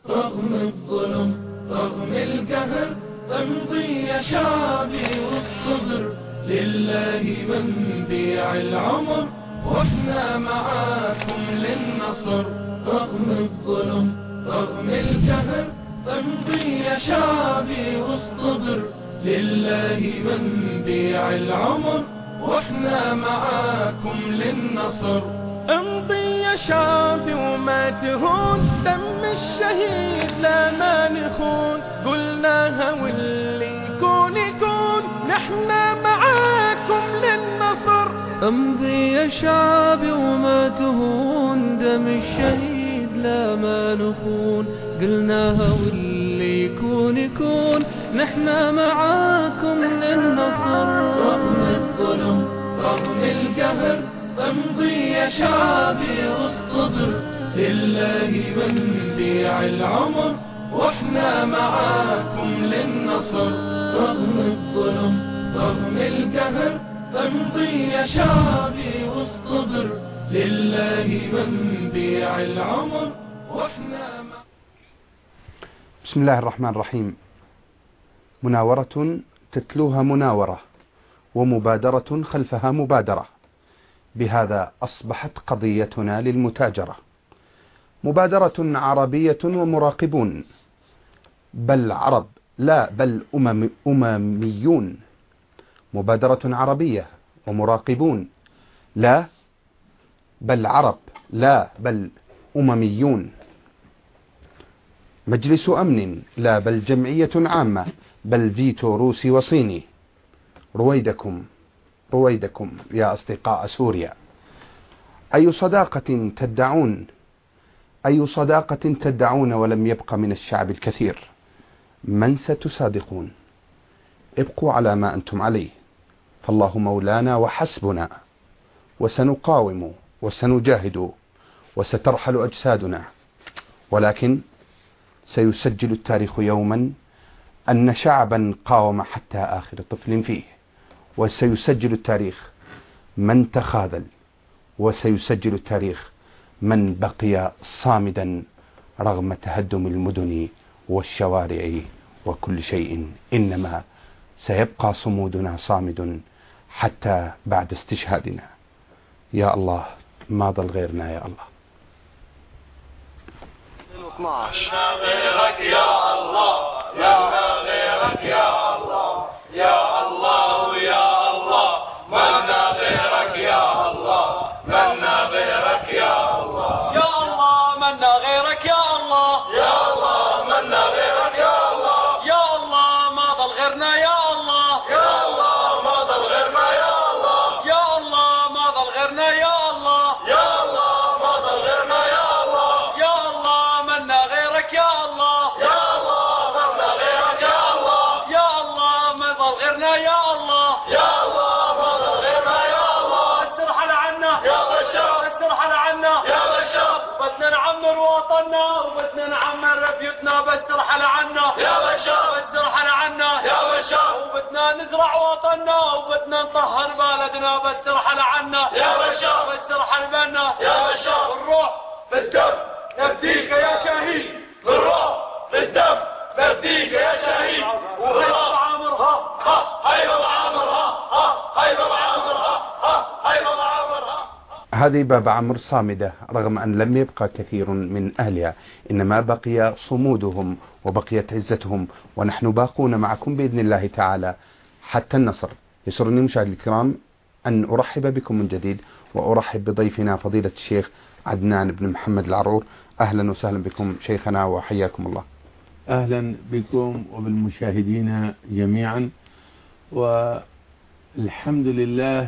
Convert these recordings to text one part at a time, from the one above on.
رغم الظلم رغم القهر امضي يا شعبي واصطبر، لله منبيع العمر واحنا معاكم للنصر. رغم الظلم رغم القهر امضي يا شعبي واصطبر، لله منبيع العمر واحنا معاكم للنصر. امضي يا شعبي وما تهون، دم الشهيد لا ما نخون، قلناها واللي يكون يكون، نحنا معاكم للنصر. امضي يا شعبي وما تهون، دم الشهيد لا ما نخون، قلناها واللي يكون يكون، نحنا معاكم للنصر. رغم الظلم رغم القهر امضي يا شعبي واصطبر، لله منبيع العمر واحنا معاكم للنصر. رغم الظلم رغم القهر امضي يا شعبي واصطبر، لله منبيع العمر واحنا بسم الله الرحمن الرحيم. مناورة تتلوها مناورة، ومبادرة خلفها مبادرة، بهذا أصبحت قضيتنا للمتاجرة. مبادرة عربية ومراقبون، بل عرب لا بل أمميون. مبادرة عربية ومراقبون، لا بل عرب لا بل أمميون. مجلس أمن لا بل جمعية عامة، بل فيتو روسي وصيني. رويدكم رويدكم يا أصدقاء سوريا. أي صداقة تدعون، أي صداقة تدعون ولم يبق من الشعب الكثير؟ من ستصادقون؟ ابقوا على ما أنتم عليه، فالله مولانا وحسبنا، وسنقاوم وسنجاهد وسترحل أجسادنا، ولكن سيسجل التاريخ يوما أن شعبا قاوم حتى آخر طفل فيه، وسيسجل التاريخ من تخاذل، وسيسجل التاريخ من بقي صامدا رغم تهدم المدن والشوارع وكل شيء. إنما سيبقى صمودنا صامد حتى بعد استشهادنا. يا الله ما ضل غيرنا يا الله. 12 غيرك يا الله، يا غيرك يا الله، يا الله يا الله، منا غيرك يا الله، منا غيرك يا الله، يا الله منا غيرك يا الله، يا الله منا غيرك يا الله، يا الله ما ضل غيرنا يا الله، يا الله ما ضل غيرنا يا الله، يا الله ما ضل غيرنا يا الله، يا الله ما ضل غيرنا يا الله، يا الله منا غيرك يا الله، يا الله منا غيرك يا الله، يا الله ما ضل غيرنا يا الله، يا الله ما ضل غيرنا يا الله. استرحل عنا يا بشار، استرحل عنا يا بشار، بدنا نعمر وطننا وبدنا نعمر بيوتنا، بس ترحل عنا يا بشار، بس ترحل عنا يا بشار، وبدنا نزرع وطننا وبدنا نطهر بلدنا، بس ترحل عنا يا بشار، بس ترحل بنا يا بشار. الروح بالدم نفديك يا شهيد، بالروح بالدم نفديك يا شهيد، وهيبة بعامرها هيبة بعامرها هيبة بعامرها هيبة بعامرها. هذه باب عمرو صامدة رغم أن لم يبقى كثير من أهلها، إنما بقي صمودهم وبقيت عزتهم، ونحن باقون معكم بإذن الله تعالى حتى النصر. يسرني مشاهدي الكرام أن أرحب بكم من جديد، وأرحب بضيفنا فضيلة الشيخ عدنان بن محمد العرعور. أهلا وسهلا بكم شيخنا وحياكم الله. أهلا بكم وبالمشاهدين جميعا، والحمد لله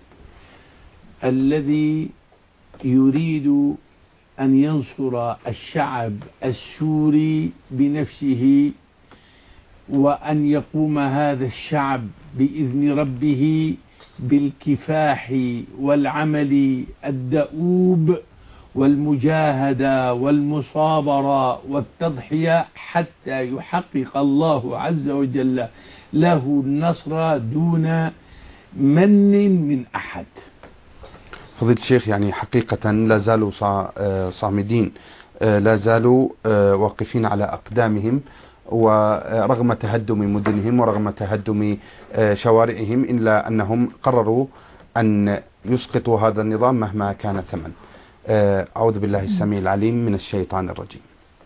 الذي يريد أن ينصر الشعب السوري بنفسه، وأن يقوم هذا الشعب بإذن ربه بالكفاح والعمل الدؤوب والمجاهدة والمصابرة والتضحية حتى يحقق الله عز وجل له النصر دون من أحد. فضيلة الشيخ، يعني حقيقة لا زالوا صامدين لا زالوا واقفين على أقدامهم، ورغم تهدم مدنهم ورغم تهدم شوارعهم إلا أنهم قرروا أن يسقطوا هذا النظام مهما كان الثمن. أعوذ بالله السميع العليم من الشيطان الرجيم.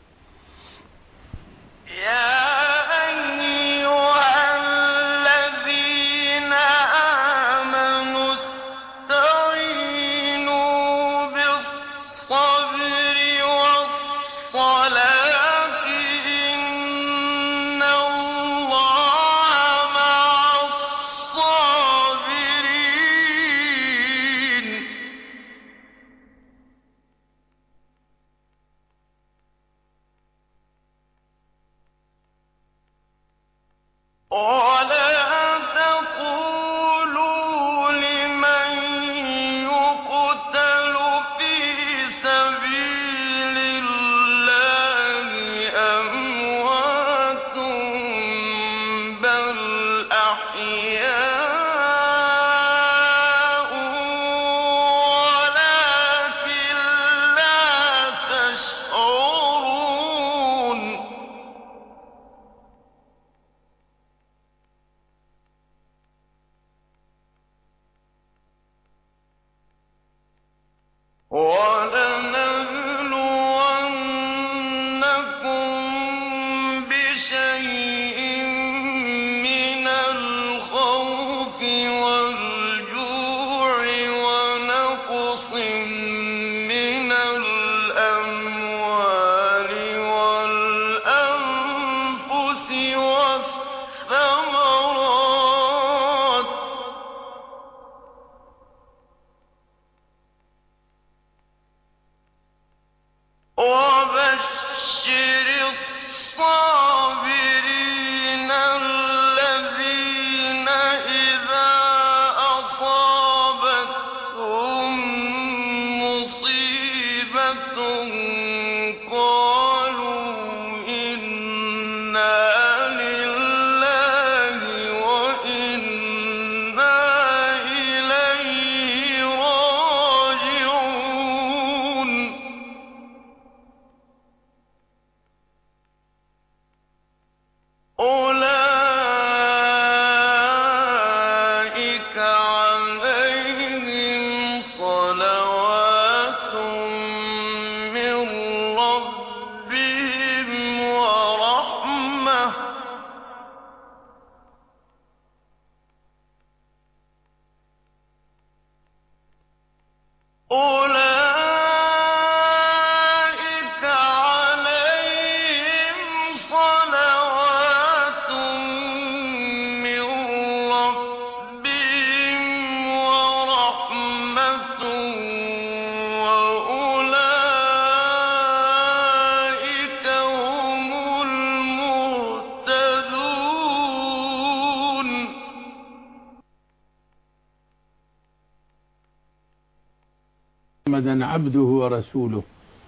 محمدا عبده ورسوله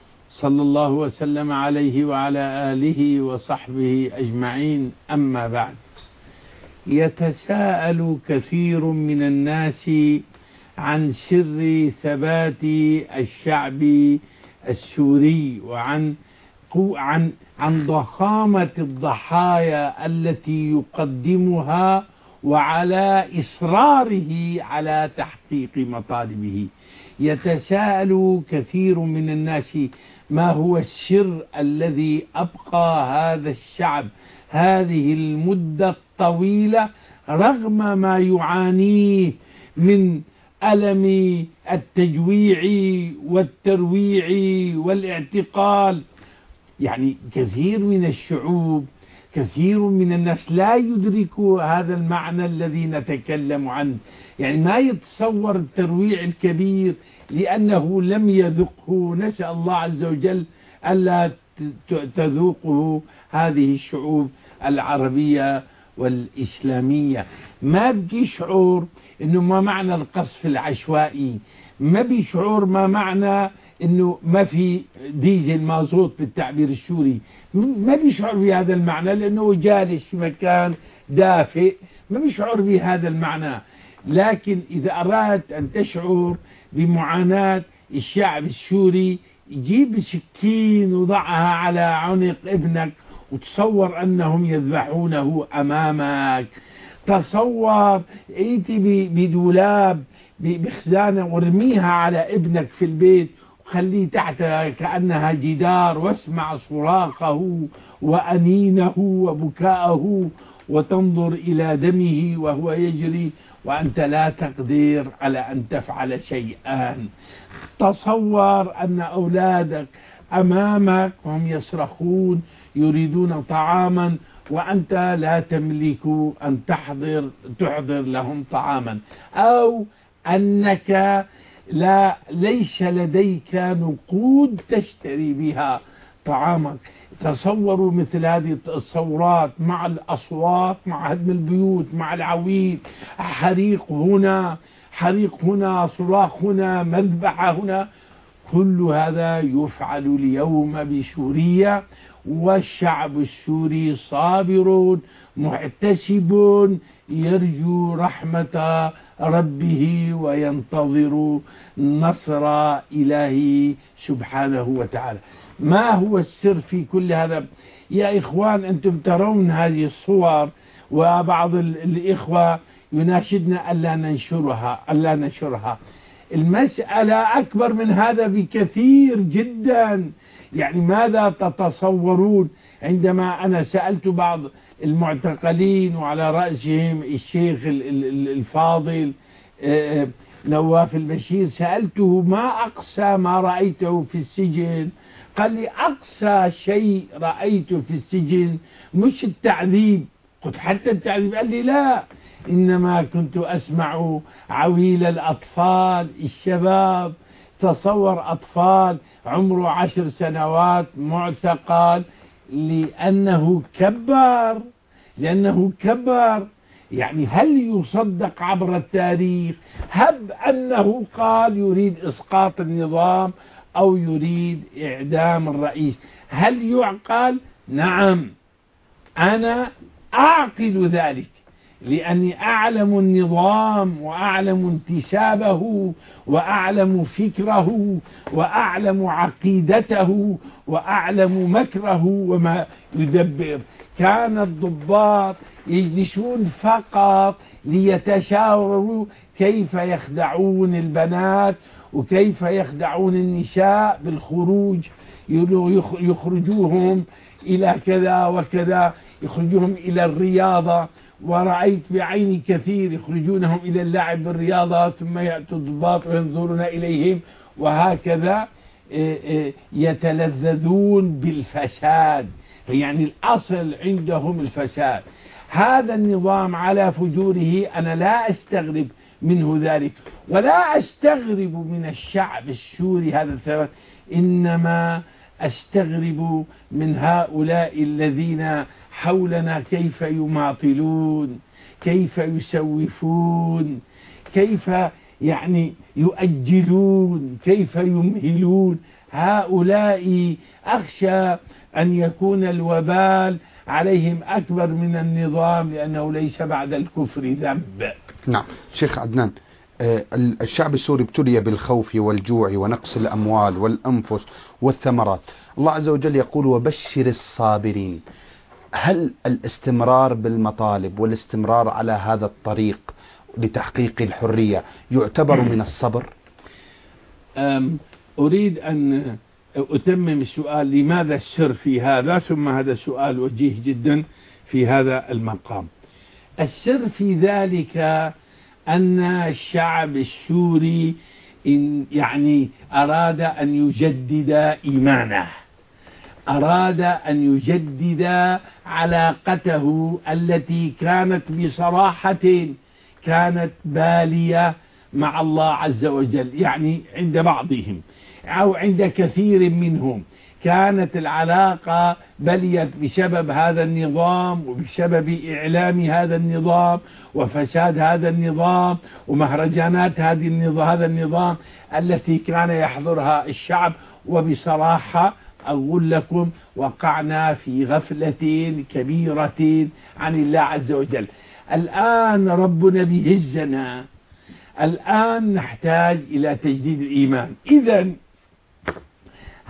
صلى الله وسلم عليه وعلى آله وصحبه أجمعين. أما بعد، يتساءل كثير من الناس عن سر ثبات الشعب السوري وعن ضخامة الضحايا التي يقدمها وعلى إصراره على تحقيق مطالبه. يتساءل كثير من الناس ما هو السر الذي أبقى هذا الشعب هذه المدة الطويلة رغم ما يعانيه من ألم التجويع والترويع والاعتقال. يعني كثير من الشعوب، كثير من الناس لا يدرك هذا المعنى الذي نتكلم عنه، يعني ما يتصور الترويع الكبير لأنه لم يذقه. نسأل الله عز وجل ألا تذوقه هذه الشعوب العربية والإسلامية. ما بيجي شعور إنه ما معنى القصف العشوائي، ما بيجي شعور ما معنى إنه ما في ديزل مازوت بالتعبير السوري، ما بيشعر بهذا المعنى لأنه جالس في مكان دافئ، ما بيشعر بهذا المعنى. لكن إذا أردت أن تشعر بمعاناة الشعب السوري جيب سكين وضعها على عنق ابنك وتصور أنهم يذبحونه أمامك. تصور ائتي بدولاب بخزانة وارميها على ابنك في البيت وخليه تحتها كأنها جدار، واسمع صراخه وأنينه وبكاءه وتنظر إلى دمه وهو يجري وأنت لا تقدر على أن تفعل شيئا. تصور أن أولادك أمامك وهم يصرخون يريدون طعاما وأنت لا تملك أن تحضر لهم طعاما، أو أنك ليس لديك نقود تشتري بها طعامك. تصوروا مثل هذه التصورات مع الأصوات، مع هدم البيوت، مع العويل، حريق هنا، حريق هنا، صراخ هنا، مذبحة هنا. كل هذا يفعل اليوم بسوريا، والشعب السوري صابر محتسب يرجو رحمة ربه وينتظر نصر إلهي سبحانه وتعالى. ما هو السر في كل هذا يا إخوان؟ أنتم ترون هذه الصور وبعض الإخوة يناشدنا ألا ننشرها. المسألة أكبر من هذا بكثير جدا. يعني ماذا تتصورون عندما أنا سألت بعض المعتقلين وعلى رأسهم الشيخ الفاضل نواف البشير، سألته ما أقصى ما رأيته في السجن؟ قال لي أقصى شيء رأيته في السجن مش التعذيب. قلت حتى التعذيب؟ قال لي لا، إنما كنت أسمع عويل الأطفال الشباب. تصور أطفال عمره 10 سنوات معتقل لأنه كبر. يعني هل يصدق عبر التاريخ؟ هب أنه قال يريد إسقاط النظام أو يريد إعدام الرئيس، هل يعقل؟ نعم، أنا أعقل ذلك لأني أعلم النظام وأعلم انتسابه وأعلم فكره وأعلم عقيدته وأعلم مكره وما يدبر. كان الضباط يجلسون فقط ليتشاوروا كيف يخدعون البنات وكيف يخدعون النساء بالخروج، يخرجوهم إلى كذا وكذا، يخرجوهم إلى الرياضة. ورأيت بعيني كثير يخرجونهم إلى اللعب بالرياضة ثم يأتوا الضباط وينظرون إليهم، وهكذا يتلذذون بالفساد. يعني الأصل عندهم الفساد. هذا النظام على فجوره أنا لا أستغرب منه ذلك، ولا أستغرب من الشعب السوري هذا الثبات، إنما أستغرب من هؤلاء الذين حولنا كيف يماطلون، كيف يسوفون، كيف يعني يؤجلون، كيف يمهلون. هؤلاء أخشى أن يكون الوبال عليهم أكبر من النظام، لأنه ليس بعد الكفر ذنب. نعم شيخ عدنان، الشعب السوري ابتلي بالخوف والجوع ونقص الأموال والأنفس والثمرات. الله عز وجل يقول وبشر الصابرين. هل الاستمرار بالمطالب والاستمرار على هذا الطريق لتحقيق الحرية يعتبر من الصبر؟ أريد أن أتمم السؤال، لماذا السر في هذا؟ ثم هذا سؤال وجيه جدا في هذا المقام. السر في ذلك أن الشعب السوري يعني أراد أن يجدد إيمانه، أراد أن يجدد علاقته التي كانت بصراحة كانت بالية مع الله عز وجل. يعني عند بعضهم أو عند كثير منهم كانت العلاقة بليت بسبب هذا النظام وبسبب إعلام هذا النظام وفساد هذا النظام ومهرجانات هذا النظام التي كان يحضرها الشعب. وبصراحة أقول لكم وقعنا في غفلة كبيرة عن الله عز وجل. الآن ربنا بيهزنا، الآن نحتاج إلى تجديد الإيمان. إذن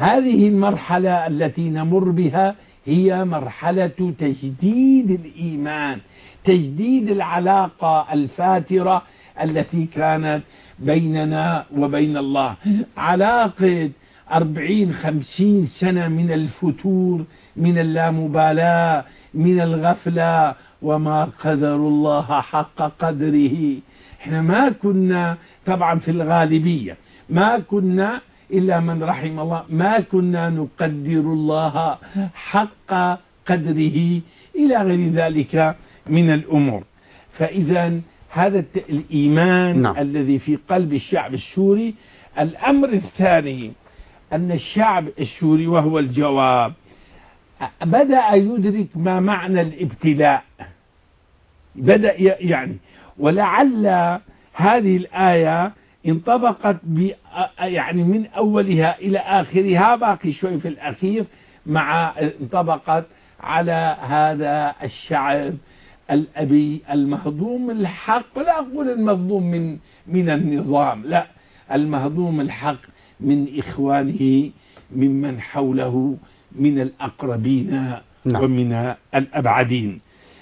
هذه المرحلة التي نمر بها هي مرحلة تجديد الإيمان، تجديد العلاقة الفاترة التي كانت بيننا وبين الله. علاقة 40-50 سنة من الفتور، من اللامبالاة، من الغفلة، وما قدر الله حق قدره. احنا ما كنا طبعا في الغالبية، ما كنا إلا من رحم الله، ما كنا نقدر الله حق قدره إلى غير ذلك من الأمور. فإذا هذا الإيمان نعم. الذي في قلب الشعب السوري. الأمر الثاني أن الشعب السوري، وهو الجواب، بدأ يدرك ما معنى الابتلاء، بدأ يعني، ولعل هذه الآية انطبقت يعني من أولها إلى آخرها، باقي شوي في الأخير، مع انطبقت على هذا الشعب الأبي المهضوم الحق. لا أقول المهضوم من النظام، لا، المهضوم الحق من إخوانه ممن حوله من الأقربين نعم. ومن الأبعدين.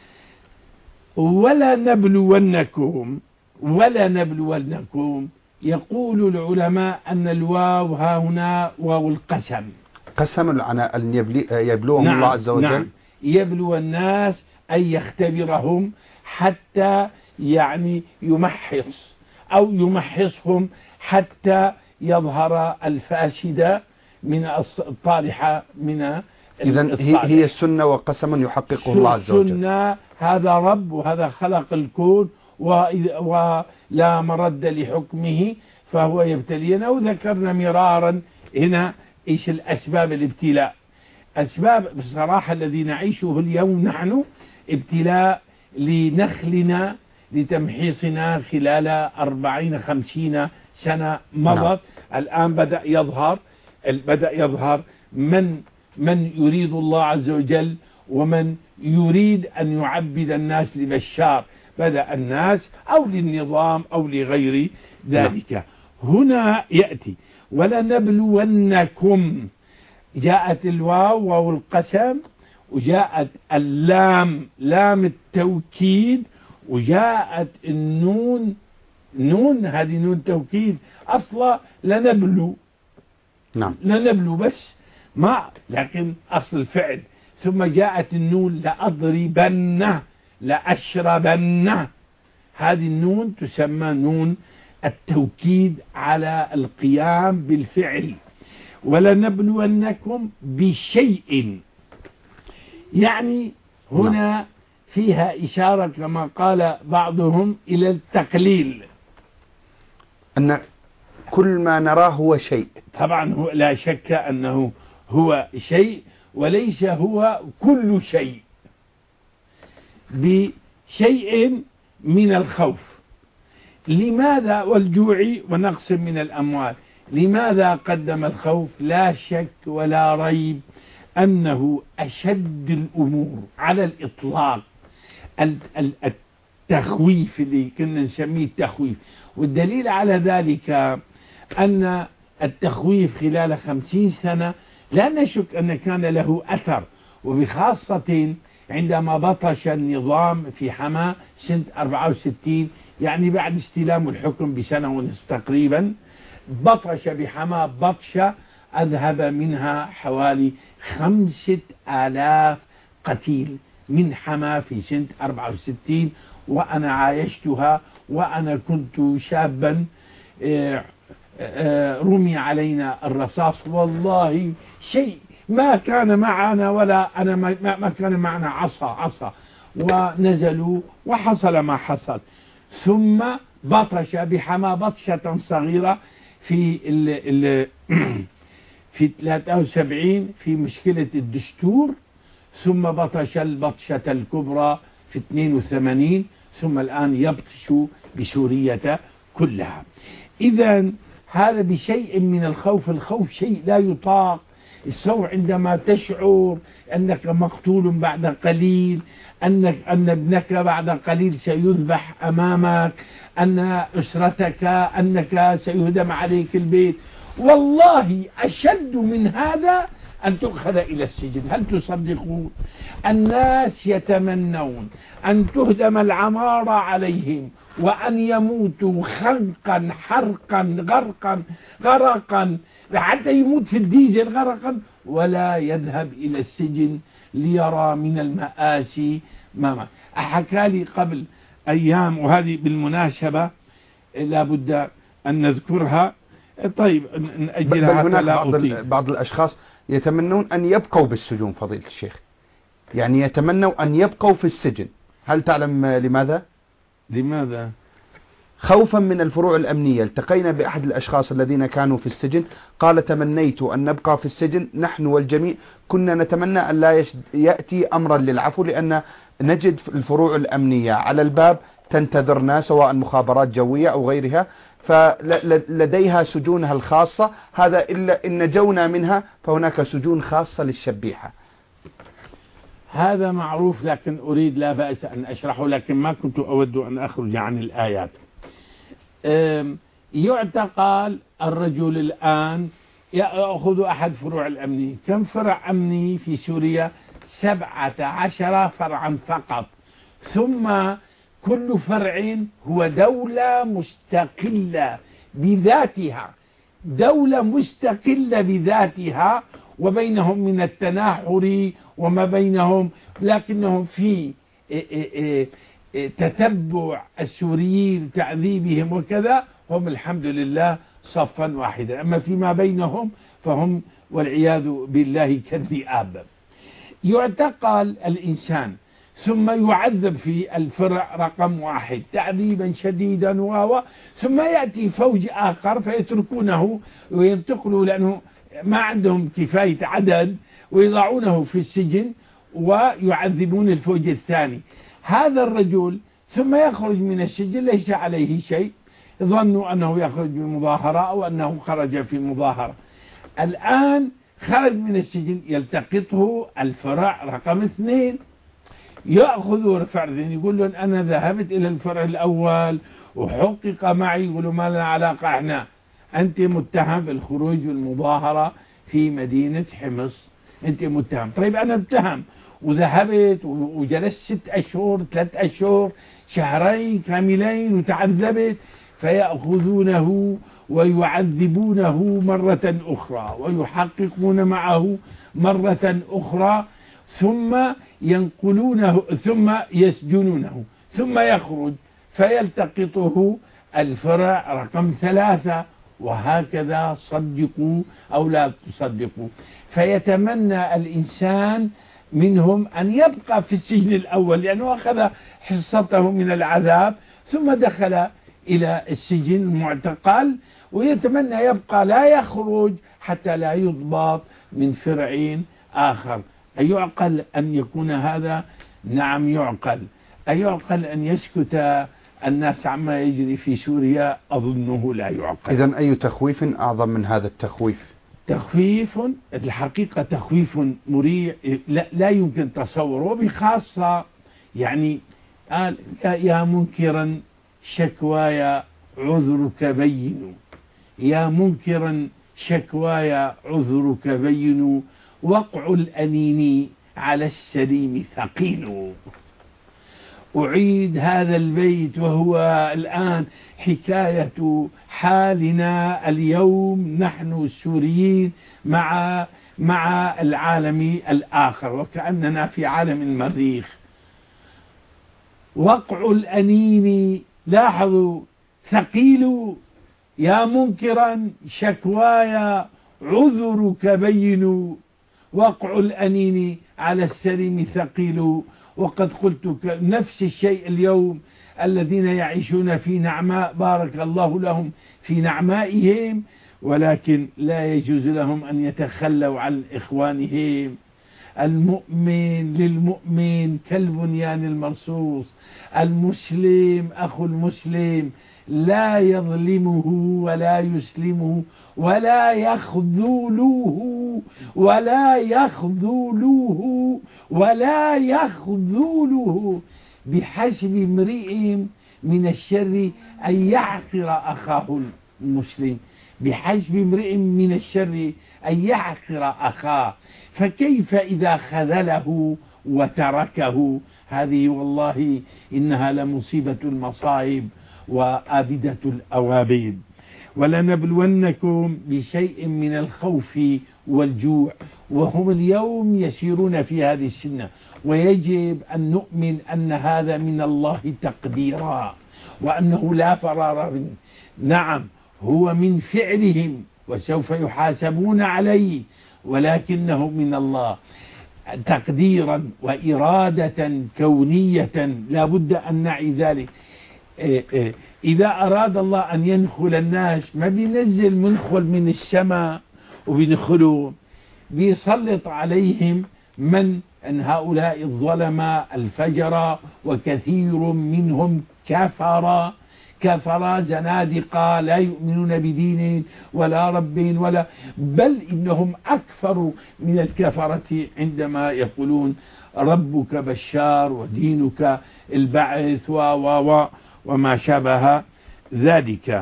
ولا نبلونكم يقول العلماء أن الواو ها هنا واو القسم، قسم أن يبلوهم نعم، الله عز وجل. نعم، يبلو الناس أن يختبرهم، حتى يعني يمحص أو يمحصهم حتى يظهر الفاسدة من الطالحة من إذن هي السنة وقسم يحققه الله عز وجل. السنة هذا رب، وهذا خلق الكون، ولا مرد لحكمه، فهو يبتلينا. وذكرنا مرارا هنا إيش الأسباب الابتلاء. أسباب بصراحة الذي نعيشه اليوم نحن ابتلاء لنخلنا، لتمحيصنا خلال 40-50 سنة مضت. نعم. الآن بدأ يظهر من يريد الله عز وجل، ومن يريد أن يعبد الناس لبشار، بدأ الناس أو للنظام أو لغير ذلك. هنا يأتي ولنبلونكم، جاءت الواو واو القسم، وجاءت اللام لام التوكيد، وجاءت النون نون، هذه نون توكيد أصلا لنبلو. نعم. لنبلو بس ما، لكن أصل الفعل. ثم جاءت النون لأضربن، لأشربن، هذه النون تسمى نون التوكيد على القيام بالفعل. ولنبلونكم بشيء، يعني هنا فيها إشارة كما قال بعضهم إلى التقليل، أن كل ما نراه هو شيء. طبعا هو لا شك أنه هو شيء، وليس هو كل شيء. بشيء من الخوف. لماذا؟ والجوع ونقص من الأموال. لماذا قدم الخوف؟ لا شك ولا ريب أنه أشد الأمور على الإطلاق التخويف، اللي كنا نسميه التخويف. والدليل على ذلك أن التخويف خلال 50 سنة لا نشك أن كان له أثر، وبخاصة عندما بطش النظام في حماة سنة 64، يعني بعد استلام الحكم بسنة ونصف تقريبا، بطش بحماة بطشة أذهب منها حوالي 5000 قتيل من حماة في سنة 64، وأنا عايشتها وأنا كنت شابا. رمي علينا الرصاص، والله شيء ما كان معنا، ولا أنا ما كان معنا عصا، ونزلوا وحصل ما حصل. ثم بطش بحماة بطشة صغيرة في 73 في مشكلة الدستور، ثم بطش البطشة الكبرى في 82، ثم الآن يبطش بسورية كلها. إذا هذا بشيء من الخوف. الخوف شيء لا يطاق. السوء عندما تشعر أنك مقتول بعد قليل، أن ابنك بعد قليل سيذبح أمامك، أن أسرتك، أنك سيهدم عليك البيت، والله أشد من هذا أن تؤخذ إلى السجن. هل تصدقون؟ الناس يتمنون أن تهدم العمارة عليهم وأن يموتوا خنقا حرقا غرقا حتى يموت في الديزل غرقا ولا يذهب إلى السجن ليرى من المآسي ما أحكى لي قبل أيام، وهذه بالمناسبة لابد أن نذكرها. طيب نأجلها. هناك بعض الأشخاص يتمنون أن يبقوا بالسجون فضيلة الشيخ، يعني يتمنوا أن يبقوا في السجن. هل تعلم لماذا؟ خوفا من الفروع الأمنية. التقينا بأحد الأشخاص الذين كانوا في السجن قال تمنيت أن نبقى في السجن نحن والجميع، كنا نتمنى أن لا يأتي أمرا للعفو، لأن نجد الفروع الأمنية على الباب تنتظرنا سواء مخابرات جوية أو غيرها، فلديها سجونها الخاصة. هذا إلا إن نجونا منها فهناك سجون خاصة للشبيحة. هذا معروف، لكن أريد لا بأس أن أشرحه، لكن ما كنت أود أن أخرج عن الآيات. يعتقل الرجل الآن يأخذ أحد فروع الأمنية. كم فرع أمني في سوريا؟ 17 فرعا فقط، ثم كل فرع هو دولة مستقلة بذاتها، دولة مستقلة بذاتها، وبينهم من التناحر وما بينهم، لكنهم في تتبع السوريين تعذيبهم وكذا هم الحمد لله صفا واحدا. أما فيما بينهم فهم والعياذ بالله كالذئاب. يعتقل الإنسان ثم يعذب في الفرع رقم 1 تعذيبا شديدا ثم يأتي فوج آخر فيتركونه وينتقلوا لأنه ما عندهم كفاية عدد، ويضعونه في السجن ويعذبون الفوج الثاني. هذا الرجل ثم يخرج من السجن ليس عليه شيء، ظنوا أنه يخرج بمظاهرة أو أنه خرج في مظاهرة. الآن خرج من السجن يلتقطه الفرع رقم 2، يأخذ فرع 2 يقول لهم أنا ذهبت إلى الفرع الأول وحقق معي، يقولوا ما لنا علاقة، احنا أنت متهم بالخروج بالمظاهرة في مدينة حمص، أنت متهم. طيب أنا متهم وذهبت وجلست 6 أشهر 3 أشهر شهرين كاملين وتعذبت، فيأخذونه ويعذبونه مرة أخرى ويحققون معه مرة أخرى، ثم ينقلونه ثم يسجنونه، ثم يخرج فيلتقطه الفرع رقم 3، وهكذا صدقوا أو لا تصدقوا. فيتمنى الإنسان منهم أن يبقى في السجن الأول لأنه أخذ حصته من العذاب، ثم دخل إلى السجن المعتقل، ويتمنى يبقى لا يخرج حتى لا يضبط من فرع آخر. أيعقل أن يكون هذا؟ نعم يعقل. أيعقل أن يسكت الناس عما يجري في سوريا؟ أظنه لا يعقل. إذن أي تخويف أعظم من هذا التخويف؟ تخويف الحقيقة تخويف مريع لا يمكن تصوره، وبخاصة يعني قال يا منكرا شكواي عذرك بين، يا منكرا شكواي عذرك بين، وقع الأنين على السليم ثقيل. أعيد هذا البيت وهو الآن حكاية حالنا اليوم نحن السوريين مع العالم الآخر، وكأننا في عالم المريخ. وقع الأنين، لاحظوا، ثقيل، يا منكرا شكواي عذرك بين، وقع الأنين على السليم ثقيل. وقد قلت نفس الشيء اليوم، الذين يعيشون في نعماء بارك الله لهم في نعمائهم، ولكن لا يجوز لهم أن يتخلوا عن إخوانهم. المؤمن للمؤمن كالبنيان المرصوص، المسلم أخو المسلم لا يظلمه ولا يسلمه ولا يخذله ولا يخذله ولا يخذله. بحسب امرئ من الشر أن يحقر أخاه المسلم. بحسب امرئ من الشر أن يحقر أخاه، فكيف إذا خذله وتركه؟ هذه والله إنها لمصيبة المصائب وآبدة الأوابد. ولنبلونكم بشيء من الخوف والجوع، وهم اليوم يسيرون في هذه السنة، ويجب أن نؤمن أن هذا من الله تقديرا، وأنه لا فرار منه. نعم هو من فعلهم وسوف يحاسبون عليه، ولكنه من الله تقديرا وإرادة كونية، لا بد أن نعي ذلك. إذا أراد الله أن ينخل الناس ما بينزل منخل من السماء وبيدخلوا، بيسلط عليهم من أن هؤلاء الظلماء الفجر، وكثير منهم كفر زنادقة لا يؤمنون بدين ولا رب ولا، بل إنهم أكثر من الكفرة عندما يقولون ربك بشار ودينك البعث وما شابه ذلك.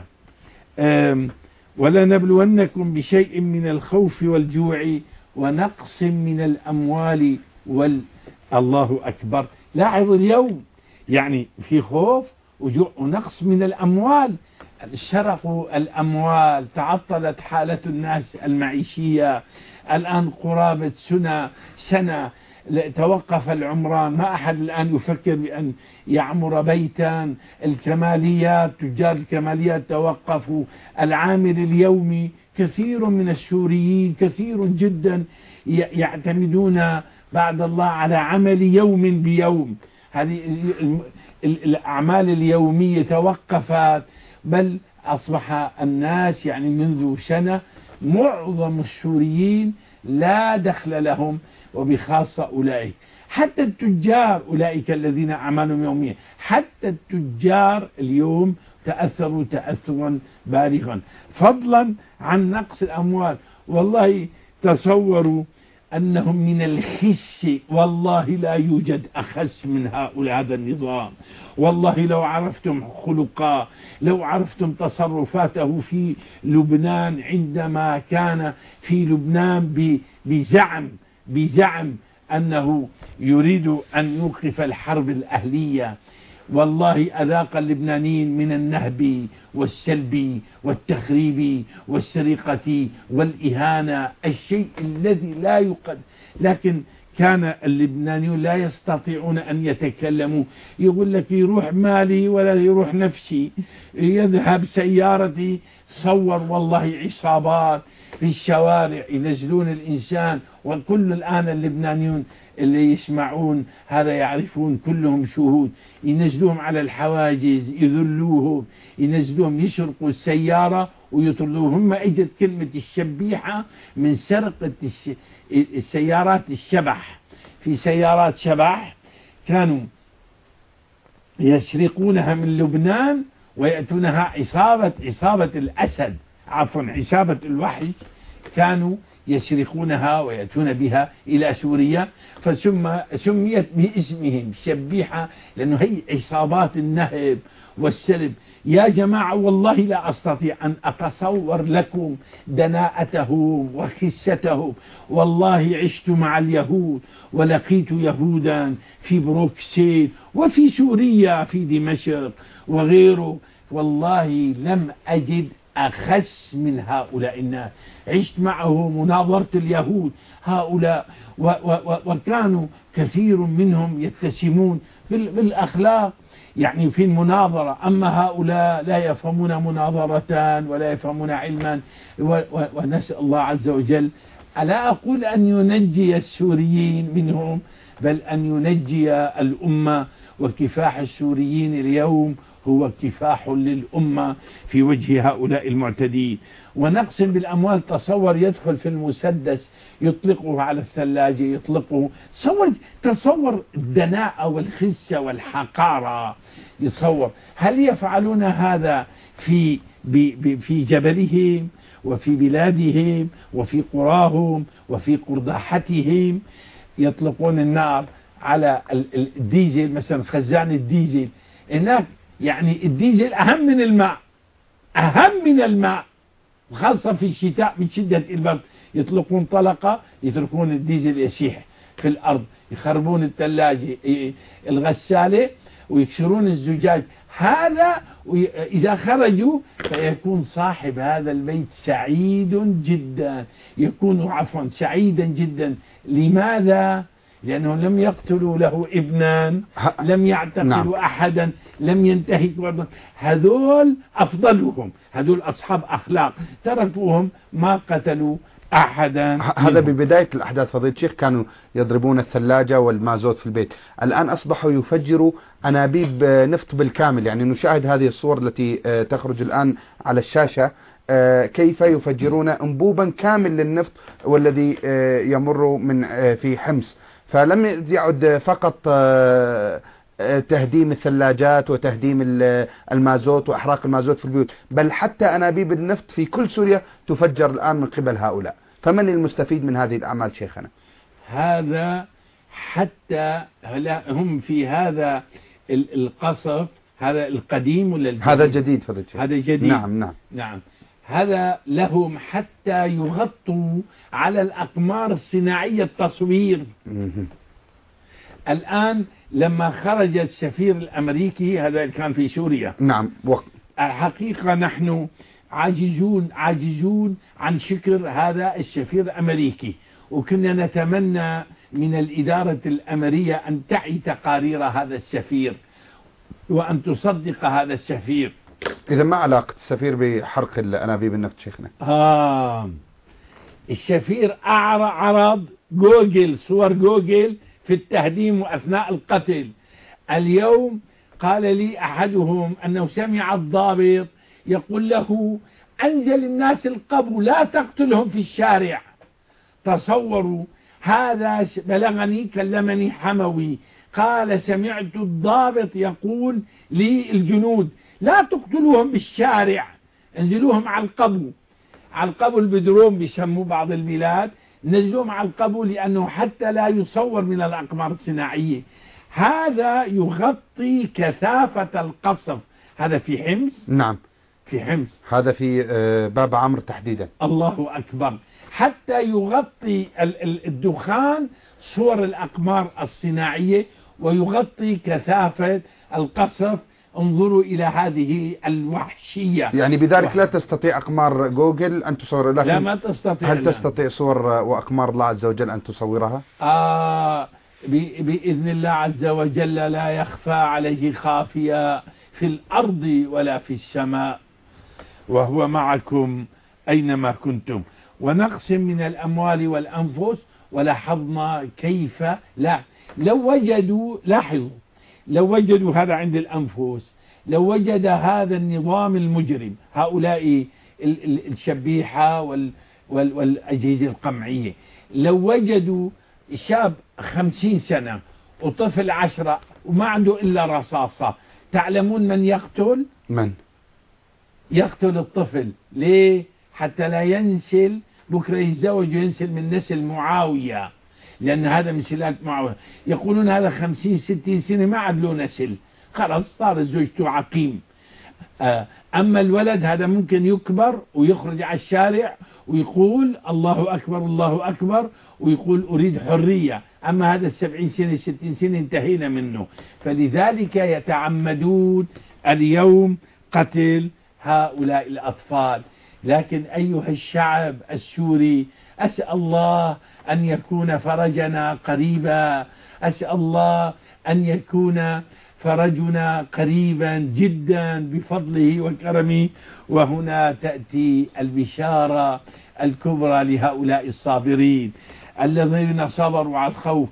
ولنبلونكم بشيء من الخوف والجوع ونقص من الأموال الله أكبر. لاحظوا اليوم يعني في خوف وجوع ونقص من الأموال، سرقوا الأموال، تعطلت حالة الناس المعيشية، الآن قرابة سنة توقف العمران، ما أحد الآن يفكر بأن يعمر بيتا، الكماليات تجار الكماليات توقفوا، العامل اليومي كثير من السوريين كثير جدا يعتمدون بعد الله على عمل يوم بيوم، هذه الأعمال اليومية توقفت، بل أصبح الناس يعني منذ سنة معظم السوريين لا دخل لهم، وبخاصة أولئك حتى التجار أولئك الذين أعمالهم يومية، حتى التجار اليوم تأثروا تأثرا بالغا، فضلا عن نقص الأموال. والله تصوروا أنهم من الخس، والله لا يوجد أخس من هؤلاء هذا النظام. والله لو عرفتم خلقا، لو عرفتم تصرفاته في لبنان عندما كان في لبنان بزعم أنه يريد أن يوقف الحرب الأهلية، والله أذاق اللبنانيين من النهب والسلب والتخريب والسرقة والإهانة الشيء الذي لا يقد، لكن كان اللبنانيون لا يستطيعون أن يتكلموا، يقول لك يروح مالي ولا يروح نفسي، يذهب سيارتي، صور والله عصابات في الشوارع ينزلون الإنسان، وكل الآن اللبنانيون اللي يسمعون هذا يعرفون كلهم شهود، ينزلوهم على الحواجز، يذلوهم، ينزلوهم يسرقوا السيارة ويطردوهم. اجت كلمة الشبيحة من سرقة السيارات الشبح، في سيارات شبح كانوا يسرقونها من لبنان ويأتونها عصابة الأسد، عفوا عصابة الوحش، كانوا يسرقونها ويأتون بها إلى سوريا، فسميت باسمهم شبيحة، لأنه هي عصابات النهب والسلب. يا جماعة والله لا أستطيع أن أتصور لكم دناءتهم وخستهم. والله عشت مع اليهود ولقيت يهودا في بروكسل وفي سوريا في دمشق وغيره، والله لم أجد أخس من هؤلاء الناس. عشت معه مناظرة اليهود هؤلاء، وكانوا كثير منهم يتسمون بالأخلاق يعني في المناظرة، أما هؤلاء لا يفهمون مناظرة ولا يفهمون علما. ونسأل الله عز وجل، ألا أقول أن ينجي السوريين منهم، بل أن ينجي الأمة. وكفاح السوريين اليوم هو كفاح للأمة في وجه هؤلاء المعتدين. ونقص بالأموال، تصور يدخل في المسدس يطلقه على الثلاجة، يطلقه، تصور الدناءة والخسة والحقارة. يتصور هل يفعلون هذا في جبلهم وفي بلادهم وفي قراهم وفي قرداحتهم؟ يطلقون النار على الديزل مثلا، خزان الديزل هناك، يعني الديزل أهم من الماء، أهم من الماء. وخاصة في الشتاء من شدة البرد يطلقون طلقة يتركون الديزل يسيح في الأرض، يخربون الثلاجة الغسالة ويكسرون الزجاج. هذا إذا خرجوا فيكون صاحب هذا البيت سعيد جدا، يكون عفوا سعيدا جدا. لماذا؟ لأنه لم يقتلوا له ابنا، لم يعتقلوا أحدا، لم ينتهكوا. هذول أفضلهم، هذول أصحاب أخلاق، تركوهم ما قتلوا أحدا. هذا ببداية الأحداث فضيلة الشيخ كانوا يضربون الثلاجة والمازوت في البيت، الآن أصبحوا يفجروا أنابيب نفط بالكامل. يعني نشاهد هذه الصور التي تخرج الآن على الشاشة، كيف يفجرون أنبوبا كامل للنفط والذي يمر من في حمص. فلم يعد فقط تهديم الثلاجات وتهديم المازوت وإحراق المازوت في البيوت، بل حتى أنابيب النفط في كل سوريا تفجر الآن من قبل هؤلاء. فمن المستفيد من هذه الأعمال شيخنا؟ هذا حتى هم في هذا القصف، هذا القديم ولا الجديد؟ هذا جديد فضيلة الشيخ. هذا جديد. نعم. هذا لهم حتى يغطوا على الأقمار الصناعية التصوير. الآن لما خرج السفير الأمريكي هذا كان في سوريا، نعم، الحقيقة نحن عاجزون عن شكر هذا السفير الأمريكي، وكنا نتمنى من الإدارة الأمريكية أن تعي تقارير هذا السفير وأن تصدق هذا السفير. إذا ما علاقة السفير بحرق الأنابيب النفط شيخنا؟ السفير عرض جوجل، صور جوجل في التهديم وأثناء القتل. اليوم قال لي أحدهم أنه سمع الضابط يقول له أنزل الناس القبو لا تقتلهم في الشارع. تصوروا، هذا بلغني، كلمني حموي قال سمعت الضابط يقول للجنود لا تقتلوهم بالشارع، انزلوهم على القبو. على القبو البدروم بيسموه بعض البلاد، نزلوهم على القبو لأنه حتى لا يصور من الأقمار الصناعية. هذا يغطي كثافة القصف. هذا في حمص. نعم في حمص، هذا في باب عمرو تحديدا. الله أكبر. حتى يغطي الدخان صور الأقمار الصناعية ويغطي كثافة القصف. انظروا إلى هذه الوحشية. يعني بذلك لا تستطيع أقمار جوجل أن تصور، لكن لا ما تستطيع. هل تستطيع صور وأقمار الله عز وجل أن تصورها؟ بإذن الله عز وجل لا يخفى عليه خافية في الأرض ولا في السماء، وهو معكم أينما كنتم. ونقص من الأموال والأنفس. ولاحظنا كيف لو وجدوا، لاحظوا، لو وجدوا هذا عند الأنفس، لو وجد هذا النظام المجرم، هؤلاء الشبيحة والأجهزة القمعية، لو وجدوا شاب 50 سنة وطفل 10 وما عنده إلا رصاصة، تعلمون من يقتل؟ من يقتل الطفل. ليه؟ حتى لا ينسل، بكرة يتزوج وينسل من نسل معاوية، لأن هذا من سلالة معاوية. يقولون هذا 50-60 سنة ما عاد له نسل، خلاص صار زوجته عقيم. أما الولد هذا ممكن يكبر ويخرج على الشارع ويقول الله أكبر الله أكبر ويقول أريد حرية. أما هذا 70 سنة 60 سنة انتهينا منه. فلذلك يتعمدون اليوم قتل هؤلاء الأطفال. لكن أيها الشعب السوري، أسأل الله أن يكون فرجنا قريبا، أسأل الله أن يكون فرجنا قريبا جدا بفضله وكرمه. وهنا تأتي البشارة الكبرى لهؤلاء الصابرين الذين صبروا على الخوف.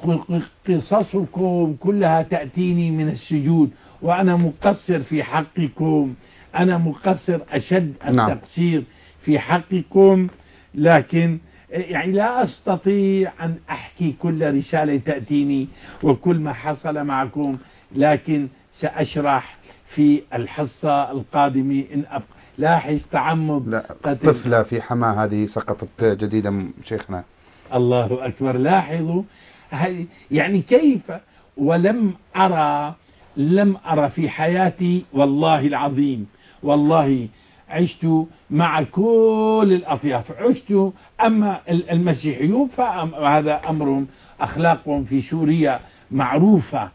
قصصكم كلها تأتيني من السجود، وأنا مقصر في حقكم، أنا مقصر أشد التقصير في حقكم. لكن يعني لا أستطيع أن أحكي كل رسالة تأتيني وكل ما حصل معكم، لكن سأشرح في الحصة القادمة إن أبقى. لاحظ تعمد طفلة في حماة هذه سقطت جديدا شيخنا. الله أكبر. لاحظوا يعني كيف. ولم أرى في حياتي والله العظيم، والله عشت مع كل الأطياف، عشت. أما المسيحيون فهذا أمرهم، أخلاقهم في سوريا معروفة،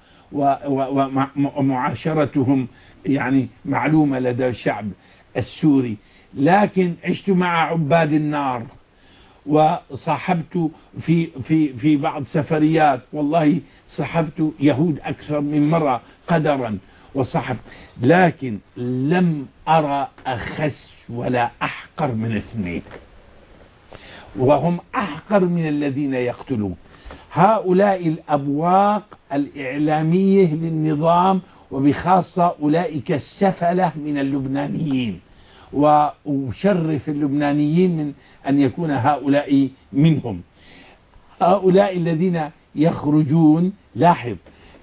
ومعاشرتهم يعني معلومة لدى الشعب السوري. لكن عشت مع عباد النار، وصاحبت في بعض سفريات، والله صاحبت يهود أكثر من مرة قدرا وصاحبت، لكن لم أرى أخس ولا أحقر من اثنين، وهم أحقر من الذين يقتلون. هؤلاء الأبواق الإعلامية للنظام، وبخاصة أولئك السفلة من اللبنانيين، وأشرف اللبنانيين من أن يكون هؤلاء منهم. هؤلاء الذين يخرجون، لاحظ،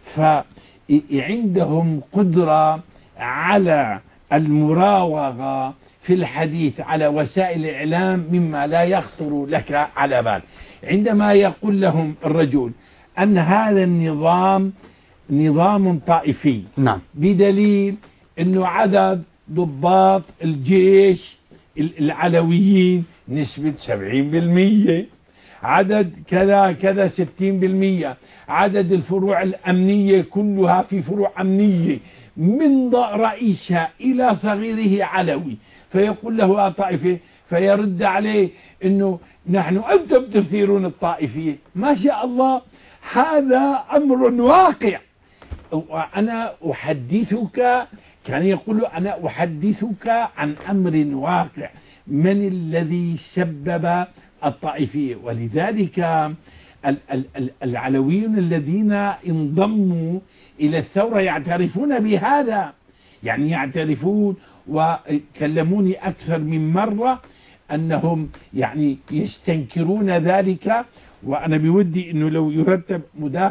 فعندهم قدرة على المراوغة في الحديث على وسائل الإعلام مما لا يخطر لك على بال. عندما يقول لهم الرجل أن هذا النظام نظام طائفي، نعم، بدليل أنه عدد ضباط الجيش العلويين نسبة 70%، عدد كذا كذا 60%، عدد الفروع الأمنية كلها في فروع أمنية من رئيسها إلى صغيره علوي، فيقول له طائفة، فيرد عليه أنه أنتم تثيرون الطائفية. ما شاء الله، هذا أمر واقع. وأنا أحدثك، كان يقول أنا أحدثك عن أمر واقع، من الذي سبب الطائفية. ولذلك العلويون الذين انضموا إلى الثورة يعترفون بهذا، يعني يعترفون، وكلموني أكثر من مرة أنهم يعني يستنكرون ذلك. وأنا بودي أنه لو يرتب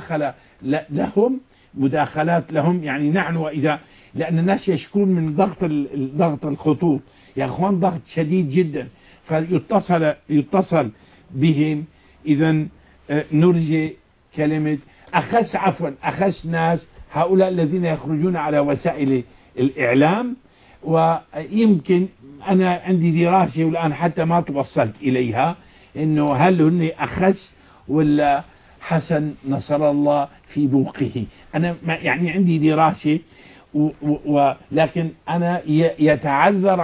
مداخلات لهم، يعني نحن وإذا، لأن الناس يشكون من ضغط الخطوط يا أخوان، ضغط شديد جدا، فيتصل بهم. إذا نرجي كلمة أخس ناس هؤلاء الذين يخرجون على وسائل الإعلام. ويمكن أنا عندي دراسة والآن حتى ما توصلت إليها، إنه هل هن أخس ولا حسن نصر الله في بوقه. أنا يعني عندي دراسة، ولكن أنا يتعذر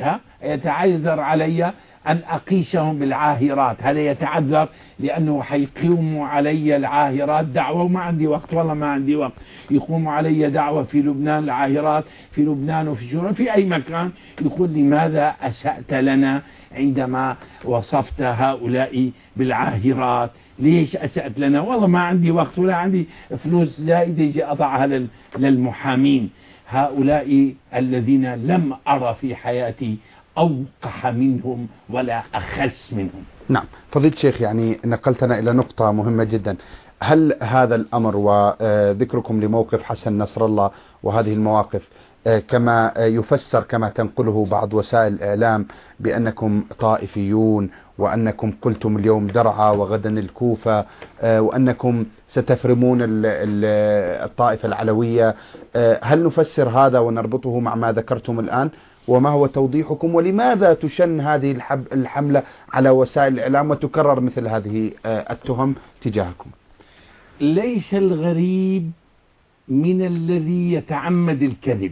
علي أن أقيسهم بالعاهرات. هذا يتعذر لأنه حيقوموا علي العاهرات دعوة، وما عندي وقت، والله ما عندي وقت. يقوموا علي دعوة في لبنان، العاهرات في لبنان وفي سوريا في أي مكان، يقول لماذا أسأت لنا عندما وصفت هؤلاء بالعاهرات؟ ليش أسأت لنا؟ والله ما عندي وقت ولا عندي فلوس زائدة يجي أضعها للمحامين. هؤلاء الذين لم أرى في حياتي أوقح منهم ولا أخس منهم. نعم فضيلة الشيخ، يعني نقلتنا إلى نقطة مهمة جدا. هل هذا الأمر وذكركم لموقف حسن نصر الله وهذه المواقف كما يفسر كما تنقله بعض وسائل الإعلام بأنكم طائفيون، وأنكم قلتم اليوم درعا وغدا الكوفة، وأنكم ستفرمون الطائفة العلوية، هل نفسر هذا ونربطه مع ما ذكرتم الآن؟ وما هو توضيحكم، ولماذا تشن هذه الحملة على وسائل الإعلام وتكرر مثل هذه التهم تجاهكم؟ ليس الغريب من الذي يتعمد الكذب،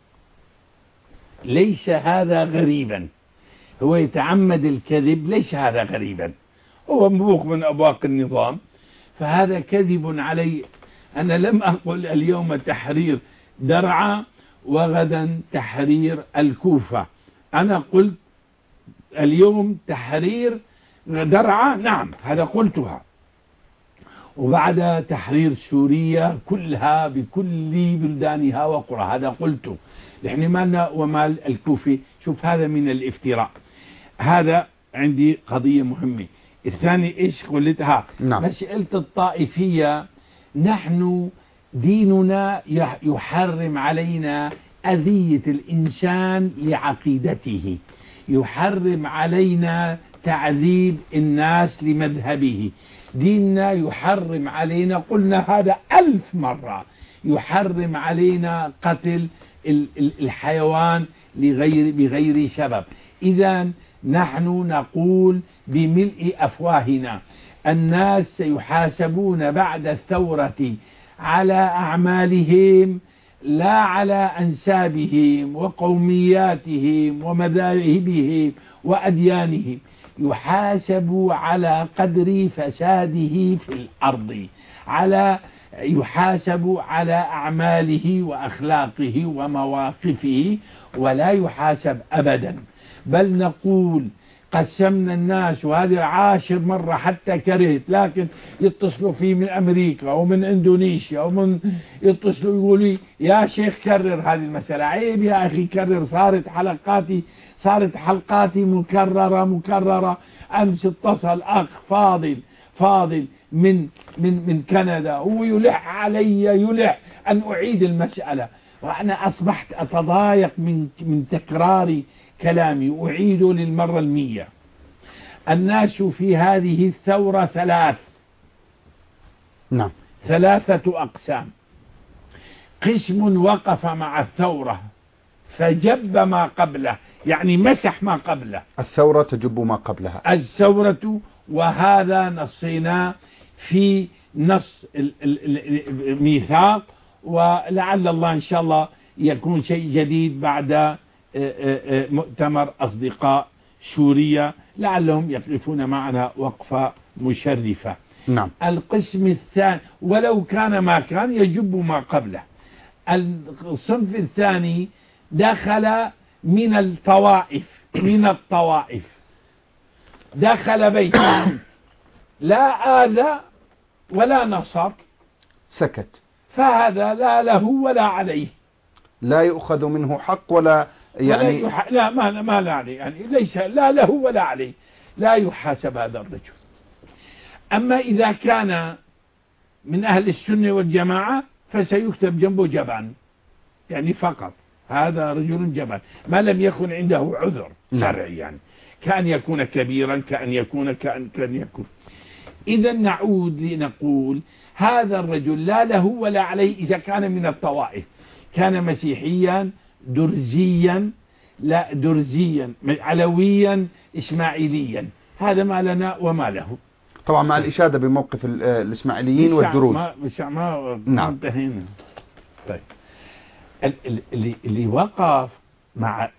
ليس هذا غريبا. هو يتعمد الكذب، ليس هذا غريبا، هو مبوق من أبواق النظام، فهذا كذب علي. أنا لم أقل اليوم تحرير درعا وغدا تحرير الكوفة، أنا قلت اليوم تحرير درعا، نعم هذا قلتها، وبعد تحرير سوريا كلها بكل بلدانها وقرى، هذا قلته. نحن مالنا ومال الكوفي. شوف هذا من الافتراء. هذا عندي قضية مهمة. الثاني إيش قلتها؟ نعم. مسألة الطائفية، نحن ديننا يحرم علينا أذية الإنسان لعقيدته، يحرم علينا تعذيب الناس لمذهبه. ديننا يحرم علينا، قلنا هذا 1000 مرة، يحرم علينا قتل الحيوان بغير سبب. إذا نحن نقول بملء أفواهنا الناس سيحاسبون بعد الثورة على أعمالهم لا على أنسابهم وقومياتهم ومذاهبهم وأديانهم، يحاسب على قدر فساده في الأرض، يحاسب على أعماله وأخلاقه ومواقفه، ولا يحاسب أبدا. بل نقول قسمنا الناس، وهذه 10 مرة حتى كرهت، لكن يتصلوا فيه من أمريكا ومن إندونيسيا ومن يتصلوا يقولوا يا شيخ كرر هذه المسألة، عيب يا أخي كرر، صارت حلقاتي مكررة. أمس اتصل أخ فاضل من كندا، هو يلح أن أعيد المسألة، وأنا أصبحت أتضايق من تكرار كلامي، أعيده للمرة 100. الناس في هذه الثورة 3 أقسام. قسم وقف مع الثورة فجب ما قبله، يعني مسح ما قبله. الثورة تجب ما قبلها. الثورة، وهذا نصينا في نص الميثاق، ولعل الله إن شاء الله يكون شيء جديد بعد مؤتمر أصدقاء سوريا، لعلهم يقفون معنا وقفة مشرفة. نعم. القسم الثاني ولو كان ما كان يجب ما قبله. الصنف الثاني دخل من الطوائف، دخل بيته لا آذى ولا نصر، سكت، فهذا لا له ولا عليه، لا يؤخذ منه حق ولا يعني لا ما لا عليه، يعني ليس لا له ولا عليه، لا يحاسب هذا الرجل. أما إذا كان من أهل السنة والجماعة فسيكتب جنبه جبان، يعني فقط هذا رجل جبان، ما لم يكن عنده عذر شرعي، يعني كأن يكون كبيرا، كأن يكون. إذا نعود لنقول هذا الرجل لا له ولا عليه إذا كان من الطوائف، كان مسيحيا درزيا علويا إسماعيليا، هذا ما لنا وما له. طبعا مع الإشادة بموقف الإسماعيليين والدروز. ما انتهينا. طيب اللي وقف مع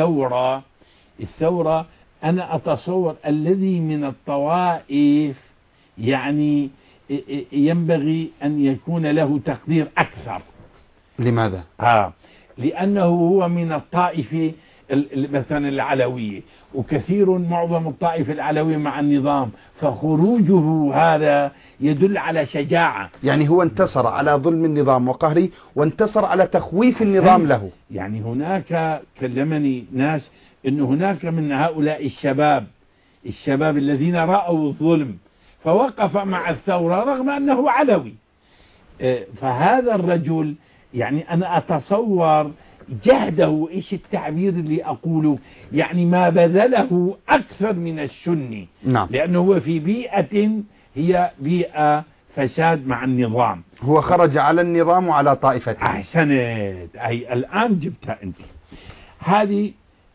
الثورة أنا أتصور الذي من الطوائف يعني ينبغي أن يكون له تقدير أكثر. لماذا؟ لأنه هو من الطائفة مثلا العلوية، وكثير معظم الطائفة العلوية مع النظام، فخروجه هذا يدل على شجاعة. يعني هو انتصر على ظلم النظام وقهره، وانتصر على تخويف النظام له. يعني هناك كلمني ناس أن هناك من هؤلاء الشباب الذين رأوا الظلم فوقف مع الثورة رغم أنه علوي. فهذا الرجل يعني أنا أتصور جهده، إيش التعبير اللي أقوله، يعني ما بذله أكثر من السني. نعم. لأنه هو في بيئة هي بيئة فساد مع النظام، هو خرج على النظام وعلى طائفته. أحسنت، أي الآن جبتها أنت هذه.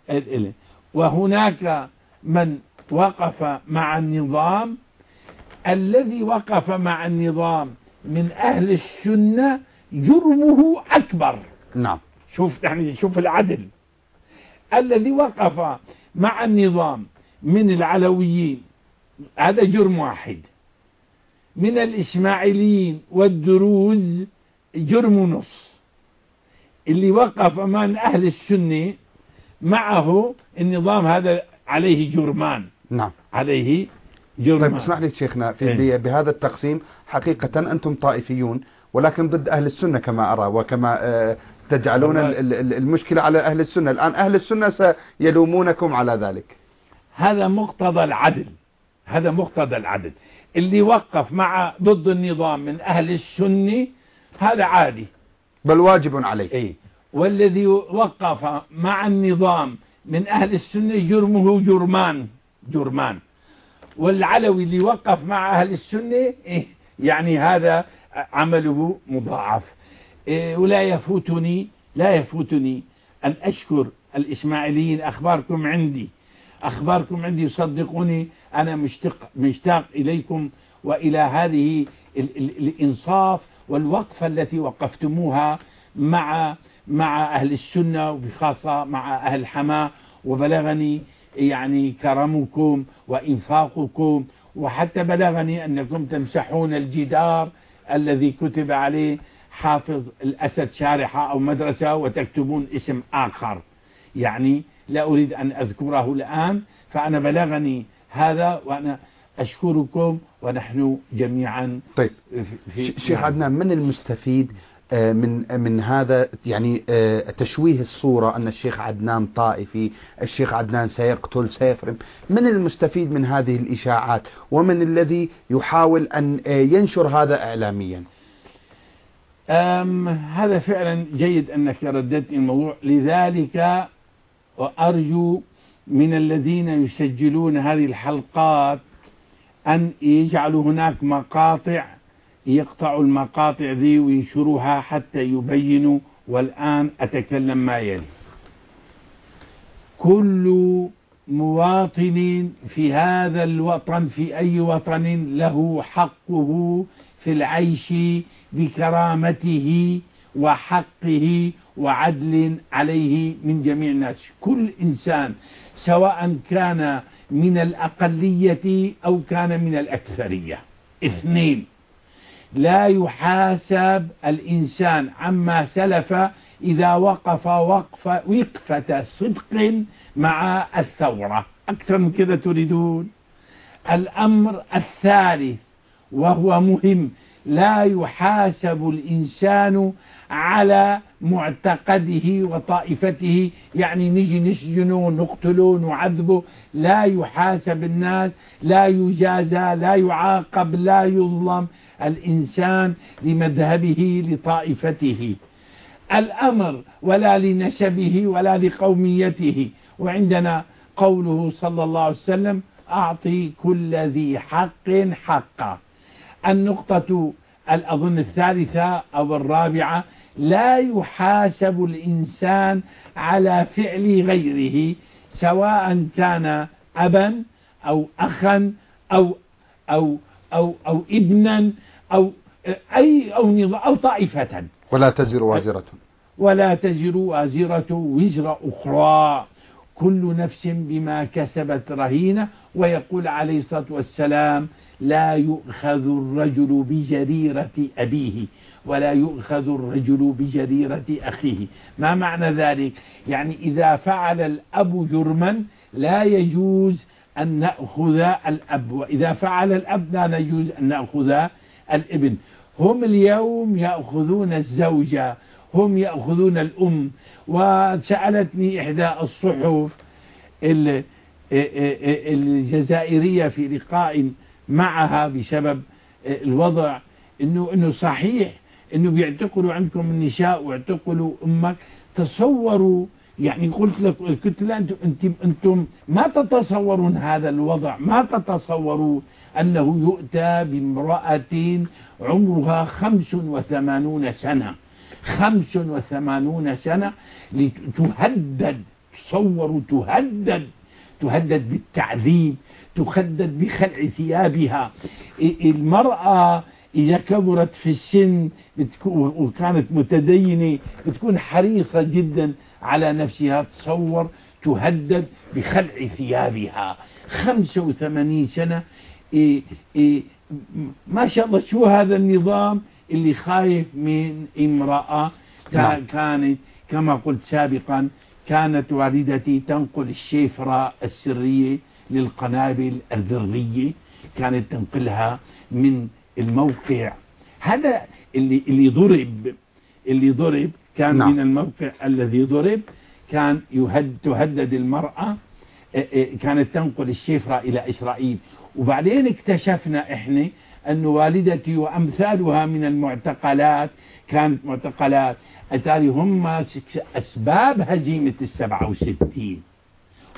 وهناك من وقف مع النظام، الذي وقف مع النظام من أهل السنة جرمه أكبر. نعم. شوف العدل. الذي وقف مع النظام من العلويين هذا جرم واحد، من الإسماعيليين والدروز جرم نص، اللي وقف من أهل السنة معه النظام هذا عليه جرمان. نعم. عليه جرمان. طيب اسمح لي شيخنا بهذا التقسيم، حقيقة أنتم طائفيون ولكن ضد أهل السنة كما أرى، وكما تجعلون المشكلة على أهل السنة. الآن أهل السنة سيلومونكم على ذلك. هذا مقتضى العدل. اللي وقف ضد النظام من أهل السنة هذا عادي، بل واجب عليه. والذي وقف مع النظام من أهل السنة جرمه جرمان. والعلوي اللي وقف مع أهل السنة يعني هذا عمله مضاعف. ولا يفوتني أن أشكر الإسماعيليين أخباركم عندي، أخباركم عندي، صدقوني أنا مشتاق إليكم وإلى هذه الإنصاف والوقفة التي وقفتموها مع أهل السنة وبخاصة مع أهل حماة، وبلغني يعني كرمكم وإنفاقكم، وحتى بلغني أنكم تمسحون الجدار الذي كتب عليه حافظ الأسد شارحة أو مدرسة وتكتبون اسم آخر، يعني لا أريد أن أذكره الآن، فأنا بلغني هذا وأنا أشكركم ونحن جميعا. طيب شيخ عدنان، من المستفيد من هذا يعني تشويه الصورة أن الشيخ عدنان طائفي، الشيخ عدنان سيقتل سيفرم؟ من المستفيد من هذه الإشاعات ومن الذي يحاول أن ينشر هذا إعلاميا؟ هذا فعلا جيد أنك رددت الموضوع، لذلك وأرجو من الذين يسجلون هذه الحلقات أن يجعلوا هناك مقاطع، يقطعوا المقاطع ذي وينشروها حتى يبينوا. والآن أتكلم ما يلي: كل مواطن في هذا الوطن في أي وطن له حقه في العيش بكرامته وحقه وعدل عليه من جميع الناس. كل إنسان سواء كان من الأقلية أو كان من الأكثرية. 2، لا يحاسب الإنسان عما سلف إذا وقف وقفة صدق مع الثورة. أكثر من كذا تريدون؟ الأمر الثالث وهو مهم: لا يحاسب الإنسان على معتقده وطائفته، يعني نجي نسجنه نقتله نعذبه، لا يحاسب الناس، لا يجازى، لا يعاقب، لا يظلم الإنسان لمذهبه لطائفته الأمر، ولا لنسبه ولا لقوميته. وعندنا قوله صلى الله عليه وسلم: أعطي كل ذي حق حقه. النقطة أظن الثالثة أو الرابعة: لا يحاسب الإنسان على فعل غيره، سواء كان أبا أو أخا أو ابنا أو طائفة. ولا تزر وازرة وزر أخرى، كل نفس بما كسبت رهينة. ويقول عليه الصلاة والسلام: لا يؤخذ الرجل بجريرة أبيه ولا يؤخذ الرجل بجريرة أخيه. ما معنى ذلك؟ يعني إذا فعل الأب جرما لا يجوز أن نأخذ الأب، وإذا فعل الأب لا يجوز أن نأخذ الابن. هم اليوم يأخذون الزوجة، هم يأخذون الأم. وسألتني إحدى الصحف الجزائرية في لقاء معها بسبب الوضع إنه صحيح إنه بيعتقلوا عندكم النساء ويعتقلوا أمك. تصوروا، يعني قلت لا أنتم ما تتصورون هذا الوضع، ما تتصوروا أنه يؤتى بامرأة عمرها 85 سنة 85 سنة لتهدد. تصوروا، تهدد بالتعذيب، تهدد بخلع ثيابها. المرأة إذا كبرت في السن وكانت متدينة بتكون حريصة جدا على نفسها. تصور، تهدد بخلع ثيابها. 85 سنة. ما شاء الله، شو هذا النظام اللي خايف من امرأة كانت كما قلت سابقا، كانت والدتي تنقل الشفرة السرية للقنابل الذرية، كانت تنقلها من الموقع هذا اللي ضرب كان من الموقع الذي ضرب، كان تهدد المرأة، كانت تنقل الشفرة إلى إسرائيل. وبعدين اكتشفنا إحنا أن والدتي وأمثالها من المعتقلات كانت معتقلات أتاري هم أسباب هزيمة 67.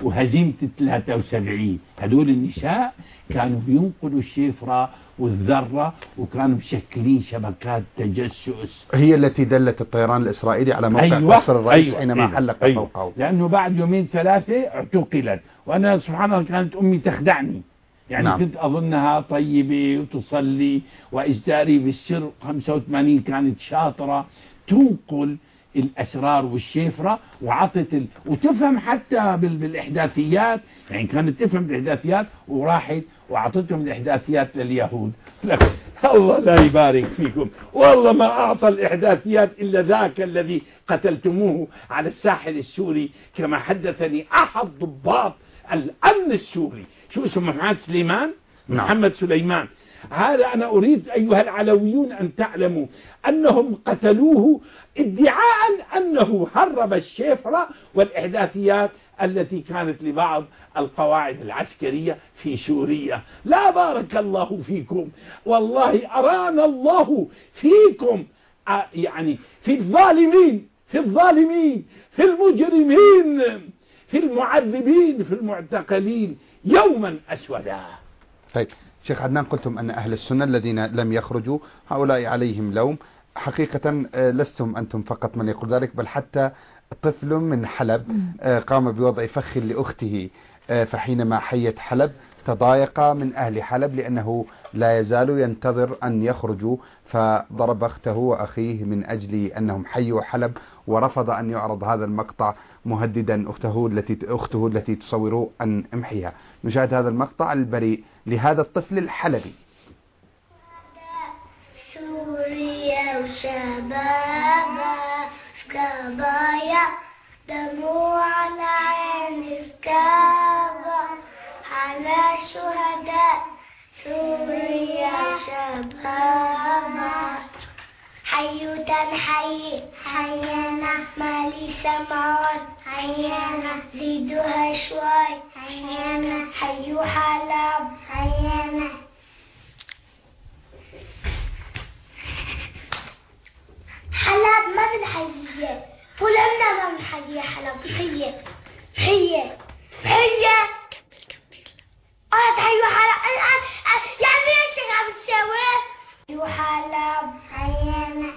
وهزيمة 73. هذول النساء كانوا بينقلوا الشفرة والذرة، وكانوا مشكلين شبكات تجسس. هي التي دلت الطيران الإسرائيلي على موقع قصر الرئيس حينما حلق فوقه. لأنه بعد يومين ثلاثة اعتقلت، وأنا سبحان الله كانت أمي تخدعني، يعني نعم. كنت أظنها طيبة وتصلي وإزداري بالسر. 85 كانت شاطرة تنقل الأسرار والشفرة وعطت وتفهم حتى بالإحداثيات، يعني كانت تفهم الإحداثيات، وراحت وعطتهم الإحداثيات لليهود. الله لا يبارك فيكم، والله ما أعطى الإحداثيات إلا ذاك الذي قتلتموه على الساحل السوري، كما حدثني أحد ضباط الأمن السوري. شو اسمه؟ محمد سليمان، محمد سليمان. هذا أنا أريد أيها العلويون أن تعلموا أنهم قتلوه ادعاء أنه هرب الشفرة والإحداثيات التي كانت لبعض القواعد العسكرية في سوريا. لا بارك الله فيكم، والله أرانا الله فيكم، يعني في الظالمين، في الظالمين، في المجرمين، في المعذبين، في المعتقلين يوما أسودا. طيب شيخ عدنان، قلتم أن أهل السنة الذين لم يخرجوا هؤلاء عليهم لوم. حقيقة لستم أنتم فقط من يقول ذلك، بل حتى طفل من حلب قام بوضع فخ لأخته، فحينما حيت حلب تضايق من أهل حلب لأنه لا يزال ينتظر أن يخرجوا، فضرب أخته وأخيه من أجل أنهم حيوا حلب، ورفض أن يعرض هذا المقطع مهددا أخته التي تصور أن امحيها. نشاهد هذا المقطع البريء لهذا الطفل الحلبي. سوريا وشبابها كبايا دموع العين سكابة على شهداء سوريا شبابها. حيو تنحيي حيانا مالي سمعون حيانا زيدوها شوي حيانا حيو حلب حيانا. حلب ما بنحييها، طول عمرنا ما بنحييها. حلب هي تحيوا حلب يعني ايش عم تسوي؟ حيوا حلب حيانا.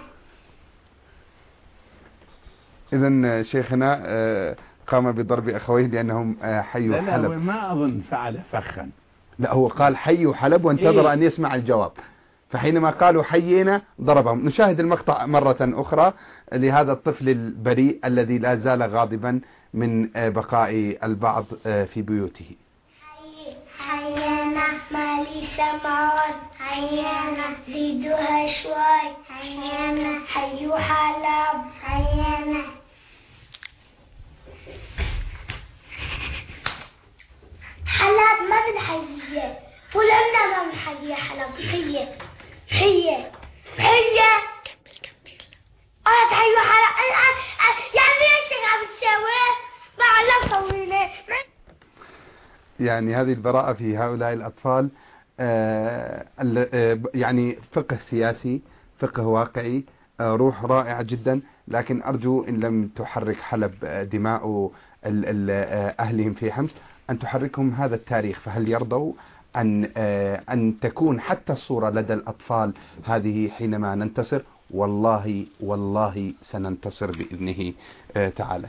إذن شيخنا قام بضرب أخويه لأنهم حيوا حلب. لا ما أظن فعل فخا، لا هو قال حيوا حلب وانتظر أن يسمع الجواب، فحينما قالوا حيينا ضربهم. نشاهد المقطع مرة أخرى لهذا الطفل البريء الذي لا زال غاضبا من بقاء البعض في بيوته. حيانا مالي سمعون حيانا زيدوها شوي حيانا حيو حلب حيانا. حلب ما بنحييها، طول عمرنا ما بنحييها. حلب هي تحيوا حلب يعني ايش عم تسوي؟ ما علم طويلة. يعني هذه البراءة في هؤلاء الأطفال، يعني فقه سياسي، فقه واقعي، روح رائعة جدا. لكن أرجو إن لم تحرك حلب دماء أهلهم في حمص أن تحركهم هذا التاريخ. فهل يرضوا أن تكون حتى الصورة لدى الأطفال هذه حينما ننتصر؟ والله سننتصر بإذنه تعالى.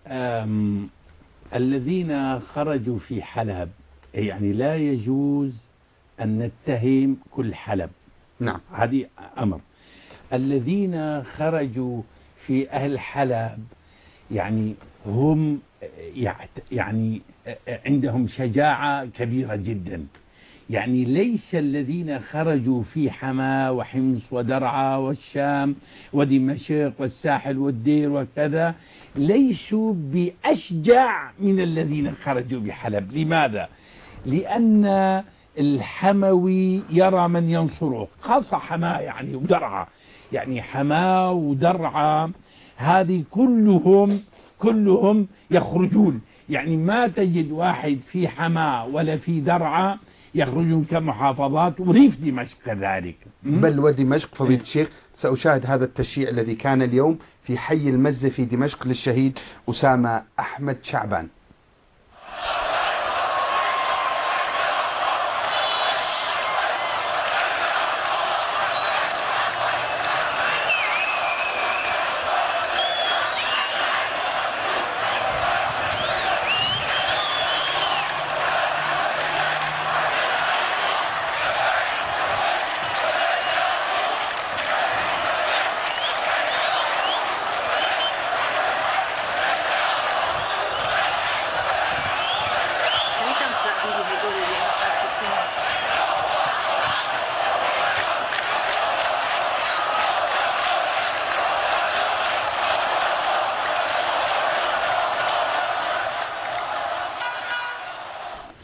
الذين خرجوا في حلب، يعني لا يجوز أن نتهم كل حلب، نعم هذه أمر. الذين خرجوا في أهل حلب يعني هم يعني عندهم شجاعة كبيرة جدا. يعني ليس الذين خرجوا في حما وحمص ودرعا والشام ودمشق والساحل والدير وكذا ليسوا بأشجع من الذين خرجوا بحلب. لماذا؟ لأن الحموي يرى من ينصره، خاصة حما يعني ودرعا، يعني حما ودرعا هذه كلهم يخرجون. يعني ما تجد واحد في حما ولا في درعا يخرجون كمحافظات، وريف دمشق كذلك. بل ودمشق فضيلة الشيخ سأشاهد هذا التشييع الذي كان اليوم في حي المزة في دمشق للشهيد أسامة أحمد شعبان.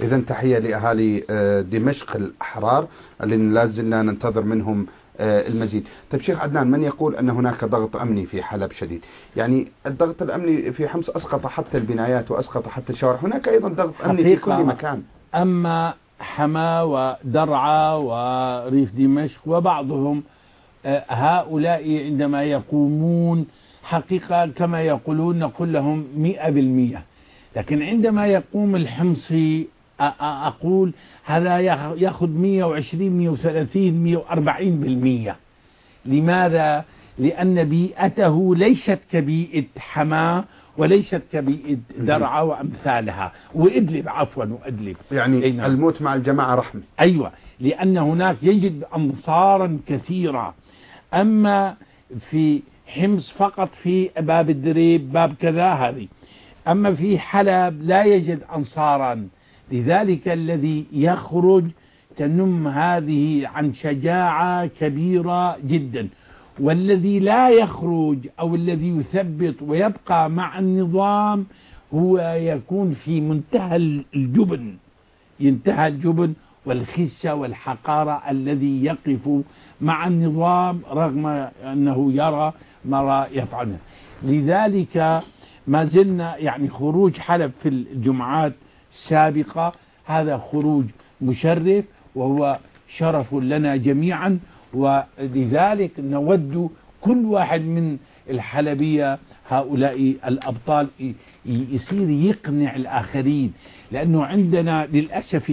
إذا تحية لأهالي دمشق الأحرار اللي لا زلنا ننتظر منهم المزيد. طيب شيخ عدنان، من يقول أن هناك ضغط أمني في حلب شديد؟ يعني الضغط الأمني في حمص أسقط حتى البنايات وأسقط حتى الشوارع، هناك أيضا ضغط أمني في كل مكان. أما حما ودرعا وريف دمشق وبعضهم هؤلاء عندما يقومون حقيقة كما يقولون نقول لهم 100%، لكن عندما يقوم الحمصي أقول هذا يأخذ 120 130 140%. لماذا؟ لأن بيئته ليست كبيئة حماة وليست كبيئة درعا وأمثالها وإدلب، عفوا وإدلب. يعني الموت مع الجماعة رحمة. أيوة، لأن هناك يجد أمصارا كثيرة. أما في حمص فقط في باب الدريب باب كذا هذه، أما في حلب لا يجد أنصارا. لذلك الذي يخرج تنم هذه عن شجاعة كبيرة جدا، والذي لا يخرج أو الذي يثبت ويبقى مع النظام هو يكون في منتهى الجبن، ينتهى الجبن والخسة والحقارة الذي يقف مع النظام رغم أنه يرى ما يفعله. لذلك ما زلنا يعني خروج حلب في الجمعات السابقة هذا خروج مشرف وهو شرف لنا جميعا، ولذلك نود كل واحد من الحلبية هؤلاء الأبطال يصير يقنع الآخرين، لأنه عندنا للأسف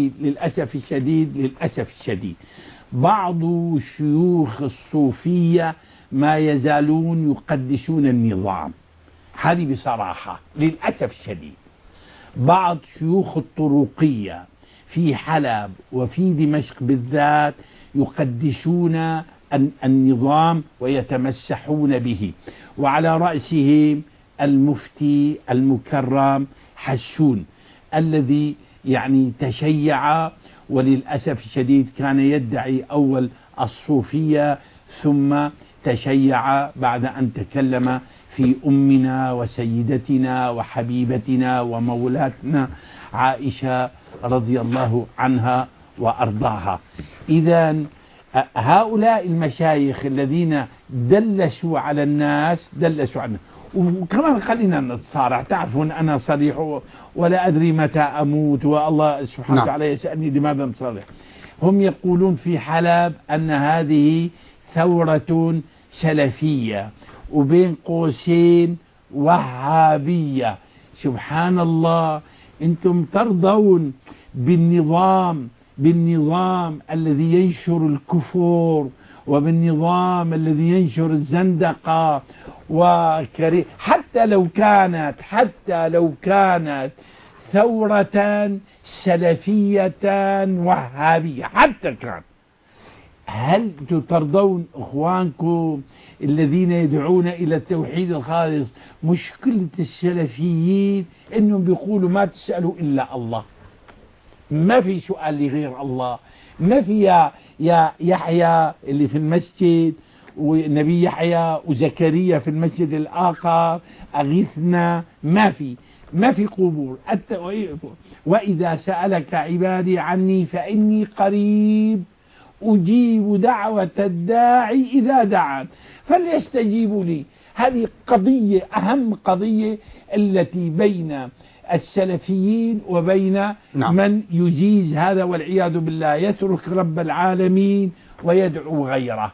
الشديد بعض شيوخ الصوفية ما يزالون يقدسون النظام، هذه بصراحة للأسف الشديد. بعض شيوخ الطرقية في حلب وفي دمشق بالذات يقدسون النظام ويتمسحون به، وعلى رأسهم المفتي المكرم حسون الذي يعني تشيع، وللأسف الشديد كان يدعي أول الصوفية ثم تشيع بعد أن تكلم في أمنا وسيدتنا وحبيبتنا ومولاتنا عائشة رضي الله عنها وأرضاها. إذا هؤلاء المشايخ الذين دلسوا على الناس وكمان خلينا نتصارع، تعرفون أنا صريح ولا أدري متى أموت والله سبحانه وتعالى يسألني لماذا نصرح. هم يقولون في حلب أن هذه ثورة سلفية وبين قوسين وهابية. سبحان الله، أنتم ترضون بالنظام الذي ينشر الكفر وبالنظام الذي ينشر الزندقة حتى لو كانت ثورة سلفية وهابية حتى كان. هل ترضون إخوانكم الذين يدعون إلى التوحيد الخالص؟ مشكلة السلفيين إنهم بيقولوا ما تسألوا إلا الله، ما في سؤال لغير الله، ما في يا يحيى اللي في المسجد والنبي يحيى وزكريا في المسجد الآخر أغثنا، ما في قبور. وإذا سألك عبادي عني فإني قريب أجيب دعوة الداعي إذا دعان فليستجيبوا لي. هذه قضية، أهم قضية التي بين السلفيين وبين من يجيز هذا والعياذ بالله، يترك رب العالمين ويدعو غيره.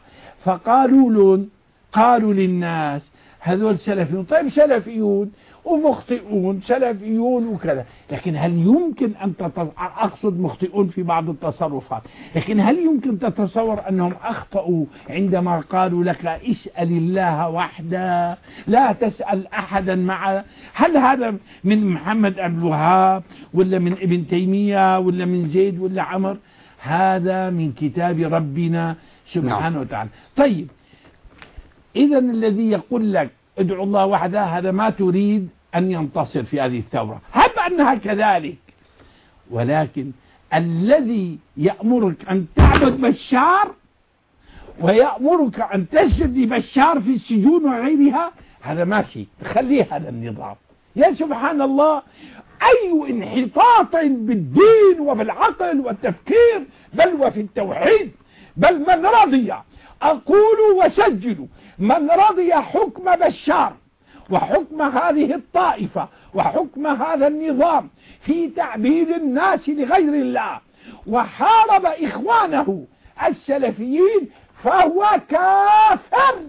قالوا للناس هذول سلفيون. طيب سلفيون ومخطئون، سلفيون وكذا، لكن هل يمكن أن أقصد مخطئون في بعض التصرفات، لكن هل يمكن تتصور أنهم أخطأوا عندما قالوا لك اسأل الله وحده لا تسأل أحدا معه؟ هل هذا من محمد عبد الوهاب ولا من ابن تيمية ولا من زيد ولا عمر؟ هذا من كتاب ربنا سبحانه وتعالى. طيب إذا الذي يقول لك ادعو الله وحده هذا ما تريد أن ينتصر في هذه الثورة، هب أنها كذلك، ولكن الذي يأمرك أن تعبد بشار ويأمرك أن تسجد لبشار في السجون وغيرها هذا ماشي، خليه هذا النظام يا سبحان الله، أي انحطاط بالدين وبالعقل والتفكير، بل وفي التوحيد. بل من رضي، أقول وسجلوا، من رضي حكم بشار وحكم هذه الطائفة وحكم هذا النظام في تعبيد الناس لغير الله وحارب إخوانه السلفيين فهو كافر،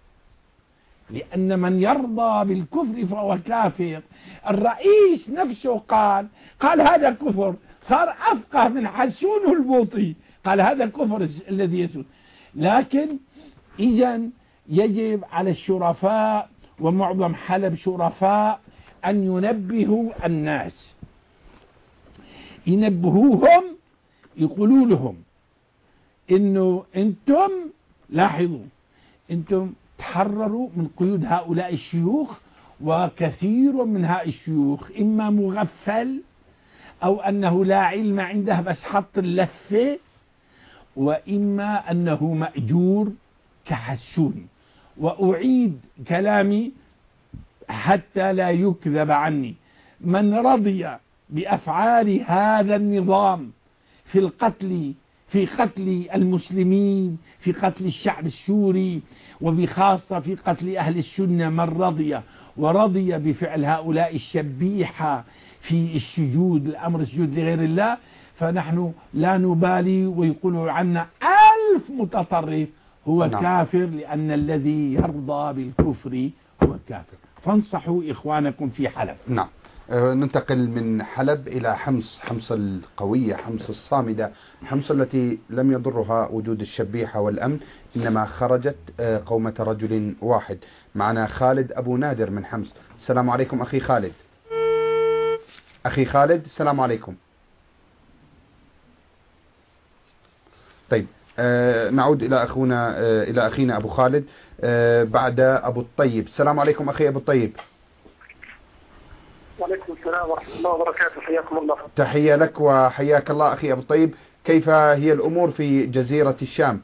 لأن من يرضى بالكفر فهو كافر. الرئيس نفسه قال هذا كفر، صار أفقه من حسون البوطي، قال هذا كفر الذي يسود. لكن إذن يجب على الشرفاء، ومعظم حلب شرفاء، أن ينبهوا الناس، ينبهوهم، يقولوا لهم إنه أنتم لاحظوا، أنتم تحرروا من قيود هؤلاء الشيوخ، وكثير من هؤلاء الشيوخ إما مغفل أو أنه لا علم عنده بس حط اللفة، وإما أنه مأجور كحسون. وأعيد كلامي حتى لا يكذب عني، من رضي بأفعال هذا النظام في قتل المسلمين، في قتل الشعب السوري، وبخاصة في قتل أهل السنة، من رضي ورضي بفعل هؤلاء الشبيحة في السجود، الأمر السجود لغير الله، فنحن لا نبالي، ويقولوا عنا 1000 متطرف هو نعم. كافر، لأن الذي يرضى بالكفر هو كافر. فانصحوا إخوانكم في حلب. نعم. ننتقل من حلب إلى حمص القوية، حمص الصامدة، حمص التي لم يضرها وجود الشبيحة والأمن، إنما خرجت قومة رجل واحد. معنا خالد أبو نادر من حمص. السلام عليكم أخي خالد. أخي خالد السلام عليكم. طيب نعود إلى أخينا أبو خالد بعد أبو الطيب. السلام عليكم أخي أبو الطيب. وعليكم السلام ورحمة الله وبركاته، حياكم الله. تحية لك وحياك الله أخي أبو الطيب. كيف هي الأمور في جزيرة الشام؟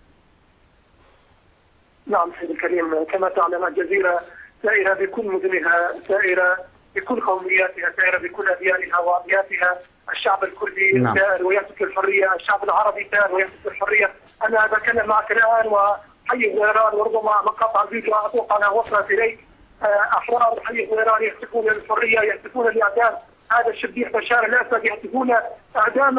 نعم سيدي الكريم، كما تعلم الجزيرة سائرة بكل مدنها، سائرة بكل قومياتها، سائرة بكل أديانها وأبياتها. الشعب الكردي سائر ويهتف للحرية، الشعب العربي سائر ويهتف للحرية. أنا أتكلم معك الآن وحي الغيران، وربما مقاطع الفيديو أتوقع أنها وصلت إليك. أحرار حي الغيران يهتفون للحرية، يهتفون للإعدام هذا الشبيح بشار الأسد، يهتفون إعداما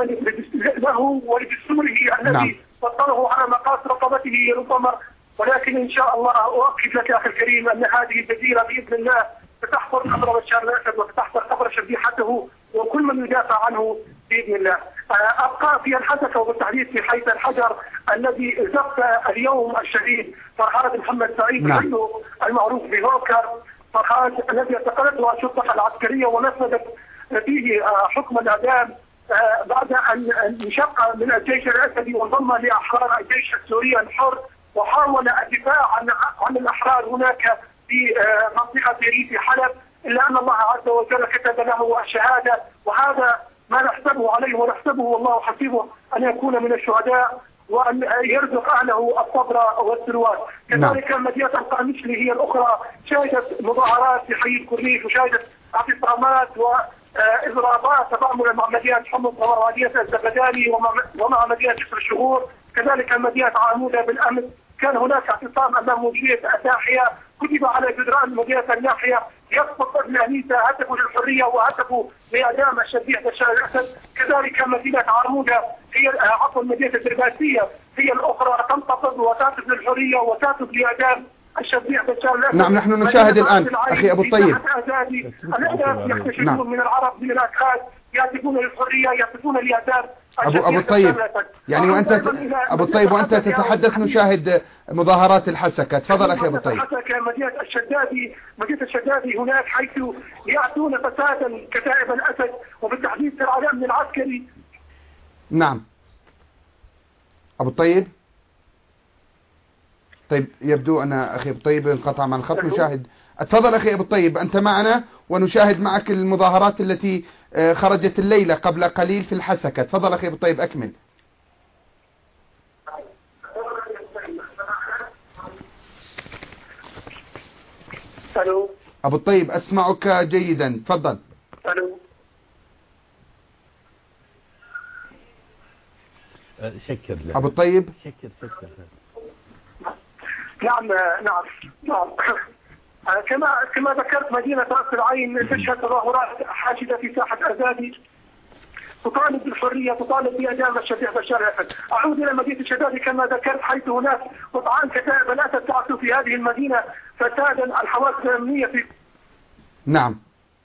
له ولدستوره الذي وصله على مقاس رقبته ربما. ولكن إن شاء الله أؤكد لك أخي الكريم أن هذه الجزيرة بإذن الله ستحفر قبر بشار الأسد وستحفر قبر شبيحته وكل من يدافع عنه بإذن الله. أبقى في الحدث وبالتحديد في حيث الحجر الذي زفت اليوم الشهيد فرحان محمد سعيد المعروف بهوكر، فرحان الذي اعتقلته الشرطة العسكرية ونفذت فيه حكم الإعدام بعد أن انشق من الجيش الأسدي وانضم لأحرار الجيش السوري الحر، وحاول الدفاع عن الأحرار هناك في منطقة ريف حلب، إلا أن الله عز وجل كتب له الشهادة، وهذا ما نحسبه عليه ونحسبه والله حسيبه أن يكون من الشهداء وأن يرزق أهله الصبر والسلوان. كذلك مدينة القامشلي هي الأخرى شهدت مظاهرات في حي الكورنيش، وشهدت اعتصامات وإضرابات تضامنا مع مدينة حمص ومع مدينة الزبداني ومع مدينة جسر الشهور. كذلك مدينة عمودة بالأمس كان هناك اعتصام أمام مديرية الناحية، كتب على جدران مدينة الناحية يسقط ابن أنيسة، هتفوا للحرية وهتفوا لإعدام الشبيح بشار الأسد. كذلك مدينة عمودة هي مدينة الدرباسية هي الأخرى تنتفض وتهتف للحرية وتهتف لإعدام الشبيح بشار الأسد. نعم نحن نشاهد الآن أخي أبو الطيب الأعداء يحتشدون من العرب من الأكاد، يهتفون للحرية، يهتفون لإعدام أبو الطيب. يعني وأنت أبو الطيب وأنت تتحدث نشاهد مظاهرات الحسكة. تفضل أخي أبو الطيب. مدينة الشدادي هناك حيث يأتون فسادا كتائب الأسد وبالتحديد في العالم العسكري. نعم أبو الطيب. طيب يبدو أن أخي أبو الطيب انقطع مع الخط. نشاهد. تفضل أخي أبو الطيب أنت معنا ونشاهد معك المظاهرات التي خرجت الليلة قبل قليل في الحسكة. تفضل أخي أبو الطيب أكمل. أبو الطيب أسمعك جيدا، تفضل. ألو. شكر له. أبو الطيب. شكر. نعم. كما ذكرت، مدينة رأس العين تشهد تظاهرات حاشدة في ساحة أرزادي تطالب بالحرية، تطالب بإعدام الشفيع بشار الأسد. أعود إلى مدينة الشدادي كما ذكرت، حيث هناك قطعان كتائب الأسد تعثر في هذه المدينة فسادا الحوادث الأمنية في. نعم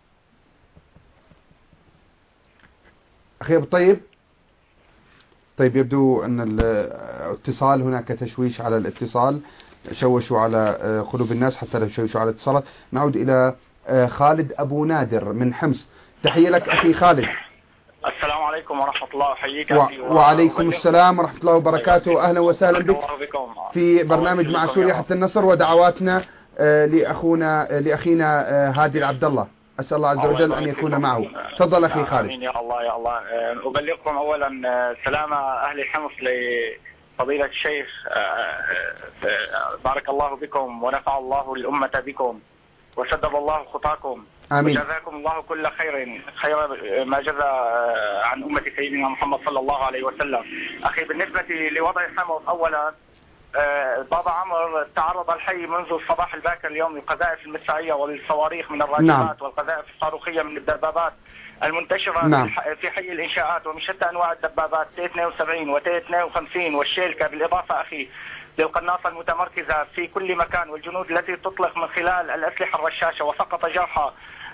أخي أبو الطيب. طيب يبدو أن الاتصال هناك تشويش على الاتصال، شوشوا على قلوب الناس حتى لا يشوشوا على الاتصالات. نعود إلى خالد أبو نادر من حمص. تحية لك أخي خالد. السلام عليكم ورحمة الله، أحييك. وعليكم السلام ورحمة الله وبركاته. أهلا وسهلا بك في برنامج مع سوريا حتى النصر، ودعواتنا لأخينا هادي العبد الله. أسأل الله عز وجل أن يكون معه. تفضل أخي خالد. آمين يا الله يا الله. أبلغكم أولا سلام أهل حمص لفضيلة الشيخ، بارك الله بكم ونفع الله الأمة بكم وسدد الله خطاكم. آمين. وجزاكم الله كل خير ما جزى عن أمة سيدنا محمد صلى الله عليه وسلم. أخي بالنسبة لوضع حمص، أولا بابا عمرو تعرض الحي منذ الصباح الباكر اليوم للقذائف المدفعية والصواريخ من الراكبات. نعم. والقذائف الصاروخية من الدبابات المنتشرة. نعم. في حي الإنشاءات ومن شتى أنواع الدبابات T-72 و T-52 والشيلكة، بالإضافة أخي للقناصة المتمركزة في كل مكان، والجنود التي تطلق من خلال الأسلحة الرشاشة، وسقط جرحى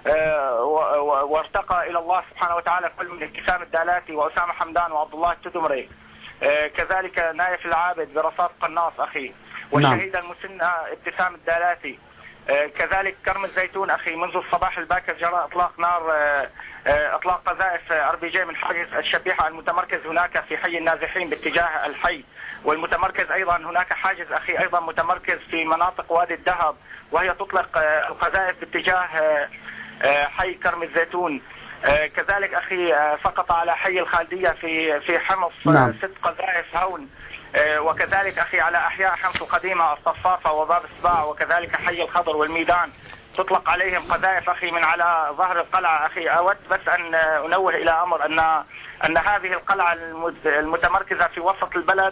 وارتقى إلى الله سبحانه وتعالى كل من ابتسام الدالاتي وأسامة حمدان وعبد الله التدمري، كذلك نايف العابد برصاص قناص أخي، والشهيدة المسنة ابتسام الدالاتي، كذلك كرم الزيتون أخي منذ الصباح الباكر جرى إطلاق قذائف RPG من حاجز الشبيحة المتمركز هناك في حي النازحين باتجاه الحي، والمتمركز أيضا هناك حاجز أخي أيضا متمركز في مناطق وادي الذهب، وهي تطلق القذائف باتجاه حي كرم الزيتون. كذلك أخي سقط على حي الخالدية في حمص 6 قذائف هون، وكذلك أخي على أحياء حمص القديمة الصفافة وباب السباع، وكذلك حي الخضر والميدان تطلق عليهم قذائف أخي من على ظهر القلعة. أخي أود بس أن أنوه إلى أمر أن هذه القلعة المتمركزة في وسط البلد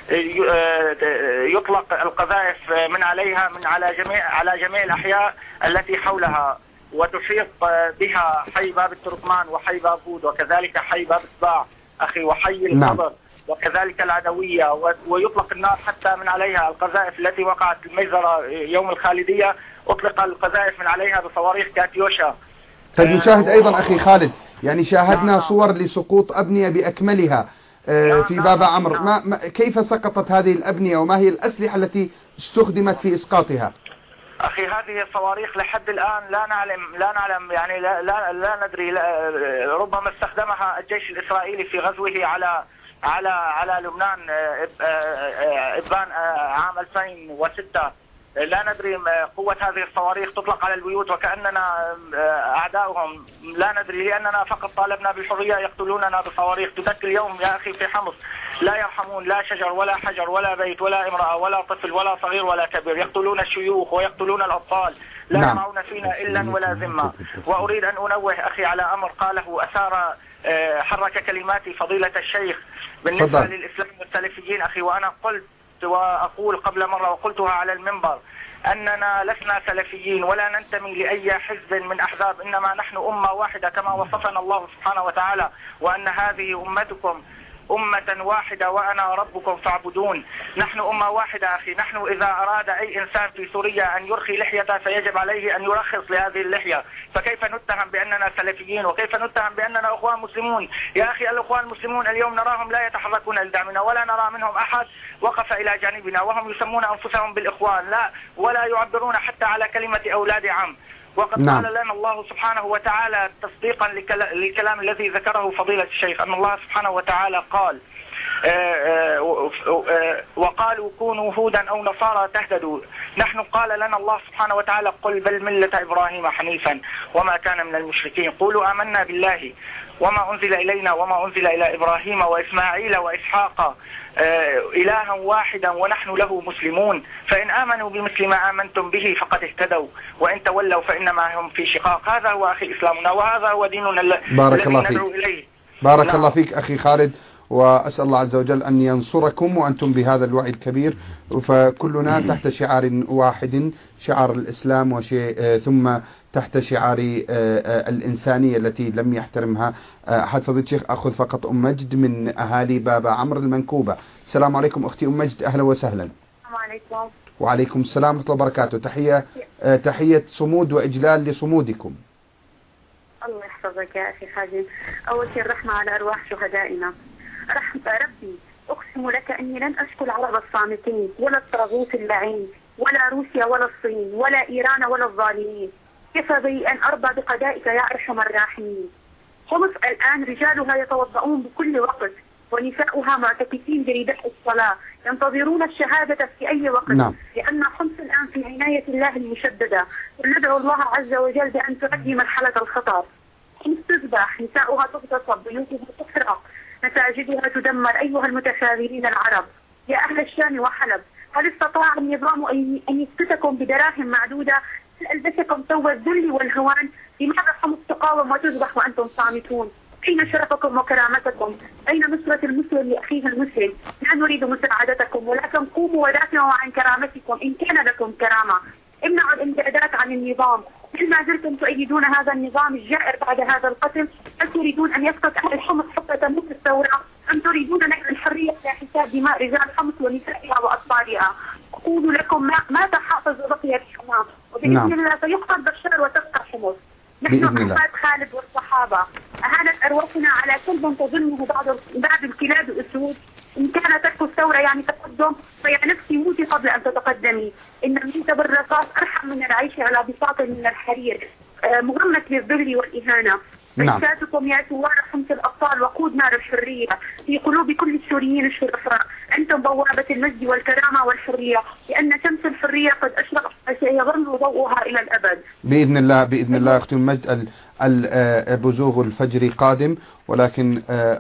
يطلق القذائف من عليها على جميع الأحياء التي حولها، وتحيط بها حي باب التركمان وحي باب هود، وكذلك حي باب السباع أخي وحي الخضر. وكذلك العدوية، ويطلق النار حتى من عليها. القذائف التي وقعت المجزرة يوم الخالدية أطلق القذائف من عليها بصواريخ كاتيوشا. طيب نشاهد أيضا أخي خالد، يعني شاهدنا صور لسقوط أبنية بأكملها في بابا عمرو. كيف سقطت هذه الأبنية وما هي الأسلحة التي استخدمت في إسقاطها؟ أخي هذه الصواريخ لحد الآن لا نعلم يعني لا ندري، ربما استخدمها الجيش الإسرائيلي في غزوه على لبنان إبان عام 2006. لا ندري قوة هذه الصواريخ تطلق على البيوت وكأننا أعداؤهم، لا ندري، لأننا فقط طالبنا بالحرية يقتلوننا بصواريخ تدك اليوم يا أخي في حمص. لا يرحمون لا شجر ولا حجر ولا بيت ولا امرأة ولا طفل ولا صغير ولا كبير، يقتلون الشيوخ ويقتلون الأطفال، لا يرعون فينا إلا ولا ذمة. وأريد أن أنوه أخي على أمر قاله أثار حرك كلماتي فضيلة الشيخ بالنسبة للإسلام والسلفيين أخي، وأنا قلت وأقول قبل مرة وقلتها على المنبر أننا لسنا سلفيين ولا ننتمي لأي حزب من أحزاب، إنما نحن أمة واحدة كما وصفنا الله سبحانه وتعالى، وأن هذه أمتكم أمة واحدة وأنا ربكم فاعبدون. نحن أمة واحدة أخي. نحن إذا أراد أي إنسان في سوريا أن يرخي لحيته فيجب عليه أن يرخص لهذه اللحية، فكيف نتهم بأننا سلفيين وكيف نتهم بأننا أخوان مسلمون؟ يا أخي الأخوان المسلمون اليوم نراهم لا يتحركون لدعمنا ولا نرى منهم أحد وقف إلى جانبنا، وهم يسمون أنفسهم بالإخوان لا ولا يعبرون حتى على كلمة أولاد عم. وقد قال لنا الله سبحانه وتعالى تصديقا للكلام الذي ذكره فضيلة الشيخ، أن الله سبحانه وتعالى قال وقالوا كونوا هودا أو نصارى تهتدوا. نحن قال لنا الله سبحانه وتعالى قل بل ملة إبراهيم حنيفا وما كان من المشركين. قولوا آمنا بالله وما أنزل إلينا وما أنزل إلى إبراهيم وإسماعيل وإسحاق إلها واحدا ونحن له مسلمون فإن آمنوا بمثل ما آمنتم به فقد اهتدوا وإن تولوا فإنما هم في شقاق. هذا هو أخي إسلامنا وهذا هو ديننا الذي ندعو إليه. بارك الله فيك أخي خالد، وأسأل الله عز وجل أن ينصركم وأنتم بهذا الوعي الكبير، فكلنا تحت شعار واحد، شعار الإسلام ثم تحت شعار الإنسانية التي لم يحترمها أحد. فضيلة الشيخ أخذ فقط أم مجد من أهالي بابا عمرو المنكوبة. السلام عليكم أختي أم مجد، أهلا وسهلا. السلام عليكم. وعليكم السلام ورحمة الله وبركاته. تحية صمود وإجلال لصمودكم. الله يحفظك يا أخي خادم. أول شيء الرحمة على أرواح شهدائنا. ربي أقسم لك أني لن أشكو العرب الصامتين ولا الطاغوت اللعين ولا روسيا ولا الصين ولا إيران ولا الظالمين. كفى بي أن أرضى بقضائك يا أرحم الراحمين. حمص الآن رجالها يتوضؤون بكل وقت ونساؤها معتكفين برداء الصلاة ينتظرون الشهادة في أي وقت. نعم. لأن حمص الآن في عناية الله المشددة، وندعو الله عز وجل بأن تعدي مرحلة الخطر. حمص تذبح، نساؤها تغتصب، بيوتها تحرق، مساجدها تدمر. أيها المتثابرين العرب يا أهل الشام وحلب، هل استطاع النظام أن يسكتكم بدراهم معدودة؟ هل ألبسكم ثوب الذل والهوان؟ لماذا حمص تقاوم وتذبح وأنتم صامتون؟ أين شرفكم وكرامتكم؟ أين نصرة المسلم لأخيه المسلم؟ لا نريد مساعدتكم، ولكن قوموا ودافعوا عن كرامتكم إن كان لكم كرامة. امنعوا الامدادات عن النظام. هل ما زلتم تؤيدون هذا النظام الجائر بعد هذا القتل؟ هل تريدون أن يسقط أهل حمص حتى تموت الثورة؟ أم تريدون نقل الحرية على حساب دماء رجال حمص ونسائها وأطفالها؟ أقول لكم ما تحافظ بقية الحمام، وبإذن الله سيقتل بشار وتبقى حمص. نحن أحفاد خالد والصحابة أهانت أرواحنا على كلب تظنه بعض الكلاب والأسود. إن كان ترك الثورة يعني تقدم، فيا نفسي موتي قبل أن تتقدمي. إن الموت بالرصاص أرحم من العيش على بساط من الحرير مغمة بالذل والإهانة. رسالتكم يا ثوار حمص الأبطال وقود نار الحرية في قلوب كل السوريين الشرفاء. أنتم بوابة المجد والكرامة والحرية، لأن شمس الحرية قد أشرقت وسيظل ضوءها إلى الأبد بإذن الله. بإذن الله أختي المجد، البزوغ الفجري قادم، ولكن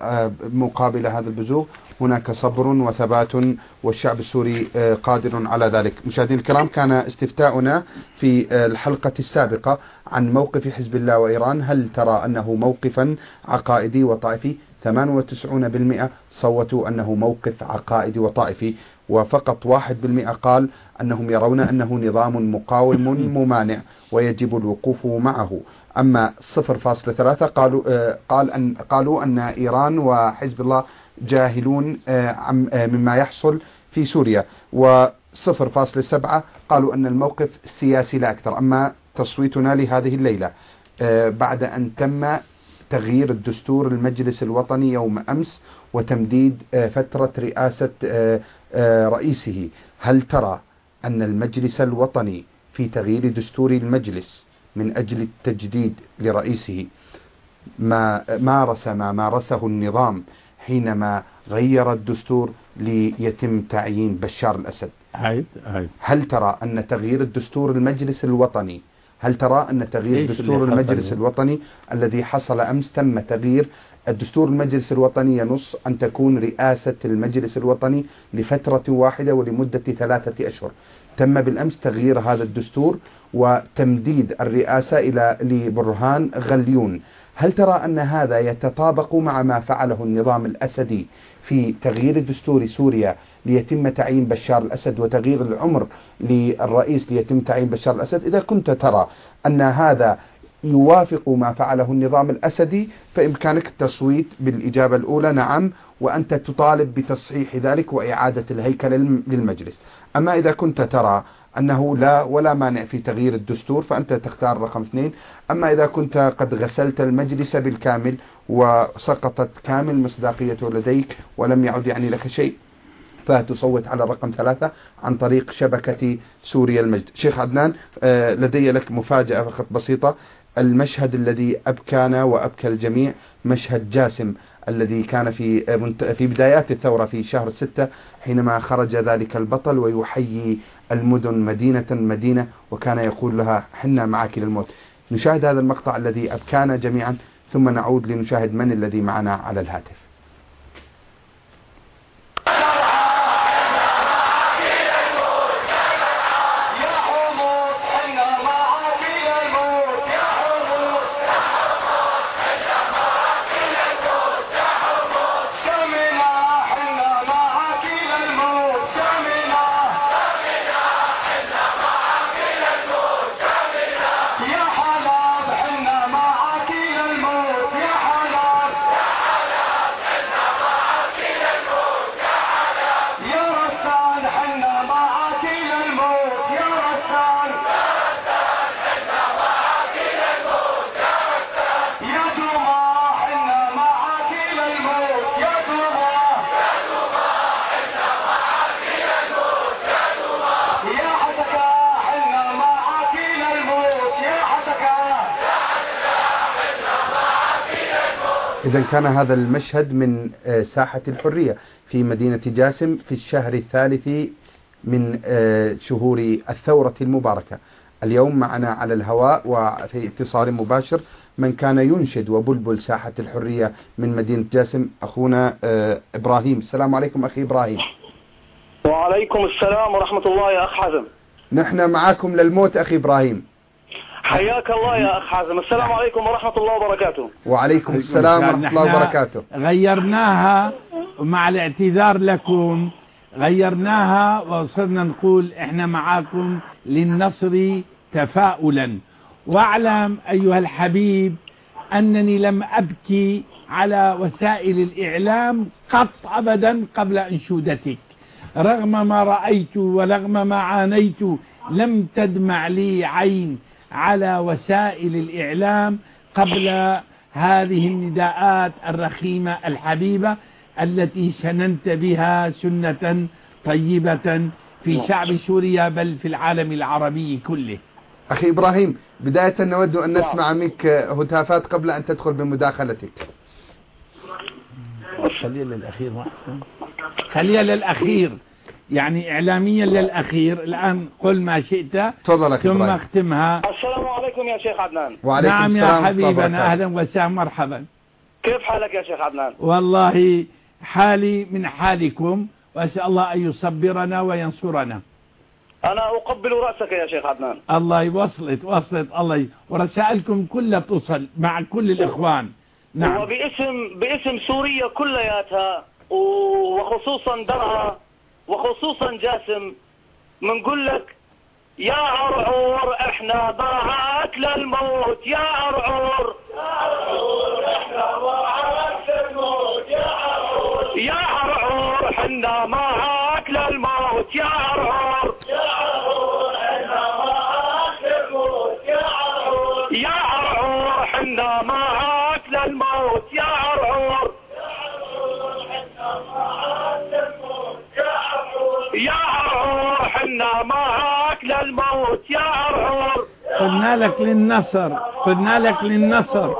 مقابل هذا البزوغ هناك صبر وثبات، والشعب السوري قادر على ذلك. مشاهدينا الكرام، كان استفتاؤنا في الحلقة السابقة عن موقف حزب الله وإيران، هل ترى أنه موقفا عقائدي وطائفي؟ 98% صوتوا أنه موقف عقائدي وطائفي، وفقط 1% قال أنهم يرون أنه نظام مقاوم ممانع ويجب الوقوف معه. أما 0.3 قالوا أن إيران وحزب الله جاهلون مما يحصل في سوريا، و0.7 قالوا أن الموقف سياسي لا أكثر. أما تصويتنا لهذه الليلة بعد أن تم تغيير الدستور المجلس الوطني يوم أمس وتمديد فترة رئاسة رئيسه، هل ترى أن المجلس الوطني في تغيير دستور المجلس من أجل التجديد لرئيسه مارس ما مارسه النظام حينما غير الدستور ليتم تعيين بشار الأسد؟ هل ترى أن تغيير الدستور المجلس الوطني، هل ترى أن تغيير دستور المجلس الوطني الذي حصل أمس، تم تغيير الدستور المجلس الوطني ينص أن تكون رئاسة المجلس الوطني لفترة واحدة ولمدة 3 أشهر، تم بالأمس تغيير هذا الدستور وتمديد الرئاسة لبرهان غليون. هل ترى أن هذا يتطابق مع ما فعله النظام الأسدي في تغيير دستور سوريا ليتم تعيين بشار الأسد وتغيير العمر للرئيس ليتم تعيين بشار الأسد؟ إذا كنت ترى أن هذا يوافق ما فعله النظام الأسدي فإمكانك التصويت بالإجابة الأولى نعم، وأنت تطالب بتصحيح ذلك وإعادة الهيكل للمجلس. أما إذا كنت ترى أنه لا ولا مانع في تغيير الدستور فأنت تختار رقم 2. أما إذا كنت قد غسلت المجلس بالكامل وسقطت كامل مصداقيته لديك ولم يعد يعني لك شيء فتصوت على الرقم 3 عن طريق شبكة سوريا المجد. شيخ عدنان، لدي لك مفاجأة فقط بسيطة. المشهد الذي أبكانا وأبكى الجميع مشهد جاسم الذي كان في بدايات الثورة في شهر 6 حينما خرج ذلك البطل ويحيي المدن مدينة مدينة وكان يقول لها حنا معك للموت. نشاهد هذا المقطع الذي أبكانا جميعا ثم نعود لنشاهد من الذي معنا على الهاتف. إذا كان هذا المشهد من ساحة الحرية في مدينة جاسم في الشهر الثالث من شهور الثورة المباركة. اليوم معنا على الهواء وفي اتصال مباشر من كان ينشد وبلبل ساحة الحرية من مدينة جاسم أخونا إبراهيم. السلام عليكم أخي إبراهيم. وعليكم السلام ورحمة الله يا أخ حازم. نحن معاكم للموت أخي إبراهيم. حياك الله يا أخ حازم. السلام عليكم ورحمة الله وبركاته. وعليكم السلام ورحمة الله وبركاته. غيرناها مع الاعتذار لكم، غيرناها وصرنا نقول احنا معاكم للنصر تفاؤلا. واعلم أيها الحبيب أنني لم أبكي على وسائل الإعلام قط أبدا قبل أنشودتك، رغم ما رأيت ورغم ما عانيت لم تدمع لي عين على وسائل الإعلام قبل هذه النداءات الرخيمة الحبيبة التي سننت بها سنة طيبة في شعب سوريا بل في العالم العربي كله. أخي إبراهيم، بداية نود أن نسمع منك هتافات قبل أن تدخل بمداخلتك. خليها للأخير، خليها للأخير، يعني إعلاميا للأخير. الآن قل ما شئت ثم اختمها. السلام عليكم يا شيخ عدنان. وعليكم نعم السلام يا حبيبنا، أهلا وسهلا مرحبا. كيف حالك يا شيخ عدنان؟ والله حالي من حالكم، وأسأل الله أن يصبرنا وينصرنا. أنا أقبل رأسك يا شيخ عدنان. الله وصلت الله، ورسائلكم كلها توصل مع كل الإخوان. نعم. وباسم سوريا كلياتها وخصوصا درعا وخصوصا جاسم منقول لك يا عرعور احنا ضاعت للموت، يا عرعور احنا ضاعت للموت، يا عرعور يا عرعور حنا معاك للموت، يا عرعور يا عرعور حنا معاك للموت، يا عرعور يا عرعور حنا معاك للموت، يا عرعور يا عرعور حنا معاك للموت، يا عرعور. قلنا لك للنصر، قلنا لك للنصر.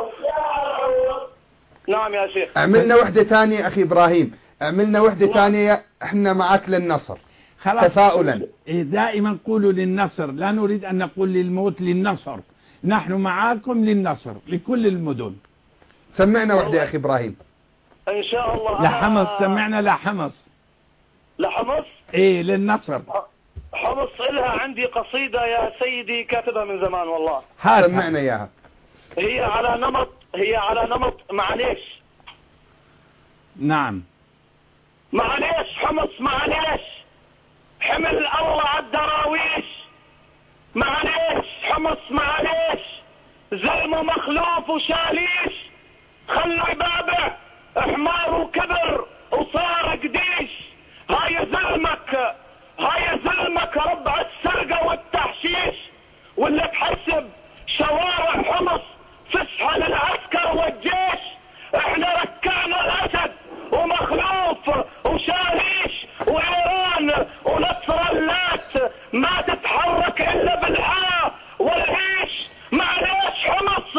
نعم يا شيخ. عملنا وحدة ثانية أخي إبراهيم، عملنا وحدة ثانية احنا معاك للنصر تفاؤلا. دائما قولوا للنصر، لا نريد أن نقول للموت، للنصر. نحن معاكم للنصر لكل المدن. سمعنا وحدة يا أخي إبراهيم. إن شاء الله. لحمص، سمعنا لحمص. لحمص؟ إيه للنصر. حمص إلها عندي قصيدة يا سيدي كاتبها من زمان والله. سمعنا إياها. هي على نمط معليش. نعم. معليش حمص، معليش حمل الله عالدراويش، معليش حمص معليش زلمه مخلوف وشاليش، خلوا يبابه حمار وكبر وصار قديش. هاي زلمك ربع السرقة والتحشيش، واللي تحسب شوارع حمص فسحة للعسكر والجيش. احنا ركعنا الاسد ومخلوف وشاليش وايران ونصر اللات، ما تتحرك الا بالحا والعيش. معليش حمص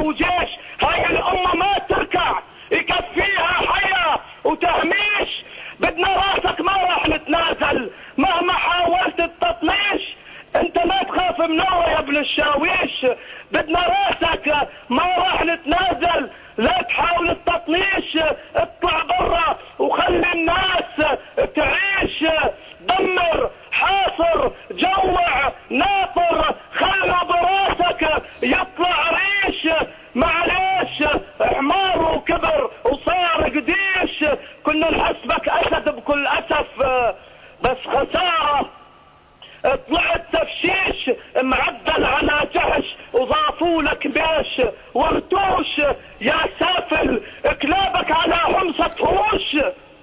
وجيش. هاي الامة ما تركع يكفيها حياة وتهميش. بدنا راسك ما راح نتنازل مهما حاولت التطنيش. انت ما تخاف منوع يا ابن الشاويش. بدنا راسك ما راح نتنازل. لا تحاول التطنيش. اطلع برا وخلي الناس تعيش. دمر حاصر جوع ناطر خلوا براسك يطلع ريش. معليش حمار وكبر وصار قديش. كنا نحسبك اسد بكل اسف بس خسارة طلعت تفشيش. معدل على جحش وضافوا لك بيش ورتوش. يا سافل كلابك على حمصة هوش.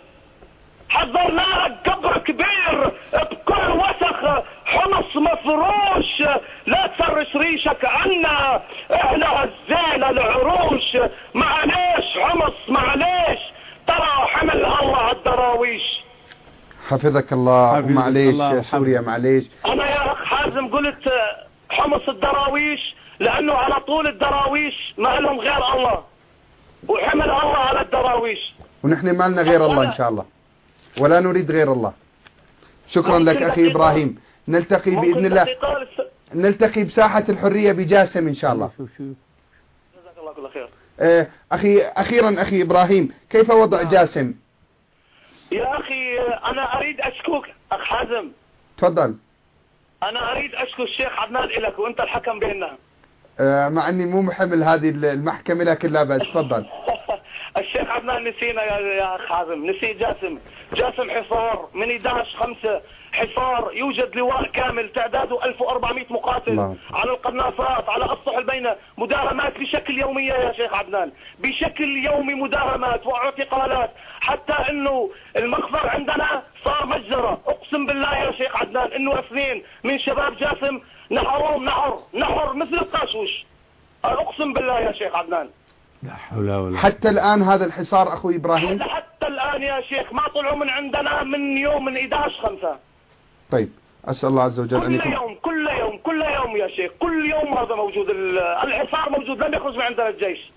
حضرناك قبر كبير بكل وسخ حمص مفروش. لا تسرش ريشك عنا احنا هزينا العروش. معليش حمص معليش ترى حمل الله على الدراويش. حفظك الله. ومعليش سوريا معليش. انا يا اخ حازم قلت حمص الدراويش لانه على طول الدراويش ما لهم غير الله وحمل الله على الدراويش. ونحن ما لنا غير الله ان شاء الله ولا نريد غير الله. شكرا لك اخي ابراهيم. نلتقي باذن الله. نلتقي بساحة الحرية بجاسم ان شاء الله. جزاك الله كل خير. اخيرا اخي ابراهيم كيف وضع جاسم؟ يا اخي انا اريد اشكوك اخ حازم. تفضل. انا اريد اشكو الشيخ عدنان لك وانت الحكم بيننا. مع اني مو محمل هذه المحكمة لكن لا بأس. تفضل. الشيخ عدنان نسينا يا اخ حازم. نسي جاسم حصار من 11/5 حصار. يوجد لواء كامل تعداده 1400 مقاتل الله. على القناصات على الصح البينة. مداهمات بشكل يومي يا شيخ عدنان بشكل يومي مداهمات واعتقالات. حتى انه المخبر عندنا صار مجزرة. اقسم بالله يا شيخ عدنان انه 2 من شباب جاسم نحروهم نحر مثل القاشوش. اقسم بالله يا شيخ عدنان. لا حول ولا. حتى الآن هذا الحصار أخوي إبراهيم؟ حتى الآن يا شيخ ما طلعوا من عندنا من يوم من 11/5. طيب أسأل الله عز وجل أن يكون كل يوم يا شيخ كل يوم هذا موجود. الحصار موجود لم يخرج من عندنا الجيش.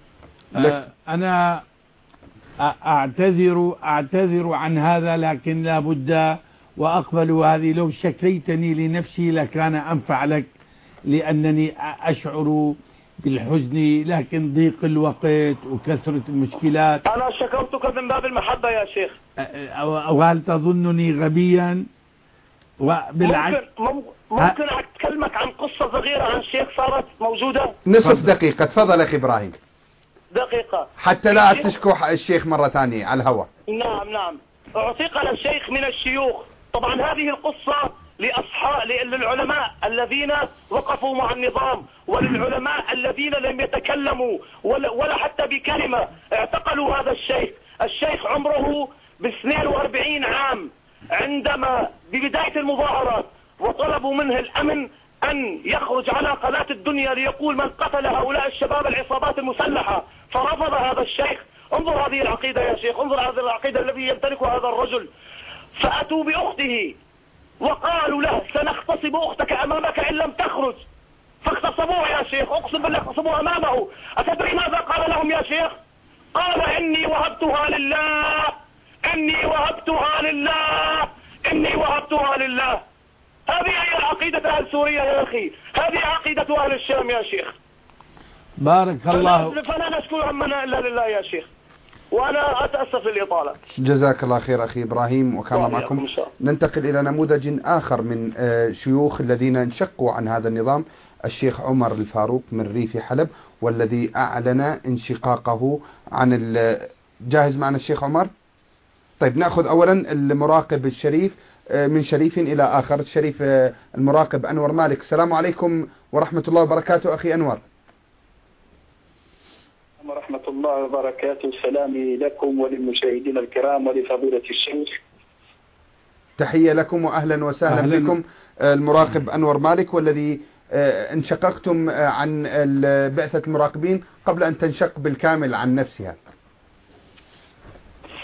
أنا أعتذر عن هذا لكن لا بد وأقبل هذه. لو شكيتني لنفسي لكان أنفع لك لأنني أشعر بالحزن لكن ضيق الوقت وكثرة المشكلات. أنا شكرتك من باب المحبة يا شيخ. وهل تظنني غبيا؟ وبالعكس ممكن أتكلمك عن قصة صغيرة عن الشيخ صارت موجودة نصف دقيقة. تفضل أخي إبراهيم. دقيقة حتى لا تشكو الشيخ مرة ثانية على الهواء. نعم اعتقل الشيخ من الشيوخ. طبعا هذه القصة للعلماء الذين وقفوا مع النظام وللعلماء الذين لم يتكلموا ولا حتى بكلمة. اعتقلوا هذا الشيخ عمره 42 عام عندما ببداية المظاهرات وطلبوا منه الأمن أن يخرج على قناة الدنيا ليقول من قتل هؤلاء الشباب العصابات المسلحة. فرفض هذا الشيخ. انظر هذه العقيدة يا شيخ. انظر هذه العقيدة الذي يمتلكها هذا الرجل. فأتوا بأخته وقالوا له سنغتصب أختك أمامك إن لم تخرج. فاغتصبوه يا شيخ. أقسم بالله اغتصبوه أمامه. أتدري ماذا قال لهم يا شيخ؟ قال إني وهبتها لله إني وهبتها لله إني وهبتها لله. هذه هي عقيدة أهل سوريا يا أخي. هذه عقيدة أهل الشام يا شيخ. بارك الله. فلا نشكر همنا إلا لله يا شيخ. وأنا أتأسف للإطالة. جزاك الله خير أخي إبراهيم وكان معكم. ننتقل إلى نموذج آخر من شيوخ الذين انشقوا عن هذا النظام. الشيخ عمر الفاروق من ريف حلب والذي أعلن انشقاقه عن جاهز معنا الشيخ عمر؟ طيب نأخذ أولا المراقب الشريف من شريف إلى آخر. الشريف المراقب أنور مالك. السلام عليكم ورحمة الله وبركاته أخي أنور. ورحمة الله وبركاته. سلامي لكم وللمشاهدين الكرام ولفضيلة الشيخ. تحية لكم وأهلا وسهلا بكم. المراقب أنور مالك والذي انشققتم عن بعثة المراقبين قبل أن تنشق بالكامل عن نفسها.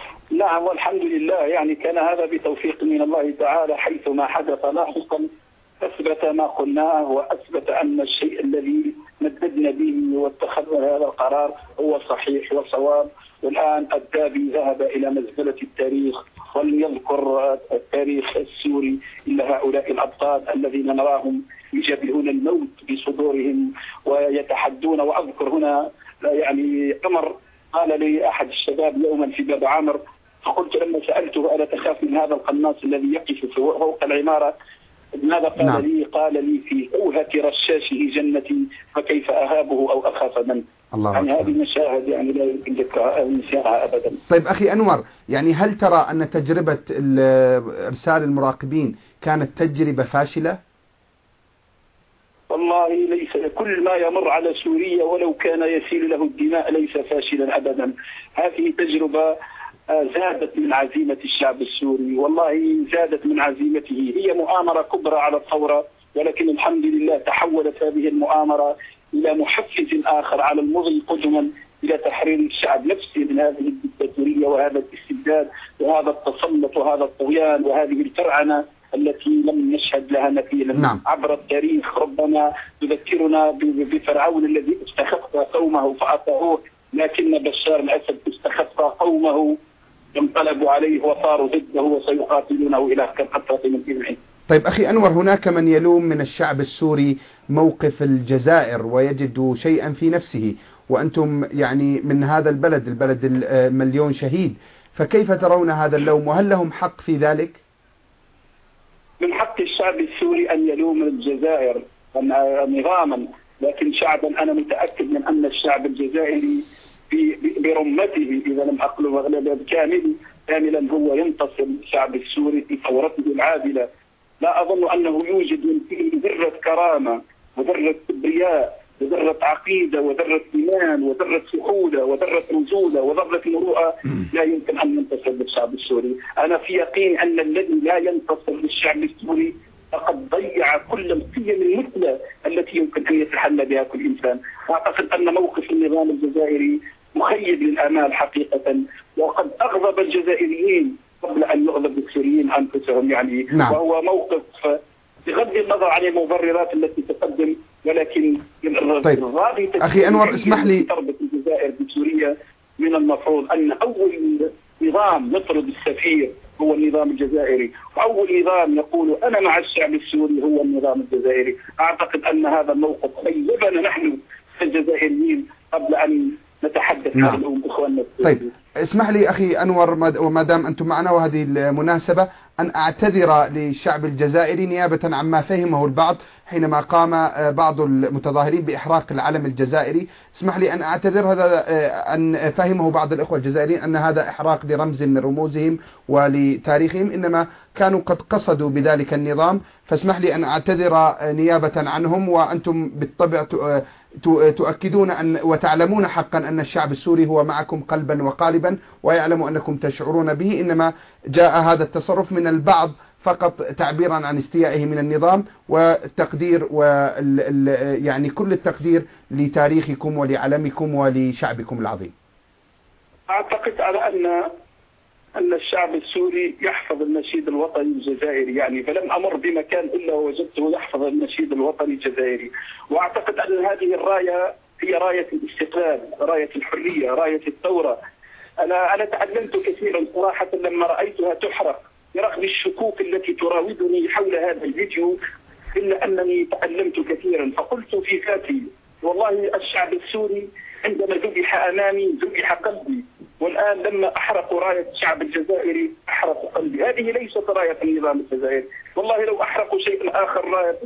نعم والحمد لله. يعني كان هذا بتوفيق من الله تعالى حيث ما حدث لاحقا أثبت ما قلناه، وأثبت أن الشيء الذي مددنا به واتخذنا هذا القرار هو صحيح وصواب. والآن الدابي ذهب إلى مزبلة التاريخ، ولم يذكر التاريخ السوري إلا هؤلاء الأبطال الذين نراهم يجابهون الموت بصدورهم ويتحدون. وأذكر هنا يعني عمر قال لي أحد الشباب يوما في باب عمر، فقلت لما سألته ألا تخاف من هذا القناص الذي يقف فوق العمارة؟ ماذا قال نعم. لي؟ قال لي في أوهة رشاشه جنتي فكيف أهابه أو أخاف منه. يعني هذه مشاهد يعني لا يمكن ذكرها أو نسيانها أبدا. طيب أخي أنور، يعني هل ترى أن تجربة إرسال المراقبين كانت تجربة فاشلة؟ والله ليس كل ما يمر على سوريا ولو كان يسيل له الدماء ليس فاشلا أبدا. هذه تجربة زادت من عزيمة الشعب السوري، والله زادت من عزيمته. هي مؤامرة كبرى على الثورة، ولكن الحمد لله تحولت هذه المؤامرة إلى محفز آخر على المضي قدما إلى تحرير الشعب نفسه من هذه الدكتاتورية وهذا الاستبداد وهذا التسلط وهذا الطغيان وهذه الفرعنة التي لم نشهد لها مثيلا. نعم. عبر التاريخ ربما تذكرنا بفرعون الذي استخف قومه فأطاعوه، لكن بشار الأسد استخف قومه انقلبوا عليه وصاروا ضده وسيقاتلونه إلى قطرة من دمه. طيب أخي أنور، هناك من يلوم من الشعب السوري موقف الجزائر ويجد شيئا في نفسه، وأنتم يعني من هذا البلد المليون شهيد، فكيف ترون هذا اللوم وهل لهم حق في ذلك؟ من حق الشعب السوري أن يلوم الجزائر نظاما، لكن شعبا أنا متأكد من أن الشعب الجزائري برمته إذا لم أقل كاملا هو ينتصر الشعب السوري في ثورته العادلة. لا أظن أنه يوجد من فيه ذرة كرامة وذرة كبرياء وذرة عقيدة وذرة إيمان وذرة سهولة وذرة رجولة وذرة مروءة لا يمكن أن ينتصر للشعب السوري. أنا في يقين أن الذي لا ينتصر للشعب السوري فقد ضيع كل القيم المثلى التي يمكن أن يتحلى بها كل إنسان. أعتقد أن موقف النظام الجزائري مخيب للآمال حقيقة، وقد أغضب الجزائريين قبل أن يغضب السوريين أنفسهم يعني. نعم. وهو موقف بغض النظر عن المبررات التي تقدم، ولكن طيب أخي أنور اسمح لي، تربط الجزائر بسوريا من المفروض أن أول نظام يطرد السفير هو النظام الجزائري، وأول نظام يقول أنا مع الشعب السوري هو النظام الجزائري. أعتقد أن هذا الموقف خيبنا نحن الجزائريين قبل أن نتحدث عن إخواننا. طيب اسمح لي أخي أنور، وما دام أنتم معنا وهذه المناسبة، أن أعتذر للشعب الجزائري نيابة عما فهمه البعض حينما قام بعض المتظاهرين بإحراق العلم الجزائري. اسمح لي أن أعتذر، هذا أن فهمه بعض الإخوة الجزائريين أن هذا إحراق لرمز من رموزهم ولتاريخهم، إنما كانوا قد قصدوا بذلك النظام، فاسمح لي أن أعتذر نيابة عنهم. وأنتم بالطبع تؤكدون أن وتعلمون حقا أن الشعب السوري هو معكم قلبا وقالبا، ويعلم أنكم تشعرون به، إنما جاء هذا التصرف من البعض فقط تعبيرا عن استيائه من النظام والتقدير يعني كل التقدير لتاريخكم ولعلمكم ولشعبكم العظيم. أعتقد على أن الشعب السوري يحفظ النشيد الوطني الجزائري يعني، فلم أمر بمكان إلا وجدته يحفظ النشيد الوطني الجزائري. وأعتقد أن هذه الراية هي راية الاستقلال، راية الحرية، راية الثورة. أنا تعلمت كثيرا صراحة لما رأيتها تحرق، برغم الشكوك التي تراودني حول هذا الفيديو، إلا أنني تعلمت كثيرا. فقلت في ذاتي والله الشعب السوري عندما ذبح أمامي ذبح قلبي، والآن لما أحرقوا راية الشعب الجزائري أحرقوا قلبي. هذه ليست راية النظام الجزائري، والله لو أحرقوا شيء آخر راية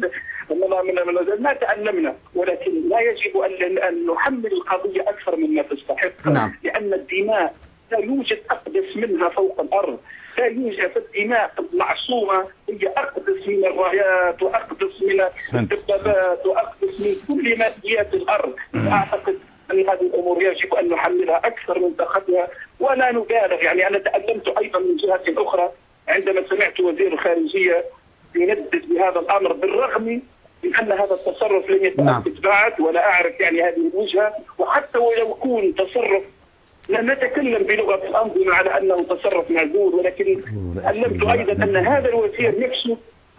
ما تعلمنا. ولكن لا يجب أن نحمل القضية أكثر مما تستحق. نعم. لأن الدماء لا يوجد أقدس منها فوق الأرض، لا يوجد الدماء المعصومة هي أقدس من الرايات وأقدس من الدبابات وأقدس من كل ماديات الأرض. أعتقد أن هذه الأمور يجب أن نحملها أكثر من طاقتها ولا نبالغ يعني. أنا تعلمت أيضا من جهة أخرى عندما سمعت وزير الخارجية يندد بهذا الأمر، بالرغم من أن هذا التصرف لم يتأكد بعد ولا أعرف يعني هذه الوجهة، وحتى ولو كون تصرف لا نتكلم بلغة الأنظمة على أنه تصرف معذور، ولكن علمت أيضا أن هذا الوزير نفسه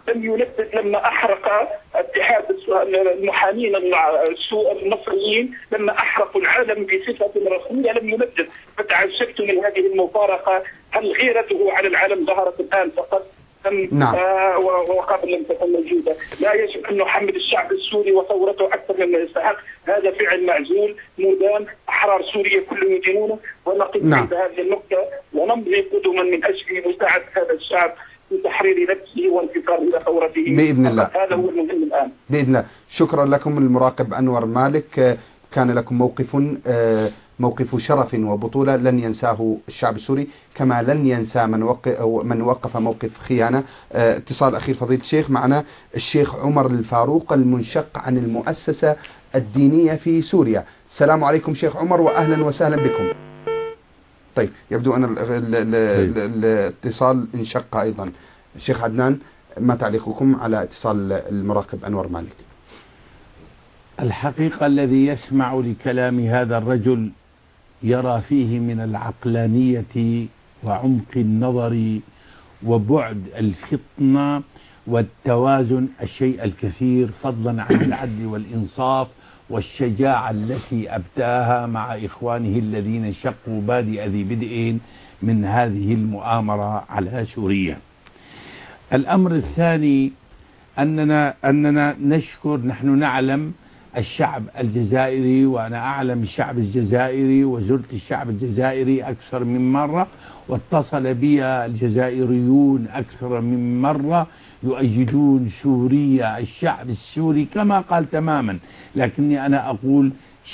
لم ينفذ لما أحرق اتحاد المحامين المصريين، لما أحرقوا العالم بصفة رسمية لم ينفذ. فتعجبت من هذه المفارقة. هل غيرته على العالم ظهرت الآن فقط؟ نعم. وقبل لم تكن موجودة. لا يجب أن نحمل الشعب السوري وثورته أكثر مما يستحق. هذا فعل معزول مدان. أحرار سوريا كلهم يدينونه، ونقف عند هذه النقطة ونمضي قدما من أجل مساعدة هذا الشعب في تحرير نفسه وانتصار إلى ثورته بإذن الله. هذا هو المهم الآن بإذن الله. شكرا لكم المراقب أنور مالك. كان لكم موقف شرف وبطولة لن ينساه الشعب السوري، كما لن ينسى من وقف موقف خيانة. اتصال أخير فضيلة الشيخ، معنا الشيخ عمر الفاروق المنشق عن المؤسسة الدينية في سوريا. السلام عليكم شيخ عمر وأهلا وسهلا بكم. طيب يبدو أن الاتصال انشق أيضا. الشيخ عدنان، ما تعليقكم على اتصال المراقب أنور مالك؟ الحقيقة الذي يسمع لكلام هذا الرجل يرى فيه من العقلانية وعمق النظر وبعد الفطنة والتوازن الشيء الكثير، فضلا عن العدل والإنصاف والشجاعة التي أبداها مع إخوانه الذين شقوا بادئ ذي بدء من هذه المؤامرة على سوريا. الأمر الثاني أننا نشكر، نحن نعلم الشعب الجزائري، وأنا أعلم الشعب الجزائري وزرت الشعب الجزائري أكثر من مرة، واتصل بي الجزائريون أكثر من مرة يؤيدون سوريا، الشعب السوري كما قال تماما، لكني أنا أقول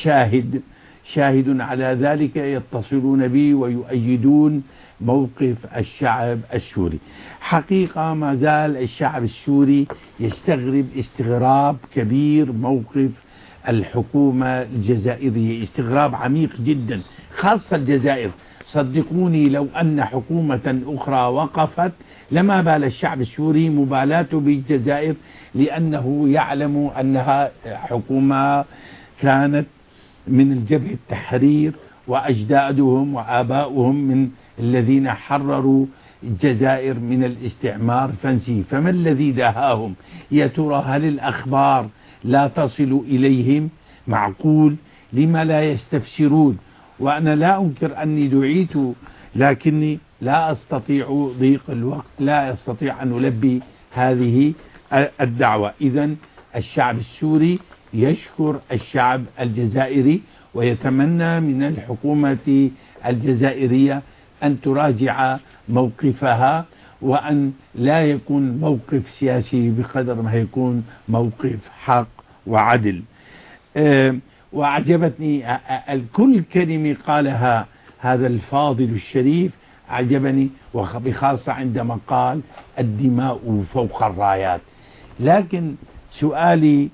شاهد على ذلك، يتصلون بي ويؤيدون موقف الشعب السوري. حقيقة ما زال الشعب السوري يستغرب استغراب كبير موقف الحكومة الجزائرية، استغراب عميق جدا، خاصة الجزائر. صدقوني لو أن حكومة أخرى وقفت لما بال الشعب السوري مبالاته بالجزائر، لأنه يعلم أنها حكومة كانت من الجبهة التحرير، وأجدادهم وآباؤهم من الذين حرروا الجزائر من الاستعمار الفرنسي. فما الذي دهاهم؟ يا ترى هل الأخبار لا تصل إليهم؟ معقول؟ لما لا يستفسرون؟ وأنا لا أنكر أني دعيت، لكني لا أستطيع ضيق الوقت، لا أستطيع أن ألبي هذه الدعوة. إذن الشعب السوري يشكر الشعب الجزائري، ويتمنى من الحكومة الجزائرية أن تراجع موقفها، وأن لا يكون موقف سياسي بقدر ما يكون موقف حق وعدل. وأعجبتني كل كلمة قالها هذا الفاضل الشريف، أعجبني، وبخاصة عندما قال الدماء فوق الرايات. لكن سؤالي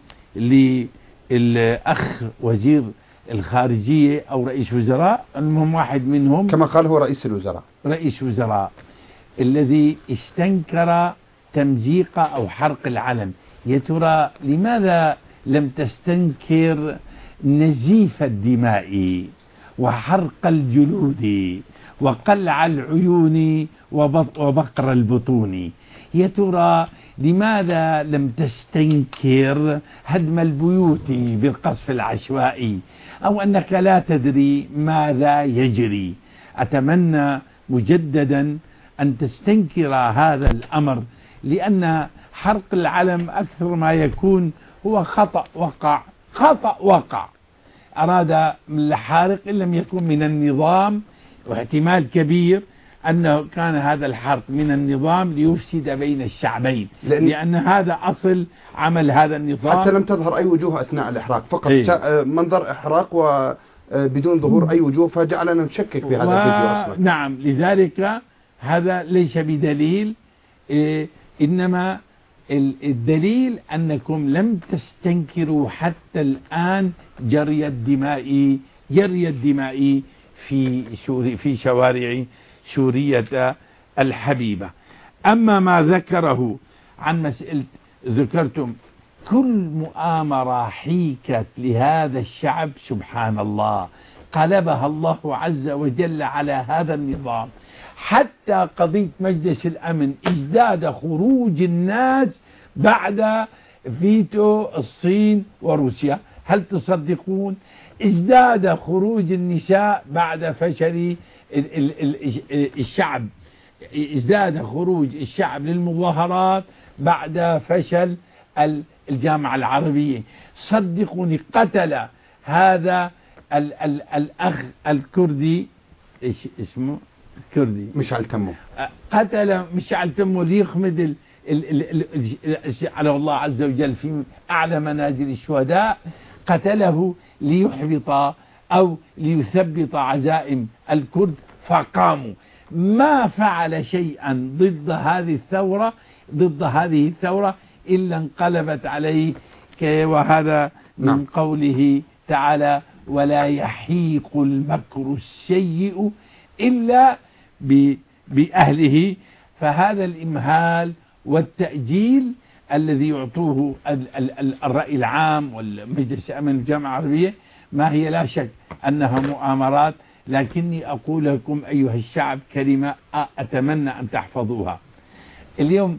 للأخ وزير الخارجية أو رئيس وزراء، المهم واحد منهم كما قال هو رئيس الوزراء، رئيس وزراء الذي استنكر تمزيق أو حرق العلم، يا ترى لماذا لم تستنكر نزيف الدماء وحرق الجلود وقلع العيون وبقر البطون؟ يا ترى لماذا لم تستنكر هدم البيوت بالقصف العشوائي، أو أنك لا تدري ماذا يجري؟ أتمنى مجددا أن تستنكر هذا الأمر، لأن حرق العلم أكثر ما يكون هو خطأ وقع أراد الحارق إن لم يكن من النظام، واحتمال كبير أنه كان هذا الحرق من النظام ليفسد بين الشعبين، لأن هذا أصل عمل هذا النظام. حتى لم تظهر أي وجوه أثناء الإحراق، فقط منظر إحراق وبدون ظهور أي وجوه، فجعلنا نشكك في هذا الفيديو أصلا. نعم، لذلك هذا ليس بدليل، إنما الدليل أنكم لم تستنكروا حتى الآن جري الدماء في شوارع سورية الحبيبة. أما ما ذكره عن مسألة، ذكرتم كل مؤامرة حيكت لهذا الشعب سبحان الله قلبها الله عز وجل على هذا النظام. حتى قضية مجلس الأمن ازداد خروج الناس بعد فيتو الصين وروسيا. هل تصدقون؟ ازداد خروج النساء بعد فشل الشعب، ازداد خروج الشعب للمظاهرات بعد فشل الجامعة العربية. صدقوني قتل هذا الأخ الكردي، اسمه كردي، مشعل تمو، قتل مشعل تمو ليخمد على الله عز وجل في أعلى منازل الشهداء، قتله ليحبط أو ليثبط عزائم الكرد فقاموا. ما فعل شيئا ضد هذه الثورة إلا انقلبت عليه، وهذا من قوله تعالى: ولا يحيق المكر السيء إلا بأهله. فهذا الإمهال والتأجيل الذي يعطوه الرأي العام والمجلس الأمن والجامعة العربية ما هي لا شك أنها مؤامرات، لكني أقول لكم أيها الشعب كلمة أتمنى أن تحفظوها اليوم.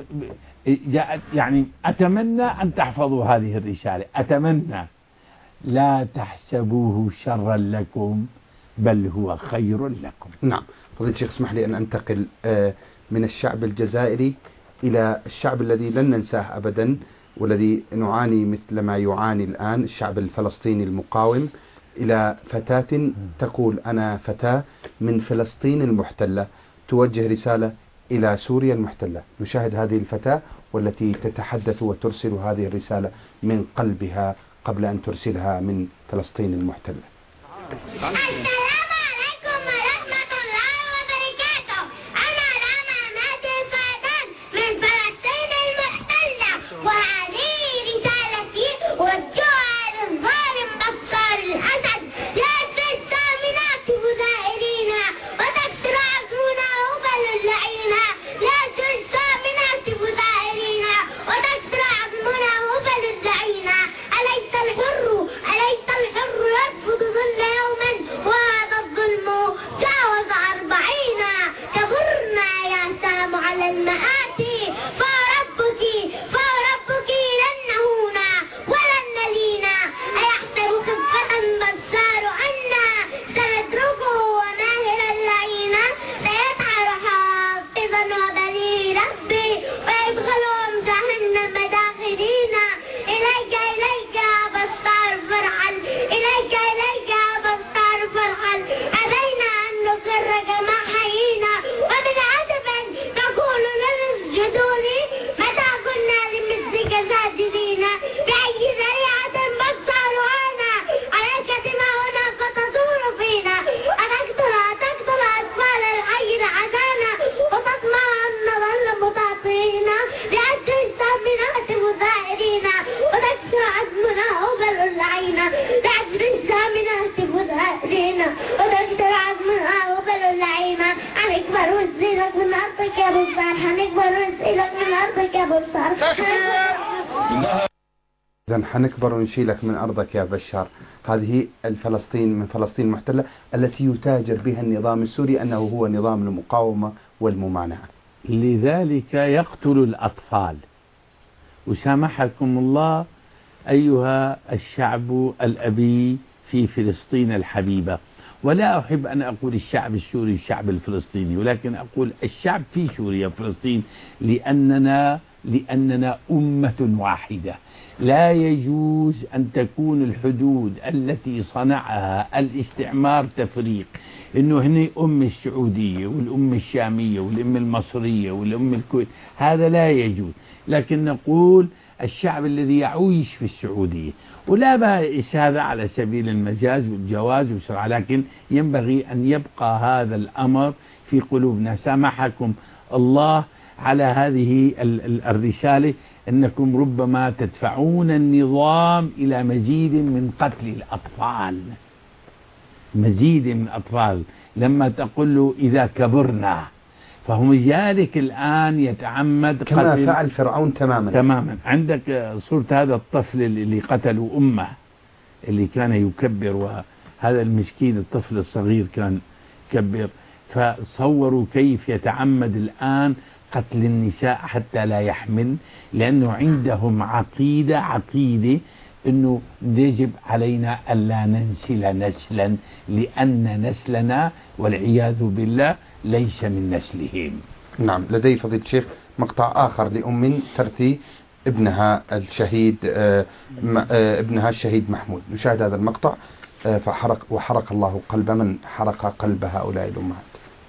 يعني أتمنى أن تحفظوا هذه الرسالة، أتمنى لا تحسبوه شرا لكم بل هو خير لكم. نعم فضيلة الشيخ، اسمح لي أن أنتقل من الشعب الجزائري إلى الشعب الذي لن ننساه أبدا والذي نعاني مثل ما يعاني الآن، الشعب الفلسطيني المقاوم، إلى فتاة تقول: أنا فتاة من فلسطين المحتلة، توجه رسالة إلى سوريا المحتلة. نشاهد هذه الفتاة والتي تتحدث وترسل هذه الرسالة من قلبها قبل أن ترسلها من فلسطين المحتلة. السلام عليكم ورحمة الله وبركاته. أنا راما مادي الفاتان من فلسطين المحتلة، وهذه رسالتي وجهها للظالم بشار الأسد: لا تستأمنات مزائرين وتكسر عزمنا هبل اللعينة. لا تستأمنات مزائرين وتكسر عزمنا هبل اللعينة. أليس الحر يرفض ظل يوما وهذا الظلم جاوز 40. كبرنا يا سلام على المآتي، فوربك لن نهونا ولن نلينا. أيحسب خفة بشار أنا سنتركه وماهر اللعينة. سيسحر حافظا وبلي ربي ويدخلهم جهنم داخلين. إليك يا بشار فرحا، إليك يا بشار فرحا. أبينا أن نقر كما حيينا، ومن عجب تقول للسجدوني متى كنا لمثلك ساجدين. بأي ذريعة بشار أنا عليك دماؤنا فتدور فينا. أتقتل أطفال الحي عدانا وتطمع أن نظل متعطينا. لأجل السامنات مزائرين وتكسر عزمنا هبل اللعينة. لأجل السامنات مزائرين وتكسر عزمنا هبل اللعينة. هنكبر ونسيلك من أرضك يا بصار، هنكبر ونسيلك من أرضك يا بصار. إذن حنكبر ونشيلك من أرضك يا بشار. هذه الفلسطين من فلسطين المحتلة التي يتاجر بها النظام السوري أنه هو نظام المقاومة والممانعة، لذلك يقتل الأطفال. وسامحكم الله أيها الشعب الأبي في فلسطين الحبيبة، ولا أحب أن أقول الشعب السوري الشعب الفلسطيني، ولكن أقول الشعب في سوريا وفلسطين، لأننا أمة واحدة. لا يجوز أن تكون الحدود التي صنعها الاستعمار تفريق، إنه هنا أم السعودية والأم الشامية والأم المصرية والأم الكويت، هذا لا يجوز. لكن نقول الشعب الذي يعيش في السعودية، ولا بأس هذا على سبيل المجاز والجواز والشرع، لكن ينبغي أن يبقى هذا الأمر في قلوبنا. سامحكم الله على هذه الرسالة، أنكم ربما تدفعون النظام إلى مزيد من قتل الأطفال، مزيد من الأطفال. لما تقول له إذا كبرنا، فهم ذلك الآن يتعمد كما فعل فرعون تماما. عندك صورة هذا الطفل اللي قتلوا أمه، اللي كان يكبر، وهذا المسكين الطفل الصغير كان يكبر. فصوروا كيف يتعمد الآن قتل النساء حتى لا يحمل، لأنه عندهم عقيدة أنه يجب علينا ألا ننسل نسلا، لأن نسلنا والعياذ بالله ليس من نسلهم. نعم. لدي فضيلة الشيخ مقطع آخر لأم ترثي ابنها الشهيد محمود. نشاهد هذا المقطع. وحرق الله قلب من حرق قلب هؤلاء الأمهات.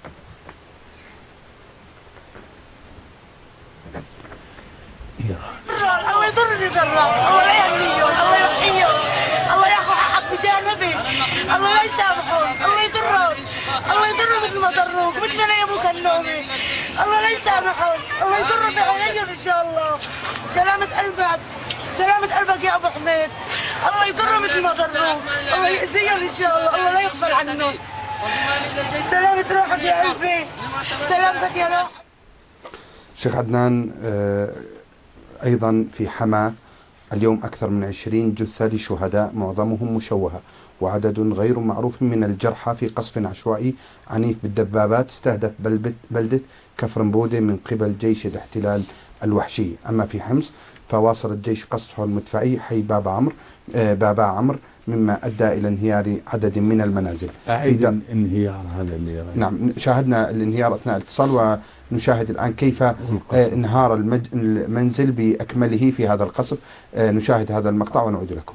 الله يضرني ضرر، الله لا يهديهم، الله يوحيهم، الله ياخذ حق بجانبي، الله لا يسامحون، الله يضرون، الله يضرون مثل ما ضروك، مثل ما نيموا كنومي، الله لا يسامحون، الله يضرون بعينيهم ان شاء الله. سلامة قلبك، سلامة قلبك يا ابو حميد، الله يضرهم مثل ما ضروك، الله يأذيهم ان شاء الله، الله لا يغفر عنهم. سلامة روحك يا قلبي، سلامتك يا روح. شيخ عدنان، أيضا في حماة اليوم أكثر من 20 جثة لشهداء معظمهم مشوهة، وعدد غير معروف من الجرحى في قصف عشوائي عنيف بالدبابات استهدف بلدة كفرنبودة من قبل جيش الاحتلال الوحشي. أما في حمص فواصل الجيش قصفه المدفعي حي بابا عمرو مما أدى إلى انهيار عدد من المنازل. انهيار هذا اللي نعم، شاهدنا الانهيار أثناء الاتصال، ونشاهد الآن كيف انهار المنزل بأكمله في هذا القصف. نشاهد هذا المقطع ونعود لكم.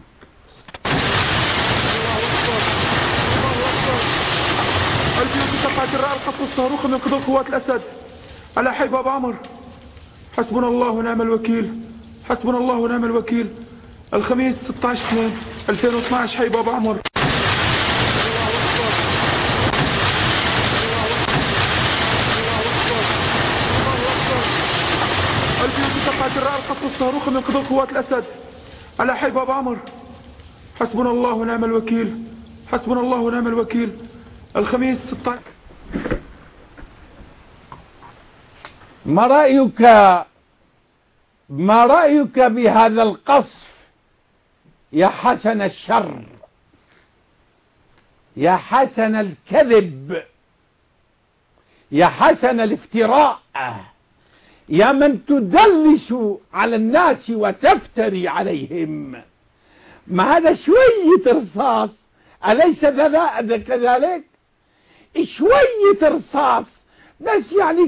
الجيوش تقعد الرأى القصف الصاروخ من قبل قوات الأسد على حي بابا عمرو. حسبنا الله ونعم الوكيل، حسبنا الله ونعم الوكيل. الخميس 16/2/2012 حي بابا عمرو. الجيوش تقعد الرأى القصف الصاروخ من قبل قوات الأسد على حي بابا عمرو. حسبنا الله ونعم الوكيل، حسبنا الله ونعم الوكيل. الخميس 16. ما رأيك بهذا القصف يا حسن الشر، يا حسن الكذب، يا حسن الافتراء، يا من تدلس على الناس وتفتري عليهم؟ ما هذا شوية رصاص، أليس كذلك؟ شوية رصاص بس، يعني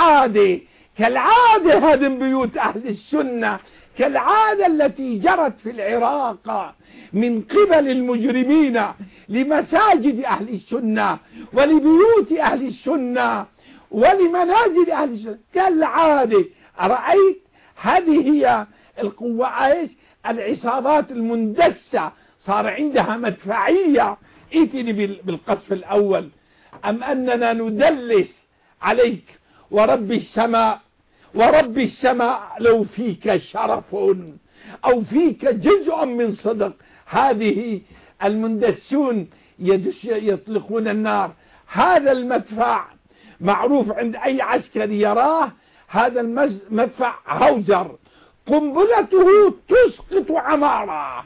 كالعادة هدم بيوت أهل السنة، كالعادة التي جرت في العراق من قبل المجرمين لمساجد أهل السنة ولبيوت أهل السنة ولمنازل أهل السنة كالعادة. أرأيت؟ هذه هي القوة. ايش؟ العصابات المندسة صار عندها مدفعية. ائتني بالقصف الأول. أم أننا ندلس عليك ورب السماء، ورب السماء لو فيك شرف أو فيك جزء من صدق. هذه المندسون يطلقون النار. هذا المدفع معروف عند أي عسكري يراه، هذا المدفع هاوزر، قنبلته تسقط عمارة،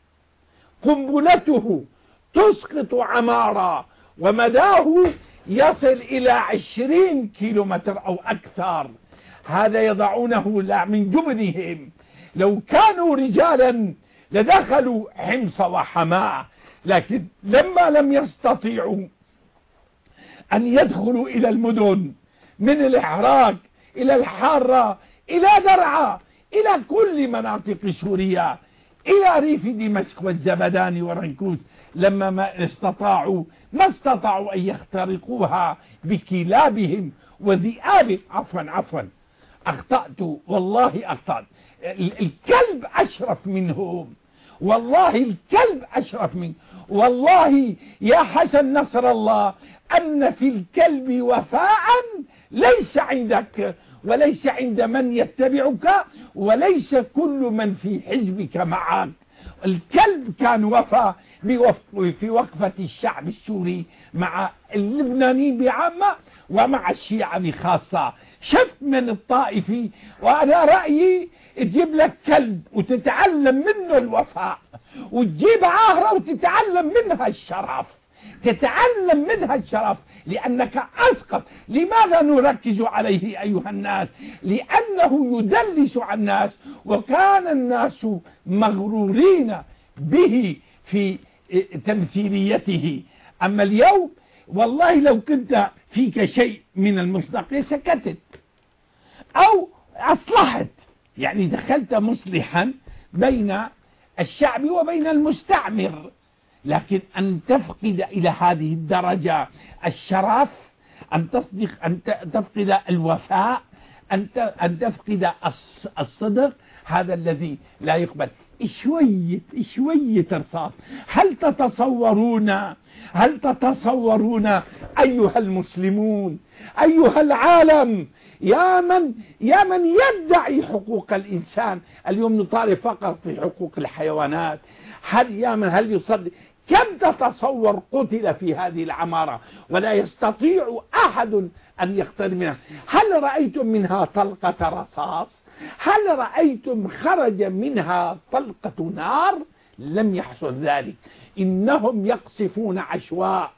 قنبلته تسقط عمارة، ومداه يصل إلى 20 كيلومتر أو أكثر. هذا يضعونه من جبنهم. لو كانوا رجالا لدخلوا حمص وحماة، لكن لما لم يستطيعوا أن يدخلوا إلى المدن من الإحراق إلى الحارة إلى درعا إلى كل مناطق سوريا إلى ريف دمشق والزبدان ورنكوس، لما ما استطاعوا أن يخترقوها بكلابهم وذئاب. عفوا أخطأت، والله أخطأت. الكلب أشرف منهم، والله الكلب أشرف منه. والله يا حسن نصر الله أن في الكلب وفاء ليس عندك وليس عند من يتبعك وليس كل من في حزبك معك. الكلب كان وفى في وقفة الشعب السوري مع اللبنانيين بعامة ومع الشيعة بخاصة. شفت من الطائفي، وأنا رأيي تجيب لك كلب وتتعلم منه الوفاء، وتجيب عاهرة وتتعلم منها الشرف. تتعلم منها الشرف لأنك أسقط. لماذا نركز عليه أيها الناس؟ لأنه يدلس على الناس، وكان الناس مغرورين به في تمثيليته. أما اليوم والله لو كنت فيك شيء من المصداقية سكتت أو أصلحت، يعني دخلت مصلحا بين الشعب وبين المستعمر. لكن أن تفقد إلى هذه الدرجة الشرف، أن تصدق، أن تفقد الوفاء، أن تفقد الصدق، هذا الذي لا يقبل. شوية رصاص. هل تتصورون أيها المسلمون، أيها العالم، يا من يدعي حقوق الإنسان؟ اليوم نطالب فقط في حقوق الحيوانات. هل يصدق؟ كم تتصور قتل في هذه العمارة ولا يستطيع أحد أن يقترب منها؟ هل رأيتم منها طلقة رصاص؟ هل رأيتم خرج منها طلقة نار؟ لم يحصل ذلك. إنهم يقصفون عشواء.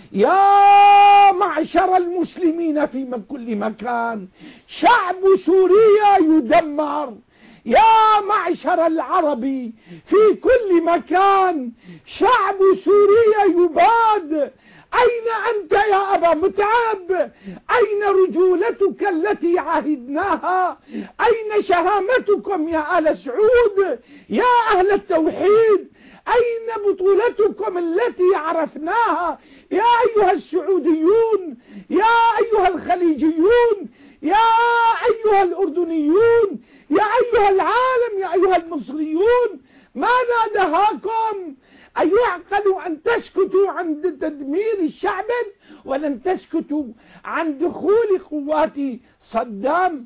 يا معشر المسلمين في كل مكان، شعب سوريا يدمر. يا معشر العربي في كل مكان، شعب سوريا يباد. أين أنت يا أبا متعب؟ أين رجولتك التي عهدناها؟ أين شهامتكم يا آل سعود، يا أهل التوحيد؟ أين بطولتكم التي عرفناها يا أيها السعوديون، يا أيها الخليجيون، يا أيها الأردنيون، يا أيها العالم، يا أيها المصريون؟ ماذا دهاكم؟ أيعقل أن تسكتوا عن تدمير الشعب ولن تسكتوا عن دخول قوات صدام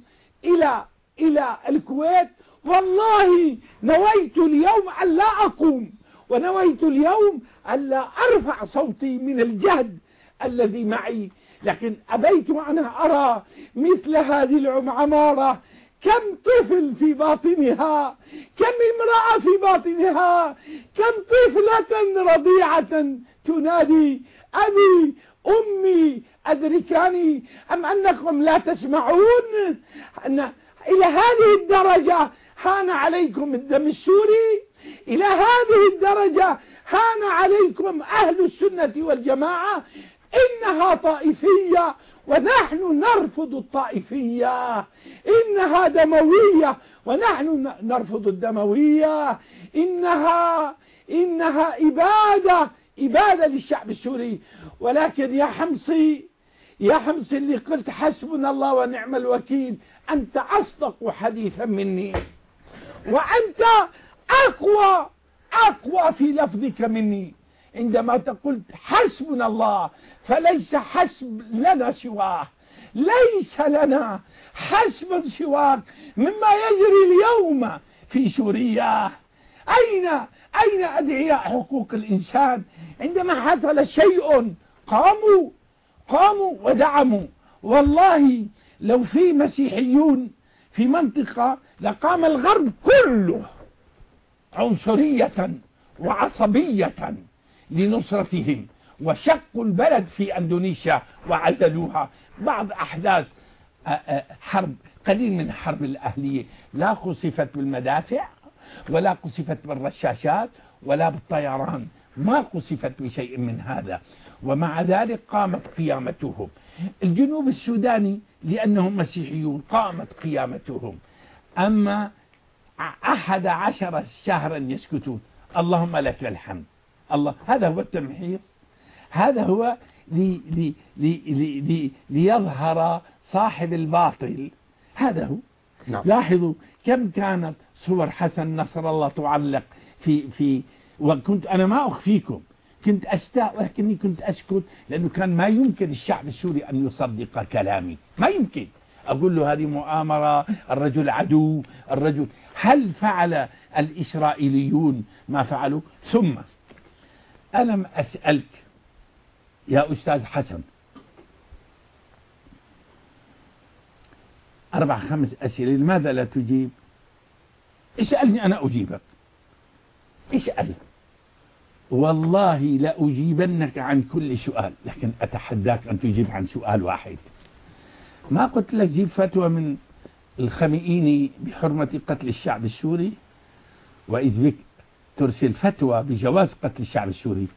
إلى الكويت؟ والله نويت اليوم أن لا أقوم، ونويت اليوم أن لا أرفع صوتي من الجهد الذي معي، لكن أبيت أن أرى مثل هذه العمارة. كم طفل في باطنها، كم امرأة في باطنها، كم طفلة رضيعة تنادي أبي أمي أدركاني، أم أنكم لا تسمعون؟ إلى هذه الدرجة هان عليكم الدم السوري، إلى هذه الدرجة هان عليكم أهل السنة والجماعة. إنها طائفية ونحن نرفض الطائفية، إنها دموية ونحن نرفض الدموية، إنها إبادة للشعب السوري. ولكن يا حمصي اللي قلت حسبنا الله ونعم الوكيل، أنت أصدق حديثا مني، وأنت أقوى في لفظك مني. عندما تقول حسبنا الله فليس حسب لنا سواه، ليس لنا حسب سواك مما يجري اليوم في سوريا. أين أدعياء حقوق الإنسان؟ عندما حصل شيء قاموا ودعموا. والله لو في مسيحيون في منطقة لقام الغرب كله عنصرية وعصبية لنصرتهم، وشقوا البلد في أندونيسيا وعزلوها. بعض أحداث حرب، قليل من الحرب الأهلية لا قصفت بالمدافع ولا قصفت بالرشاشات ولا بالطيران، ما قصفت بشيء من هذا، ومع ذلك قامت قيامتهم. الجنوب السوداني لأنهم مسيحيون قامت قيامتهم. أما 11 شهرا يسكتون. اللهم لك الحمد. الله، هذا هو التمحيص، هذا هو ليظهر صاحب الباطل، هذا هو. نعم. لاحظوا كم كانت صور حسن نصر الله تعلق في وكنت أنا ما أخفيكم، كنت أستاء ولكني كنت أسكت، لأنه كان ما يمكن الشعب السوري أن يصدق كلامي، ما يمكن. أقول له هذه مؤامرة، الرجل عدو، الرجل. هل فعل الإسرائيليون ما فعلوا؟ ثم ألم أسألك يا أستاذ حسن 4-5 أسئلة، لماذا لا تجيب؟ اسألني أنا أجيبك. اسأل. والله لأجيبنك عن كل سؤال، لكن أتحداك أن تجيب عن سؤال واحد. ما قلت لك جيب فتوى من الخمئيني بحرمة قتل الشعب السوري، وإذ بك ترسل فتوى بجواز قتل الشعب السوري.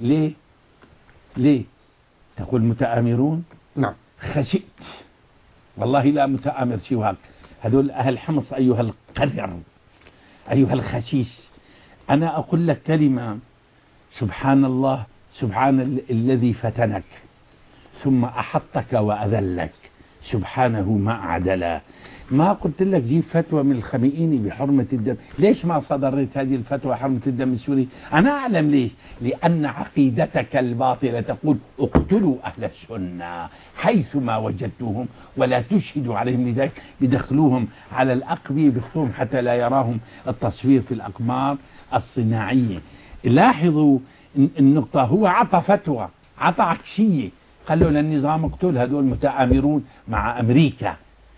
ليه تقول متآمرون؟ نعم. خشئت والله لا متآمر سواك. هذول أهل حمص أيها القذر أيها الخسيس. أنا أقول لك كلمة، سبحان الله، سبحان الذي فتنك ثم أحطك وأذلك، سبحانه ما أعدله. ما قلت لك جيب فتوى من الخمئيني بحرمة الدم. ليش ما صدرت هذه الفتوى حرمة الدم السوري؟ أنا أعلم ليش، لأن عقيدتك الباطلة تقول اقتلوا أهل السنة حيثما وجدتوهم ولا تشهدوا عليهم، لذلك بدخلوهم على الأقبية، بيخطوهم حتى لا يراهم التصوير في الأقمار الصناعية. لاحظوا النقطة، هو عطى فتوى، عطى عكسية، قال له للنظام اقتل هذول متآمرون مع أمريكا.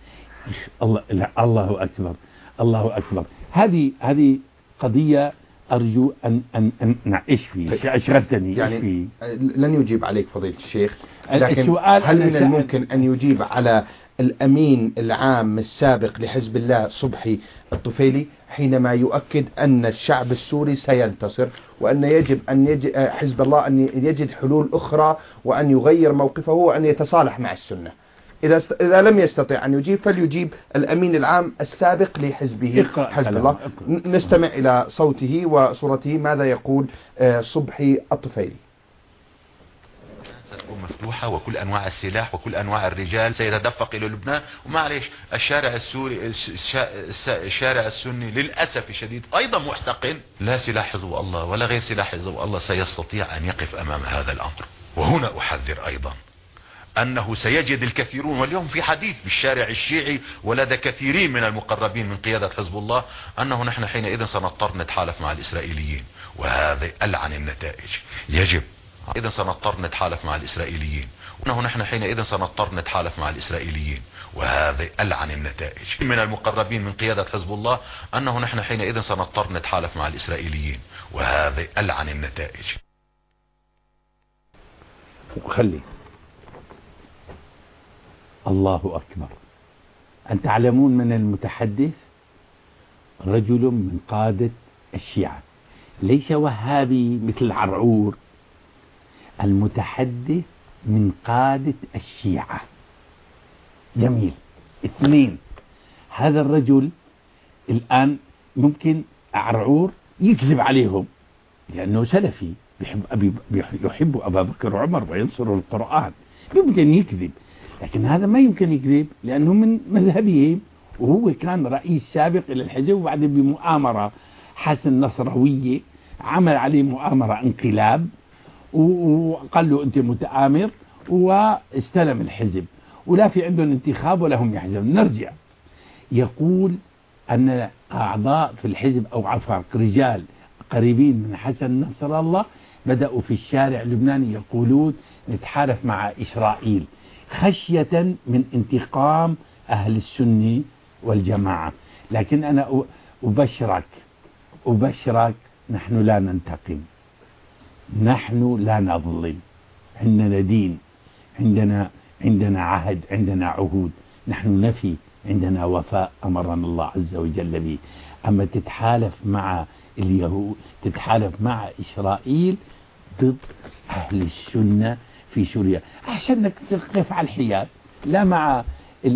الله أكبر، الله أكبر. هذه قضية أرجو أن إيش فيه أشغلتني يعني فيه. لن يجيب عليك فضيلة الشيخ، لكن هل من الممكن أن يجيب على الأمين العام السابق لحزب الله صبحي الطفيلي حينما يؤكد أن الشعب السوري سينتصر، وأن يجب أن حزب الله أن يجد حلول أخرى وأن يغير موقفه وأن يتصالح مع السنة؟ إذا لم يستطع أن يجيب فليجيب الأمين العام السابق لحزبه حزب الله. نستمع إلى صوته وصورته ماذا يقول صبحي الطفيلي. ستكون مفتوحة وكل أنواع السلاح وكل أنواع الرجال سيتدفق إلى لبنان، ومعليش الشارع السوري الشارع السني للأسف الشديد أيضا محتقن. لا سلاح حزب الله ولا غير سلاح حزب الله سيستطيع أن يقف أمام هذا الأمر. وهنا أحذر أيضا أنه سيجد الكثيرون، واليوم في حديث بالشارع الشيعي ولدى كثيرين من المقربين من قيادة حزب الله، أنه نحن حينئذ سنضطر نتحالف مع الإسرائيليين، وهذا ألعن النتائج. يجب إذا سنضطر نتحالف مع الإسرائيليين، وأنه نحن حينئذ سنضطر نتحالف مع الإسرائيليين، وهذا ألعن النتائج. من المقربين من قيادة حزب الله أنه نحن حينئذ سنضطر نتحالف مع الإسرائيليين، وهذا ألعن النتائج. خلي الله أكبر. أن تعلمون من المتحدث رجل من قادة الشيعة، ليس وهابي مثل عرعور، المتحدث من قادة الشيعة. جميل. اثنين، هذا الرجل الآن ممكن عرعور يكذب عليهم لأنه سلفي يحب أبا بكر وعمر وينصر القرآن، يمكن يكذب، لكن هذا ما يمكن يكذب لأنه من مذهبهم، وهو كان رئيس سابق إلى الحزب، وبعدين بمؤامرة حسن نصروية عمل عليه مؤامرة انقلاب وقال له أنت متآمر، واستلم الحزب، ولا في عندهم انتخاب ولا هم يحزبون. نرجع، يقول أن أعضاء في الحزب أو عفوا رجال قريبين من حسن نصر الله بدأوا في الشارع اللبناني يقولون نتحالف مع إسرائيل خشية من انتقام أهل السنة والجماعة. لكن أنا أبشرك نحن لا ننتقم، نحن لا نظلم، عندنا دين، عندنا عهد، عندنا عهود، نحن نفي، عندنا وفاء أمرنا الله عز وجل به. أما تتحالف مع اليهود، تتحالف مع إسرائيل ضد أهل السنة في سوريا، أحسن أنك تقف على الحياد، لا مع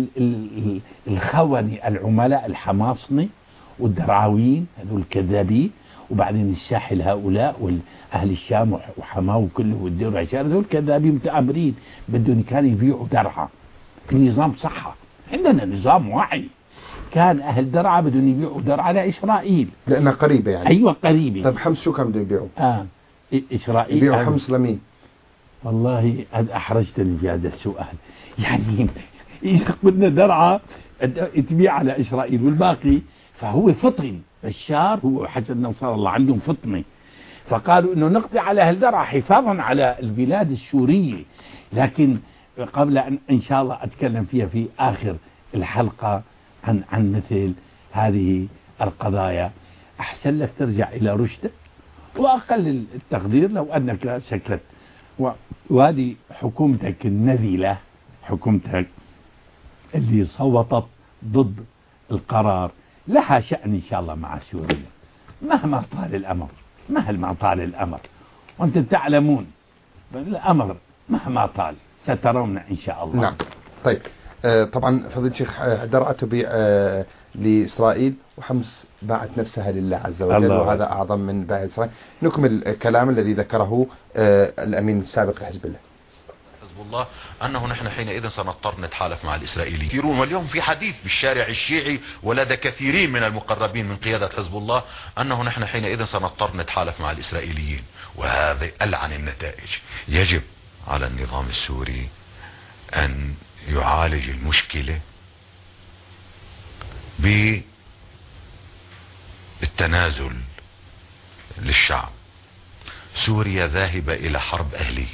الخونة العملاء الحماصنة والدرعاوين هذول الكذابين، وبعدين الساحل هؤلاء والأهل الشام وحماه وكله والدير والعشار هذول كذابين متآمرين بدهم كانوا يبيعوا درعا. النظام صحة، عندنا نظام وعي، كان أهل درعا بدهم يبيعوا درعا على إسرائيل لأنها قريبة يعني. أيوة قريبة. طيب حمص شو كم بدهم يبيعوا؟ إسرائيل يبيعوا حمص لمين؟ والله أحرجتني في هذا السؤال. يعني إذا قلنا درعا تبيع على إسرائيل والباقي، فهو فطن بشار هو حسن نصر الله عندهم فطنة، فقالوا إنه نقضي على أهل درعا حفاظا على البلاد السورية. لكن قبل إن شاء الله أتكلم فيها في آخر الحلقة عن مثل هذه القضايا، أحسن لك ترجع إلى رشدك وأقل التقدير لو أنك سكت. وهذه حكومتك النذلة، حكومتك اللي صوتت ضد القرار، لها شأن إن شاء الله مع سوريا مهما طال الأمر، وأنتم تعلمون الأمر مهما طال سترون إن شاء الله. نعم. طيب طبعا فضيلة الشيخ درعا تبيع لإسرائيل، وحمص باعت نفسها لله عز وجل، وهذا أعظم من باع إسرائيل. نكمل الكلام الذي ذكره الأمين السابق لحزب الله. حزب الله أنه نحن حينئذ سنضطر نتحالف مع الإسرائيليين، واليوم في حديث بالشارع الشيعي ولدى كثيرين من المقربين من قيادة حزب الله أنه نحن حينئذ سنضطر نتحالف مع الإسرائيليين، وهذا ألعن النتائج. يجب على النظام السوري أن يعالج المشكلة بالتنازل للشعب. سوريا ذاهبة إلى حرب أهلية،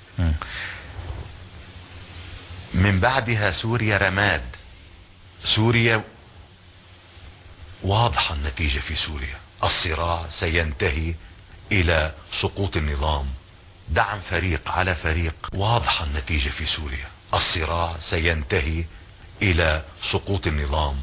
من بعدها سوريا رماد. سوريا واضحة النتيجة في سوريا، الصراع سينتهي إلى سقوط النظام، دعم فريق على فريق. واضحة النتيجة في سوريا، الصراع سينتهي إلى سقوط النظام.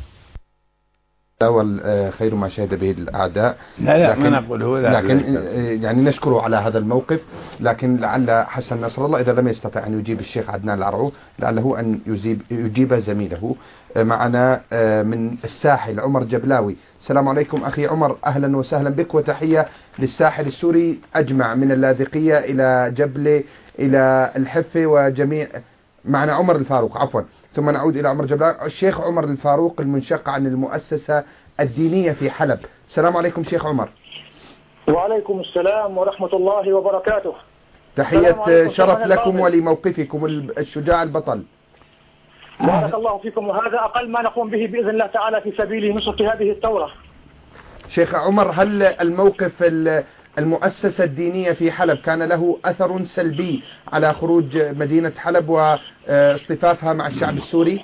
والخير ما شهد به الأعداء. لا ما نقوله، لكن يعني نشكره على هذا الموقف. لكن لعل حسن نصر الله إذا لم يستطع أن يجيب الشيخ عدنان العرعو، لعله أن يجيب زميله معنا من الساحل عمر جبلاوي. السلام عليكم أخي عمر، أهلا وسهلا بك، وتحية للساحل السوري أجمع من اللاذقية إلى جبلة إلى الحفة وجميع. معنا عمر الفاروق، عفوا، ثم نعود إلى عمر جبلاوي. الشيخ عمر الفاروق المنشق عن المؤسسة الدينية في حلب. السلام عليكم شيخ عمر. وعليكم السلام ورحمة الله وبركاته. تحية شرف لكم ولموقفكم الشجاع البطل. بارك الله فيكم، وهذا أقل ما نقوم به بإذن الله تعالى في سبيل نصرة هذه الثورة. شيخ عمر، هل الموقف المؤسسة الدينية في حلب كان له أثر سلبي على خروج مدينة حلب واصطفافها مع الشعب السوري؟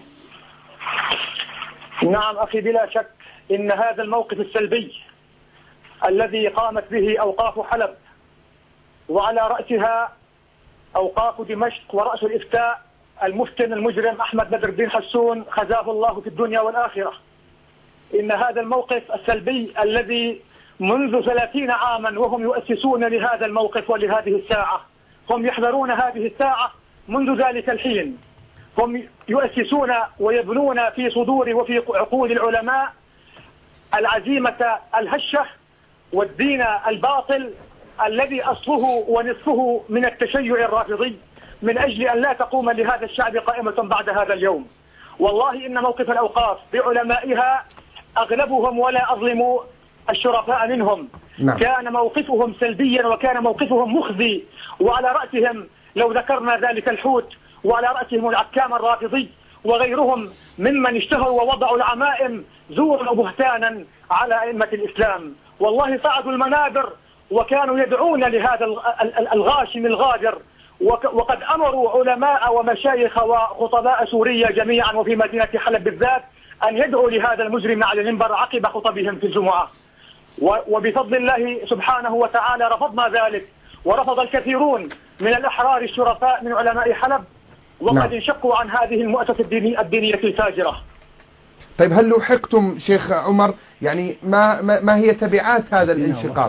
نعم أخي، بلا شك إن هذا الموقف السلبي الذي قامت به أوقاف حلب، وعلى رأسها أوقاف دمشق ورأس الإفتاء المفتن المجرم أحمد بدر الدين حسون خزاه الله في الدنيا والآخرة، إن هذا الموقف السلبي الذي منذ 30 عاما وهم يؤسسون لهذا الموقف ولهذه الساعة، هم يحذرون هذه الساعة منذ ذلك الحين، هم يؤسسون ويبنون في صدور وفي عقول العلماء العزيمة الهشة والدين الباطل الذي أصله ونصفه من التشيع الرافضي، من أجل أن لا تقوم لهذا الشعب قائمة بعد هذا اليوم. والله إن موقف الأوقاف بعلمائها أغلبهم، ولا أظلم الشرفاء منهم، كان موقفهم سلبيا وكان موقفهم مخزي، وعلى رأسهم لو ذكرنا ذلك الحوت، وعلى رأسهم العكام الرافضي وغيرهم ممن اشتهروا ووضعوا العمائم زورا وبهتانا على أئمة الإسلام. والله صعدوا المنابر وكانوا يدعون لهذا الغاشم الغادر، وقد أمروا علماء ومشايخ وخطباء سوريا جميعا وفي مدينة حلب بالذات أن يدعوا لهذا المجرم على المنبر عقب خطبهم في الجمعة. وبفضل الله سبحانه وتعالى رفضنا ذلك، ورفض الكثيرون من الأحرار الشرفاء من علماء حلب، وقد انشقوا عن هذه المؤسسة الدينية الفاجرة. طيب، هل لحقتم شيخ عمر يعني ما هي تبعات هذا الانشقاق؟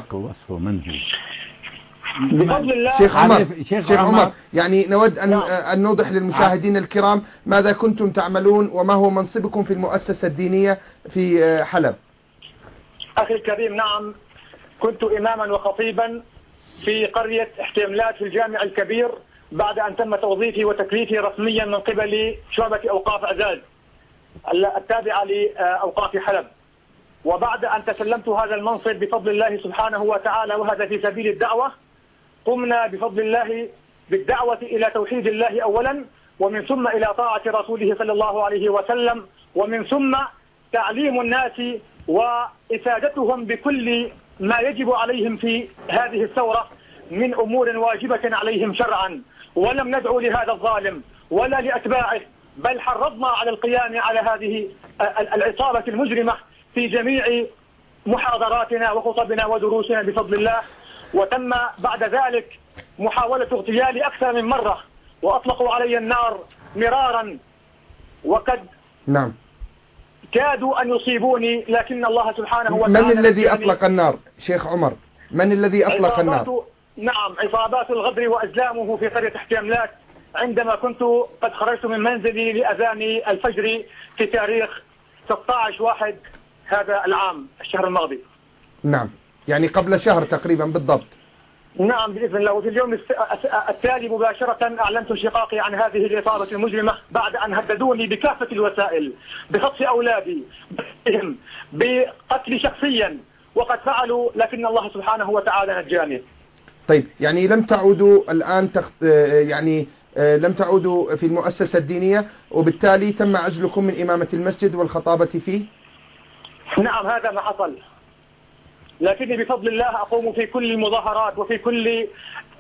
بفضل الله شيخ عمر يعني نود أن نوضح للمشاهدين الكرام ماذا كنتم تعملون وما هو منصبكم في المؤسسة الدينية في حلب. أخي الكريم، نعم، كنت إماما وخطيبا في قرية احتمالات في الجامع الكبير بعد أن تم توظيفي وتكليفي رسميا من قبل شعبة أوقاف عزاز التابعة لأوقاف حلب. وبعد أن تسلمت هذا المنصب بفضل الله سبحانه وتعالى، وهذا في سبيل الدعوة، قمنا بفضل الله بالدعوة إلى توحيد الله أولا، ومن ثم إلى طاعة رسوله صلى الله عليه وسلم، ومن ثم تعليم الناس وإفادتهم بكل ما يجب عليهم في هذه الثورة من أمور واجبة عليهم شرعا. ولم ندعو لهذا الظالم ولا لأتباعه، بل حرضنا على القيام على هذه العصابة المجرمة في جميع محاضراتنا وخطبنا ودروسنا بفضل الله. وتم بعد ذلك محاولة اغتيالي أكثر من مرة، وأطلقوا علي النار مرارا، وقد نعم كادوا أن يصيبوني، لكن الله سبحانه وتعالى. من الذي أطلق النار شيخ عمر؟ من الذي أطلق النار؟ نعم، عصابات الغدر وأزلامه في قرية حكي أملاك، عندما كنت قد خرجت من منزلي لأذان الفجر في تاريخ 16/1 هذا العام، الشهر الماضي. نعم، يعني قبل شهر تقريبا بالضبط. نعم بإذن الله. وفي اليوم التالي مباشرة أعلنت انشقاقي عن هذه الإصابة المجرمة بعد أن هددوني بكافة الوسائل بخطف أولادي، بقتل شخصيا، وقد فعلوا، لكن الله سبحانه وتعالى نجاني. طيب، يعني لم تعودوا الآن لم تعودوا في المؤسسة الدينية، وبالتالي تم عزلكم من إمامة المسجد والخطابة فيه؟ نعم، هذا ما حصل، لكني بفضل الله أقوم في كل المظاهرات وفي كل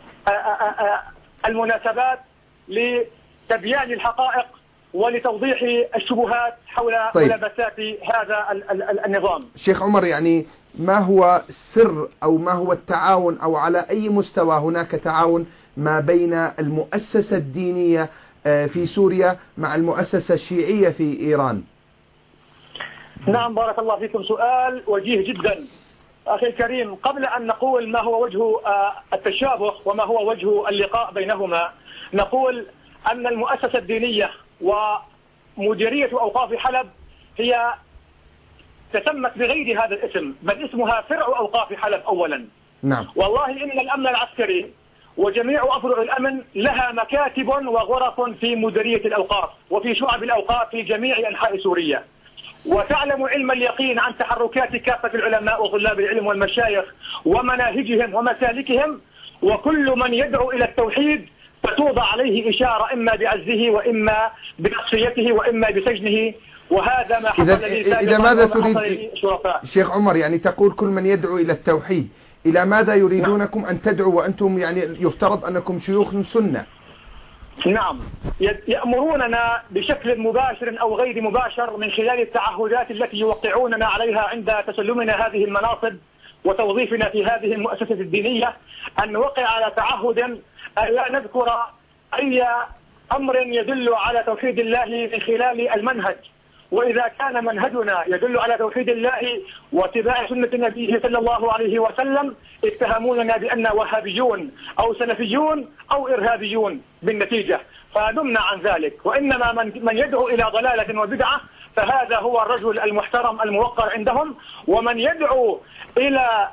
المناسبات لتبيان الحقائق ولتوضيح الشبهات حول ملابسات هذا النظام. شيخ عمر، يعني ما هو سر أو ما هو التعاون، أو على أي مستوى هناك تعاون ما بين المؤسسة الدينية في سوريا مع المؤسسة الشيعية في إيران؟ نعم، بارك الله فيكم، سؤال وجيه جدا أخي الكريم. قبل أن نقول ما هو وجه التشابه وما هو وجه اللقاء بينهما، نقول أن المؤسسة الدينية ومديرية أوقاف حلب هي تسمت بغير هذا الاسم، بل اسمها فرع أوقاف حلب أولا. نعم. والله إن الأمن العسكري وجميع أفرع الأمن لها مكاتب وغرف في مديرية الأوقاف وفي شعب الأوقاف في جميع أنحاء سوريا، وتعلم علم اليقين عن تحركات كافة العلماء وطلاب العلم والمشايخ ومناهجهم ومسالكهم، وكل من يدعو إلى التوحيد فتوضع عليه إشارة إما بعزه وإما بتصفيته وإما بسجنه، وهذا ما حصل إذا ماذا تريد شيخ عمر؟ يعني تقول كل من يدعو إلى التوحيد، إلى ماذا يريدونكم أن تدعوا وأنتم يعني يفترض أنكم شيوخ سنة؟ نعم، يأمروننا بشكل مباشر أو غير مباشر من خلال التعهدات التي يوقعوننا عليها عند تسلمنا هذه المناصب وتوظيفنا في هذه المؤسسة الدينية، أن نوقع على تعهد أن لا نذكر أي أمر يدل على توحيد الله من خلال المنهج، وإذا كان منهجنا يدل على توحيد الله واتباع سنة النبي صلى الله عليه وسلم اتهموننا بأننا وهابيون أو سلفيون أو إرهابيون بالنتيجة، فنمنع عن ذلك. وإنما من يدعو إلى ضلالة وبدعة فهذا هو الرجل المحترم الموقر عندهم، ومن يدعو إلى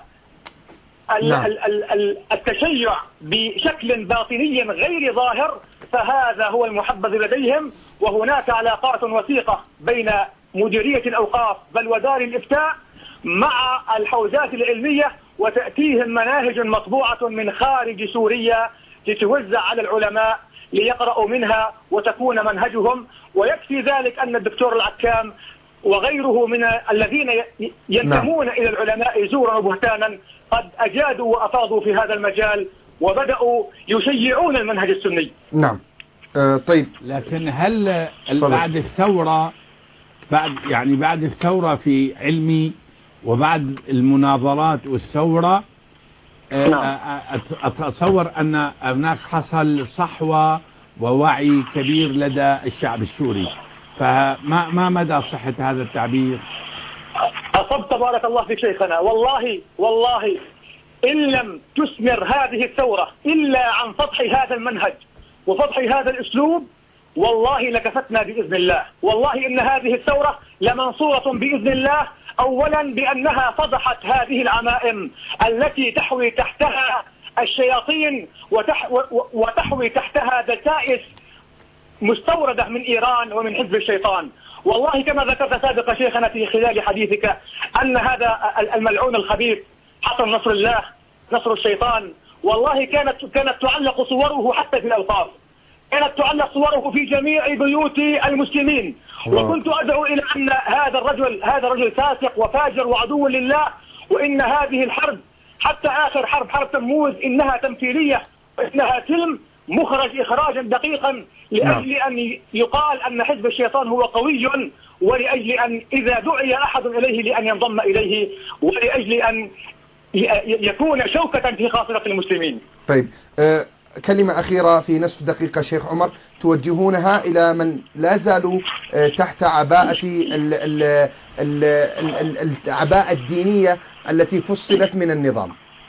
التشيع بشكل باطني غير ظاهر فهذا هو المحبذ لديهم. وهناك علاقات وثيقة بين مديرية الأوقاف بل ودار الإفتاء مع الحوزات العلمية، وتأتيهم مناهج مطبوعة من خارج سوريا تتوزع على العلماء ليقرأوا منها وتكون منهجهم. ويكفي ذلك أن الدكتور العكام وغيره من الذين ينتمون إلى العلماء زورا وبهتانا قد أجادوا وأفاضوا في هذا المجال وبدأوا يشيعون المنهج السني. نعم. طيب، لكن هل بعد الثورة بعد الثورة في علمي وبعد المناظرات والثورة أتصور أن هناك حصل صحوة ووعي كبير لدى الشعب السوري، فما مدى صحة هذا التعبير؟ أصبت بارك الله في شيخنا، والله إن لم تثمر هذه الثورة إلا عن فضح هذا المنهج وفضح هذا الأسلوب والله لكفتنا بإذن الله. والله إن هذه الثورة لمنصورة بإذن الله، أولا بأنها فضحت هذه العمائم التي تحوي تحتها الشياطين وتحوي تحتها دسائس مستوردة من إيران ومن حزب الشيطان. والله كما ذكرت سابقا شيخنا في خلال حديثك أن هذا الملعون الخبيث حسن نصر الله نصر الشيطان والله كانت تعلق صوره حتى في الأوقاف، كانت تعلق صوره في جميع بيوت المسلمين. وكنت أدعو إلى أن هذا الرجل فاسق وفاجر وعدو لله، وإن هذه الحرب حتى آخر حرب تموز إنها تمثيلية وإنها فيلم مخرج إخراجا دقيقا لأجل أن يقال أن حزب الشيطان هو قوي، ولأجل أن إذا دعي أحد إليه لأن ينضم إليه، ولأجل أن يكون شوكة في خاصرة المسلمين. طيب كلمة أخيرة في نصف دقيقة شيخ عمر توجهونها إلى من لا زالوا تحت عباءة العباءة الدينية التي فصلت من النظام.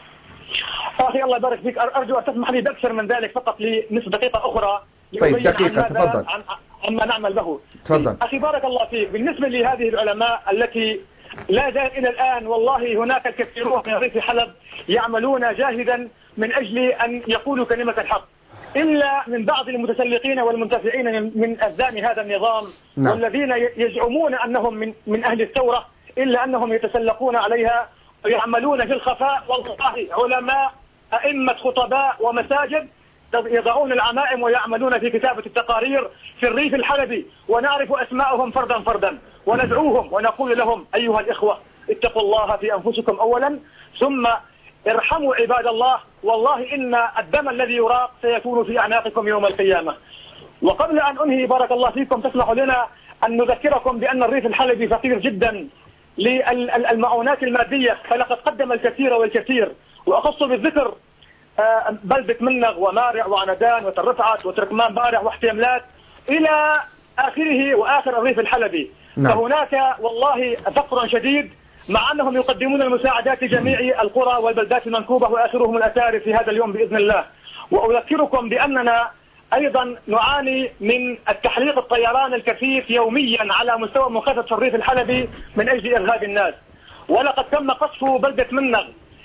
أخي الله يبارك فيك، أرجو أن تسمح لي بأكثر من ذلك فقط لنصف دقيقة أخرى. طيب دقيقة تفضل. عما نعمل به. تفضل. أخي بارك الله فيك، بالنسبة لهذه العلماء التي لا زال إلى الآن والله هناك الكثيرون من ريف حلب يعملون جاهدا من أجل أن يقولوا كلمة الحق، إلا من بعض المتسلقين والمنتفعين من أذان هذا النظام. نعم. والذين يزعمون أنهم من أهل الثورة إلا أنهم يتسلقون عليها ويعملون في الخفاء. والله علماء أئمة خطباء ومساجد يضعون العمائم ويعملون في كتابة التقارير في الريف الحلبي، ونعرف أسماءهم فردا فردا وندعوهم ونقول لهم أيها الإخوة اتقوا الله في أنفسكم أولا ثم ارحموا عباد الله، والله إن الدم الذي يراق سيكون في أعناقكم يوم القيامة. وقبل أن أنهي بارك الله فيكم تسمحوا لنا أن نذكركم بأن الريف الحلبي فقير جدا للمعونات المادية، فلقد قدم الكثير والكثير، وأخص بالذكر بلدة منغ ومارع وعندان وترفعت وتركمان بارع واحتمالات إلى آخره وآخر الريف الحلبي. نعم. فهناك والله فقر شديد مع أنهم يقدمون المساعدات لجميع القرى والبلدات المنكوبة وآخرهم الأتاري في هذا اليوم بإذن الله. وأذكركم بأننا أيضا نعاني من التحليق الطيران الكثيف يوميا على مستوى منخفض في الريف الحلبي من أجل إرهاب الناس. ولقد تم قصف بلدة منغ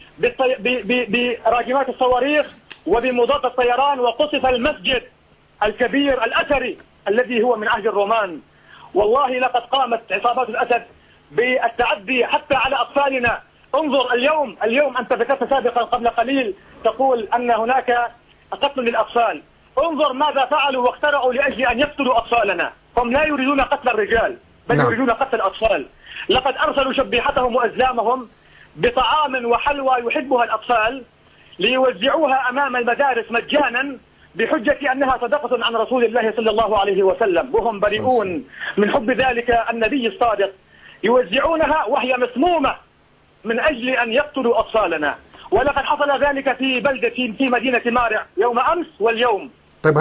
براجمات الصواريخ وبمضاد الطيران، وقصف المسجد الكبير الأثري الذي هو من عهد الرومان. والله لقد قامت عصابات الأسد بالتعدي حتى على أطفالنا. انظر اليوم أنت ذكرت سابقا قبل قليل تقول أن هناك قتل للأطفال، انظر ماذا فعلوا واخترعوا لأجل أن يقتلوا أطفالنا. هم لا يريدون قتل الرجال بل يريدون قتل الأطفال. لقد أرسلوا شبيحتهم وأزلامهم بطعام وحلوى يحبها الأطفال ليوزعوها أمام المدارس مجانا بحجة أنها صدقة عن رسول الله صلى الله عليه وسلم، وهم بريئون من حب ذلك النبي الصادق. يوزعونها وهي مسمومة من أجل أن يقتلوا أطفالنا. ولقد حصل ذلك في بلدة في مدينة مارع يوم أمس واليوم. طيب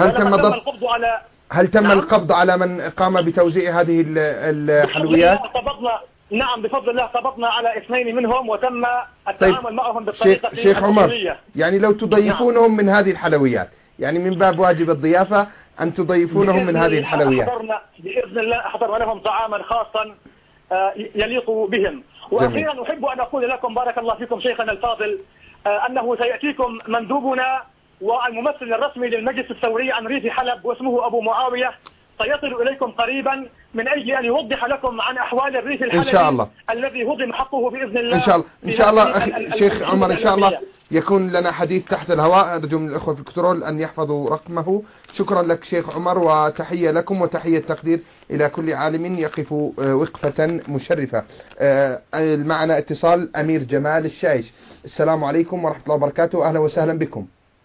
هل تم القبض على من قام بتوزيع هذه الحلويات؟ نعم بفضل الله قبضنا على 2 منهم وتم التعامل معهم بالطريقة شيخ عمر، يعني لو تضيفونهم من هذه الحلويات، يعني من باب واجب الضيافة أن تضيفونهم من هذه الحلويات. بإذن الله أحضرنا لهم طعاما خاصا يليق بهم. وأخيرا أحب أن أقول لكم بارك الله فيكم شيخنا الفاضل أنه سيأتيكم مندوبنا والممثل الرسمي للمجلس الثوري عن ريف حلب واسمه أبو معاوية، سيصل إليكم قريبا من أجل أن يوضح لكم عن أحوال الريف الحلبي إن شاء الله الذي هضم حقه بإذن الله. إن شاء الله شيخ عمر، إن شاء الله يكون لنا حديث تحت الهواء. أرجو من الأخوة في الكنترول أن يحفظوا رقمه. شكرا لك شيخ عمر، وتحية لكم وتحية تقدير إلى كل عالم يقف وقفة مشرفة. معنا اتصال أمير جمال الشايش. السلام عليكم ورحمة الله وبركاته، أهلا وسهلا بكم.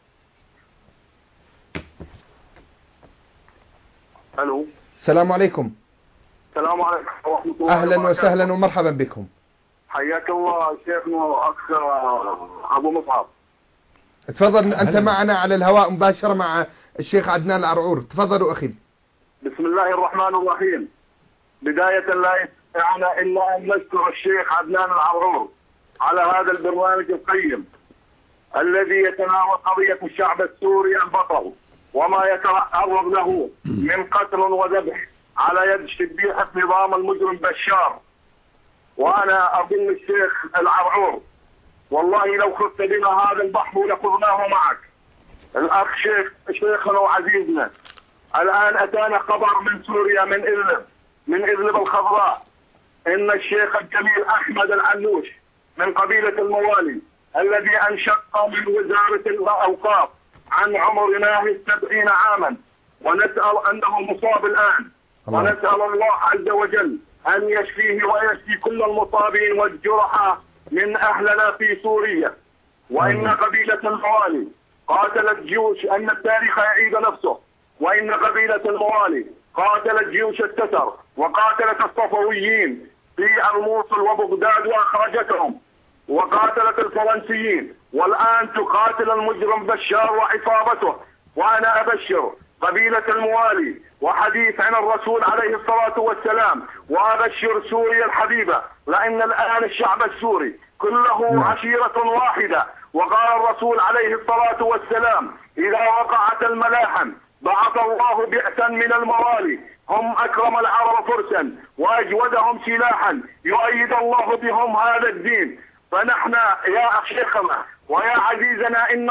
الو السلام عليكم. السلام عليكم ورحمة الله أهلا وسهلا ومرحبا بكم. حياك الله شيخنا أخ أبو مصعب. تفضل أنت معنا على الهواء مباشرة مع الشيخ عدنان العرعور. تفضلوا أخي. بسم الله الرحمن الرحيم. بداية لا يسعنا إلا أن نشكر الشيخ عدنان العرعور على هذا البرنامج القيم الذي يتناول قضية الشعب السوري البطل وما يتعرض له من قتل وذبح على يد شبيحة نظام المجرم بشار. وأنا أظن الشيخ العرعور والله لو خذت بنا هذا البحر لخذناه معك. الأخ شيخنا وعزيزنا الآن أتانا خبر من سوريا من إذلب الخضراء إن الشيخ الجليل أحمد العنوش من قبيلة الموالي الذي أنشق من وزارة الأوقاف عن عمر ناهز 70 عاما ونسأل أنه مصاب الآن ونسأل الله عز وجل أن يشفيه ويشفي كل المصابين والجرحى من أهلنا في سوريا. وإن قبيلة الموالي قاتلت جيوش أن التاريخ يعيد نفسه، وإن قبيلة الموالي قاتلت جيوش التتر وقاتلت الصفويين في الموصل وبغداد وأخرجتهم. وقاتلت الفرنسيين، والآن تقاتل المجرم بشار وعصابته. وأنا أبشر قبيلة الموالي وحديث عن الرسول عليه الصلاة والسلام، وأبشر سوريا الحبيبة، لأن الآن الشعب السوري كله عشيرة واحدة. وقال الرسول عليه الصلاة والسلام: إذا وقعت الملاحم بعث الله بئسا من الموالي، هم أكرم العرب فرسا وأجودهم سلاحا، يؤيد الله بهم هذا الدين. فنحن يا شيخنا ويا عزيزنا إن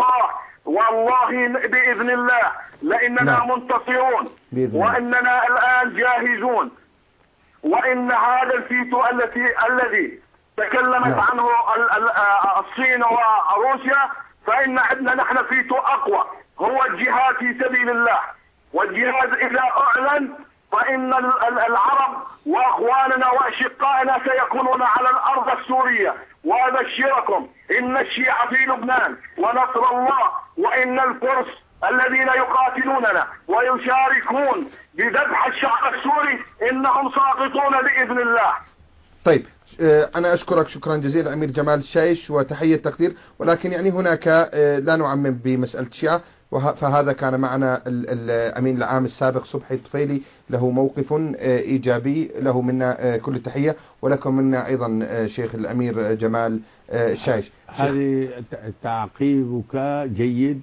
والله بإذن الله لإننا منتصرون، وإننا الآن جاهزون. وإن هذا الفيتو الذي تكلمت عنه الصين وروسيا، فإن عندنا نحن فيتو أقوى، هو الجهاد في سبيل الله. والجهاد إذا أعلن فإن العرب وأخواننا وأشقائنا سيكونون على الأرض السورية. وأبشركم إن الشيعة في لبنان ونصر الله، وإن الفرس الذين يقاتلوننا ويشاركون بذبح الشعب السوري إنهم ساقطون بإذن الله. طيب، أنا أشكرك شكرا جزيلا أمير جمال الشايش وتحية تقدير، ولكن يعني هناك لا نعمم بمسألة الشيعة، فهذا كان معنا الأمين العام السابق صبحي الطفيلي، له موقف إيجابي، له منا كل التحية، ولكم منا أيضا شيخ الأمير جمال الشايش. هذه تعقيبك جيد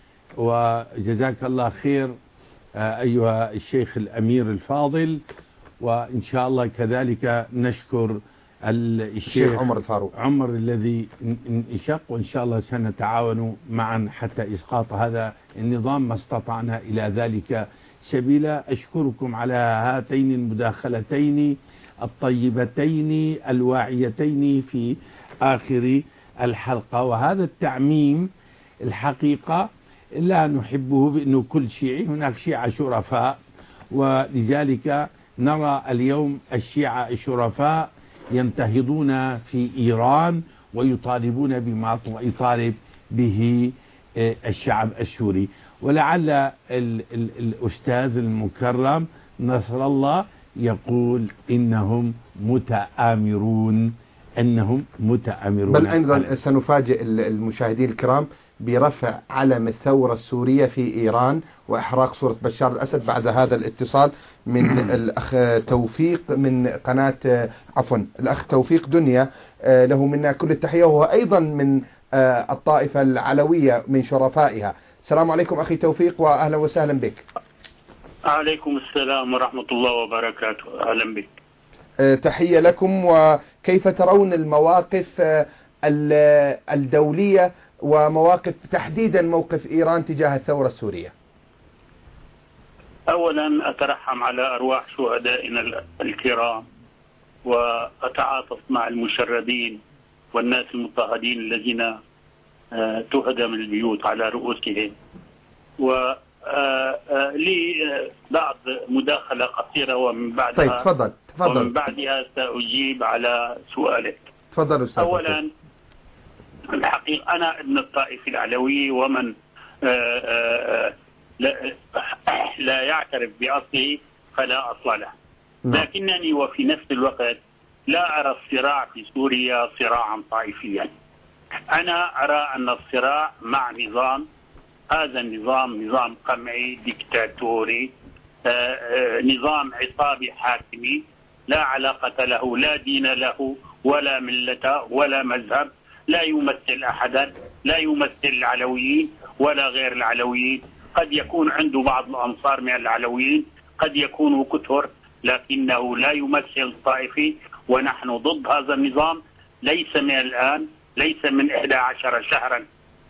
وجزاك الله خير أيها الشيخ الأمير الفاضل، وإن شاء الله كذلك نشكر الشيخ عمر الفاروق عمر الذي انشق، وإن شاء الله سنتعاون معا حتى إسقاط هذا النظام ما استطعنا إلى ذلك سبيلا. أشكركم على هاتين المداخلتين الطيبتين الواعيتين في آخر الحلقة. وهذا التعميم الحقيقة لا نحبه، بأنه كل شيعي، هناك شيعة شرفاء، ولذلك نرى اليوم الشيعة الشرفاء ينتهضون في إيران ويطالبون بما يطالب به الشعب السوري. ولعل الأستاذ المكرم نصر الله يقول إنهم متآمرون، بل أيضا سنفاجئ المشاهدين الكرام برفع علم الثورة السورية في إيران وإحراق صورة بشار الأسد بعد هذا الاتصال من الأخ توفيق من قناة الأخ توفيق دنيا، له منا كل التحية، وهو أيضا من الطائفة العلوية من شرفائها. السلام عليكم أخي توفيق وأهلا وسهلا بك. عليكم السلام ورحمة الله وبركاته، أهلا بك. تحية لكم. وكيف ترون المواقف الدولية ومواقف تحديدا موقف إيران تجاه الثورة السورية؟ أولا أترحم على أرواح شهدائنا الكرام، وأتعاطف مع المشردين والناس المضطهدين الذين تهدم البيوت على رؤوسهم. ولي بعض مداخلة قصيرة ومن بعدها طيب تفضل. ومن بعدها سأجيب على سؤالك. تفضل أستاذ. أولا الحقيقة أنا ابن الطائفة العلوية، ومن لا يعترف بأصله فلا أصل له. لكنني وفي نفس الوقت لا أرى الصراع في سوريا صراعا طائفيا. أنا أرى أن الصراع مع نظام، هذا النظام نظام قمعي ديكتاتوري، نظام عصابي حاكمي لا علاقة له، لا دين له ولا ملة ولا مذهب، لا يمثل أحدا، لا يمثل العلويين ولا غير العلويين. قد يكون عنده بعض الأنصار من العلويين، قد يكونوا كثر، لكنه لا يمثل الطائفي. ونحن ضد هذا النظام، ليس من الآن، ليس من 11 شهرا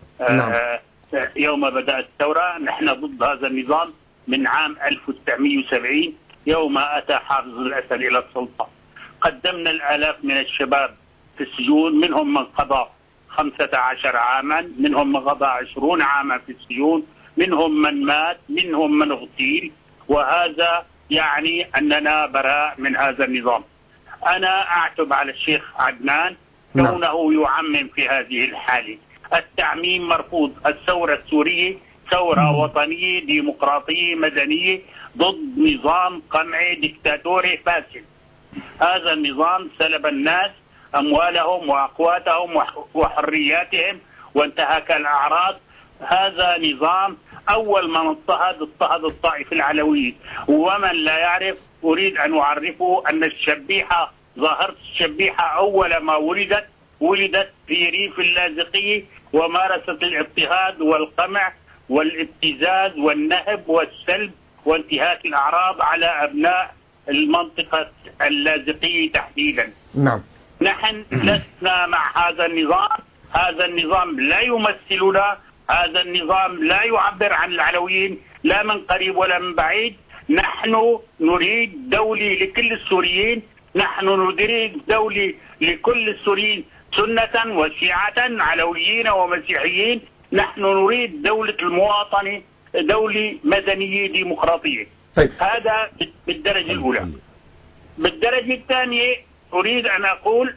يوم بدأت الثورة. نحن ضد هذا النظام من عام 1970 يوم أتى حافظ الأسد إلى السلطة. قدمنا الآلاف من الشباب في السجون، منهم من قضى 15 عاما، منهم من قضى 20 عاما في السجون، منهم من مات، منهم من اغتيل. وهذا يعني أننا براء من هذا النظام. أنا أعتب على الشيخ عدنان كونه يعمم في هذه الحالة. التعميم مرفوض. الثورة السورية ثورة وطنية ديمقراطية مدنية ضد نظام قمعي ديكتاتوري فاسد. هذا النظام سلب الناس أموالهم وأقواتهم وحرياتهم وانتهاك الأعراض. هذا نظام أول من اضطهد الطائفة العلوية. ومن لا يعرف أريد أن أعرفه أن الشبيحة، ظاهرة الشبيحة أول ما ولدت في ريف اللاذقية، ومارست الاضطهاد والقمع والابتزاز والنهب والسلب وانتهاك الأعراض على أبناء المنطقة اللاذقية تحديدا. نعم. نحن لسنا مع هذا النظام. هذا النظام لا يمثلنا. هذا النظام لا يعبر عن العلويين لا من قريب ولا من بعيد. نحن نريد دولة لكل السوريين. نحن نريد دولة لكل السوريين سنة وشيعة، علويين ومسيحيين. نحن نريد دولة المواطنة، دولة مدنية ديمقراطية. طيب. هذا بالدرجة الأولى. بالدرجة الثانية أريد أن أقول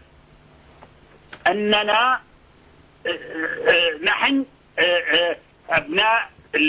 أننا نحن أبناء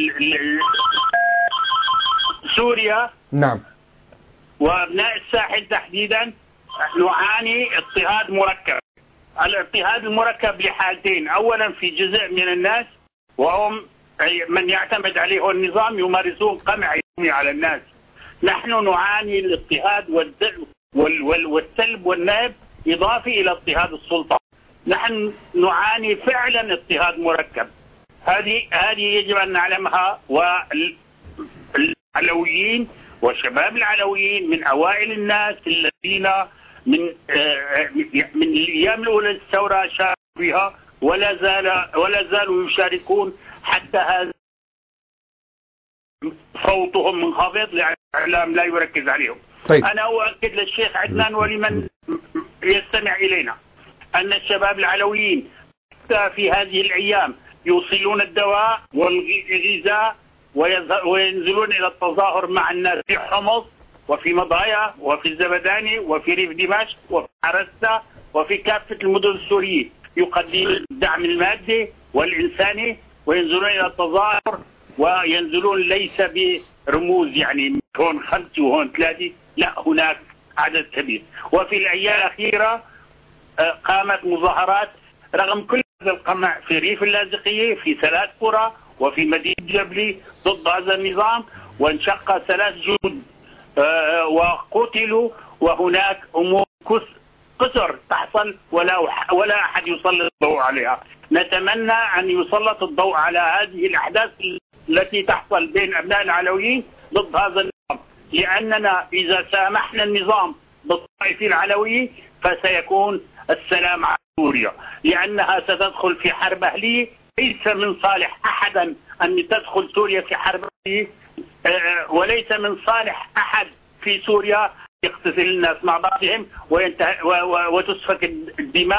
سوريا، نعم، وأبناء الساحل تحديدا نعاني اضطهاد مركب. الاضطهاد المركب لحالتين: أولا في جزء من الناس وهم من يعتمد عليه النظام يمارسون قمع يومي على الناس. نحن نعاني الاضطهاد والسلب والنهب إضافي إلى اضطهاد السلطة. نحن نعاني فعلا اضطهاد مركب. هذه يجب أن نعلمها. والعلويين وشباب العلويين من أوائل الناس الذين من الأيام الأولى للثورة شاركوا فيها ولا زالوا يشاركون حتى هذا صوتهم منخفض لأن الإعلام لا يركز عليهم. طيب. أنا أؤكد للشيخ عدنان ولمن يستمع إلينا أن الشباب العلويين حتى في هذه الأيام يوصلون الدواء والغذاء وينزلون إلى التظاهر مع الناس في حمص وفي مضايا وفي الزبداني وفي ريف دمشق وفي عرستا وفي كافة المدن السورية، يقدمون الدعم المادي والإنساني وينزلون إلى التظاهر، وينزلون ليس برموز يعني هون 5 وهون 3، لا، هناك عدد كبير. وفي الأيام الأخيرة قامت مظاهرات رغم كل هذا القمع في ريف اللاذقية في 3 قرى وفي مدينة جبلي ضد هذا النظام، وانشق 3 جنود وقتلوا، وهناك أمور كسر تحصل ولا أحد يسلط الضوء عليها. نتمنى أن يسلط الضوء على هذه الأحداث التي تحصل بين أبناء العلويين ضد هذا النظام، لأننا إذا سامحنا النظام بالطائفة العلوية فسيكون السلام على سوريا، لأنها ستدخل في حرب أهلية. ليس من صالح أحدا أن تدخل سوريا في حرب أهلية، وليس من صالح أحد في سوريا يقتتل الناس مع بعضهم وتسفك الدماء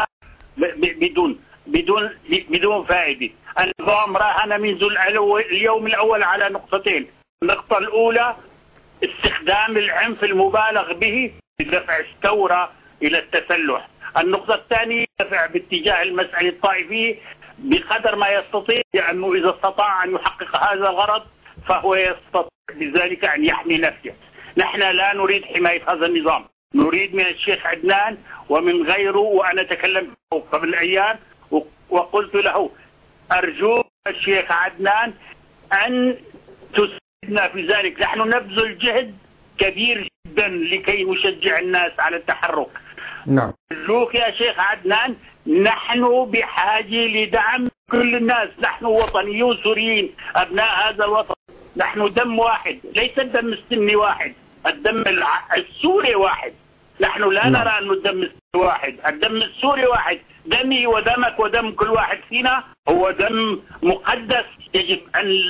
بدون فائدة. النظام راهن منذ اليوم الأول على نقطتين: النقطة الأولى استخدام العنف المبالغ به لدفع الثورة إلى التسلح. النقطة الثانية دفع باتجاه المسألة الطائفية بقدر ما يستطيع، لأنه إذا استطاع أن يحقق هذا الغرض فهو يستطيع بذلك أن يحمي نفسه. نحن لا نريد حماية هذا النظام، نريد من الشيخ عدنان ومن غيره، وأنا تكلمت قبل أيام وقلت له: أرجو الشيخ عدنان أن تساعدنا في ذلك. نحن نبذل جهد كبير جدا لكي نشجع الناس على التحرك. نعم. أرجوك يا شيخ عدنان، نحن بحاجة لدعم كل الناس. نحن وطنيون سوريين أبناء هذا الوطن، نحن دم واحد، ليس الدم السني واحد، الدم السوري واحد. نحن لا نرى أن الدم السوري واحد، الدم السوري واحد. دمي ودمك ودم كل واحد فينا هو دم مقدس، يجب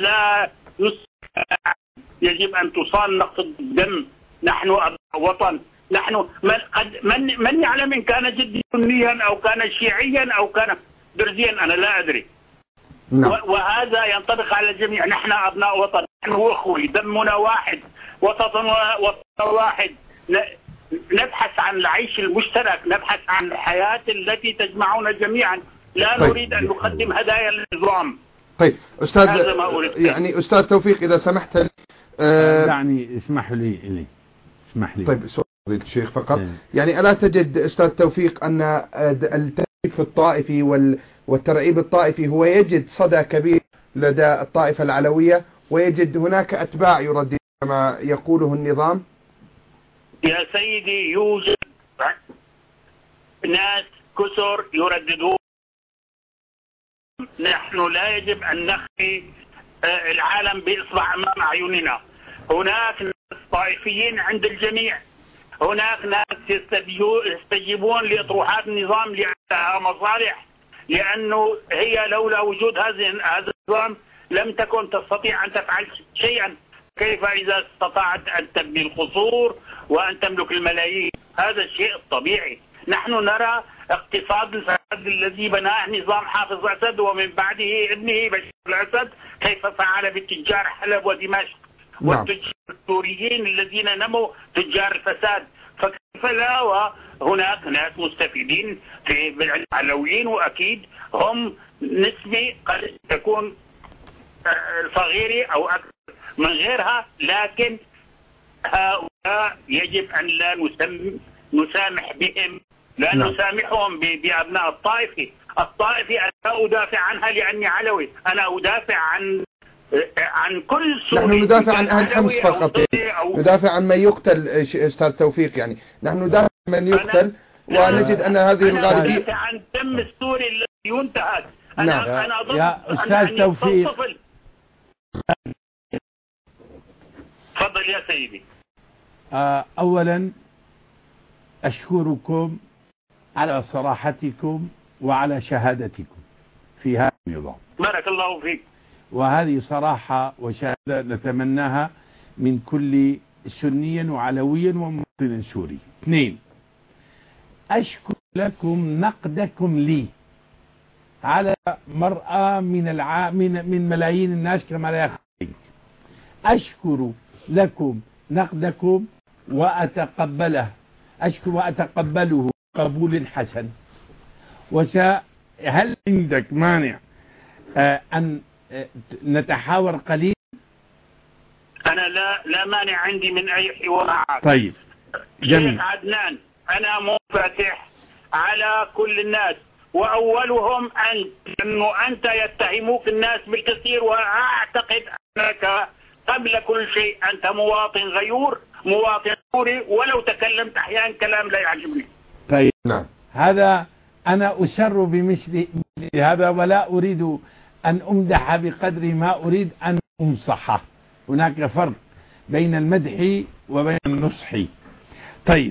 أن تصان نقطة الدم. نحن أبناء وطن. نحن من يعلم إن كان جدي سنيا أو كان شيعيا أو كان درزيا، أنا لا أدري. وهذا ينطبق على الجميع. نحن أبناء وطن، نحن أخوة، دمنا واحد، وطن واحد. نبحث عن العيش المشترك، نبحث عن الحياة التي تجمعنا جميعا. لا نريد أن نقدم هدايا للنظام. طيب أستاذ، يعني أستاذ توفيق إذا سمحت لي يعني اسمح لي. طيب الشيخ فقط يعني ألا تجد أستاذ توفيق أن الترعيب الطائفي والترعيب الطائفي هو يجد صدى كبير لدى الطائفة العلوية ويجد هناك أتباع يرددون كما يقوله النظام؟ يا سيدي يوجد ناس كثر يرددون. نحن لا يجب أن نخفي العالم بإصبع أمام أعيننا. هناك ناس طائفيين عند الجميع، هناك ناس يستجيبون لأطروحات النظام لأنها مصالح، لأنه هي لولا وجود هذا النظام لم تكن تستطيع أن تفعل شيئا. كيف إذا استطاعت أن تبني القصور وأن تملك الملايين؟ هذا الشيء الطبيعي. نحن نرى اقتصاد الفساد الذي بناه نظام حافظ الأسد ومن بعده ابنه بشار الأسد، كيف فعل بالتجار حلب ودمشق والتجار السوريين الذين نموا تجار الفساد. فكيف لا وهناك ناس مستفيدين في العلويين، وأكيد هم نسبة قد تكون صغيرة أو أكثر من غيرها، لكن هؤلاء يجب أن لا نسامح بهم، لا نسامحهم بأبناء الطائفة. أنا لا أدافع عنها لأني علوي، أنا أدافع عن كل سوري. نحن ندافع عن أهل حمص فقط، ندافع عن من يقتل أستاذ توفيق. يعني نحن ندافع عن من يقتل ونجد أن هذه الغالبية. أنا أدافع عن دم السوري الذي ينتهك. أنا ضد يا أستاذ توفيق. تفضل يا سيدي. أولا أشكركم على صراحتكم وعلى شهادتكم في هذا النظام. بارك الله فيك. وهذه صراحة وشهادة نتمناها من كل سني وعلوي ومواطن سوري. 2 أشكر لكم نقدكم لي على مرأة من ملايين الناس كما لا يخفى. أشكر لكم نقدكم وأتقبله، أشكر وأتقبله قبول حسن. هل عندك مانع أن نتحاور قليل؟ أنا لا مانع عندي من أي حوار. طيب جميل. شيخ عدنان، أنا منفتح على كل الناس، وأولهم أنه أنت يتهموك الناس بالكثير، وأعتقد أنك قبل كل شيء أنت مواطن غيور، مواطن سوري، ولو تكلمت أحيانا كلام لا يعجبني. طيب نعم، هذا أنا أسر بمثل هذا، ولا أريد أن أمدح بقدر ما أريد أن أنصحه. هناك فرق بين المدح وبين النصح. طيب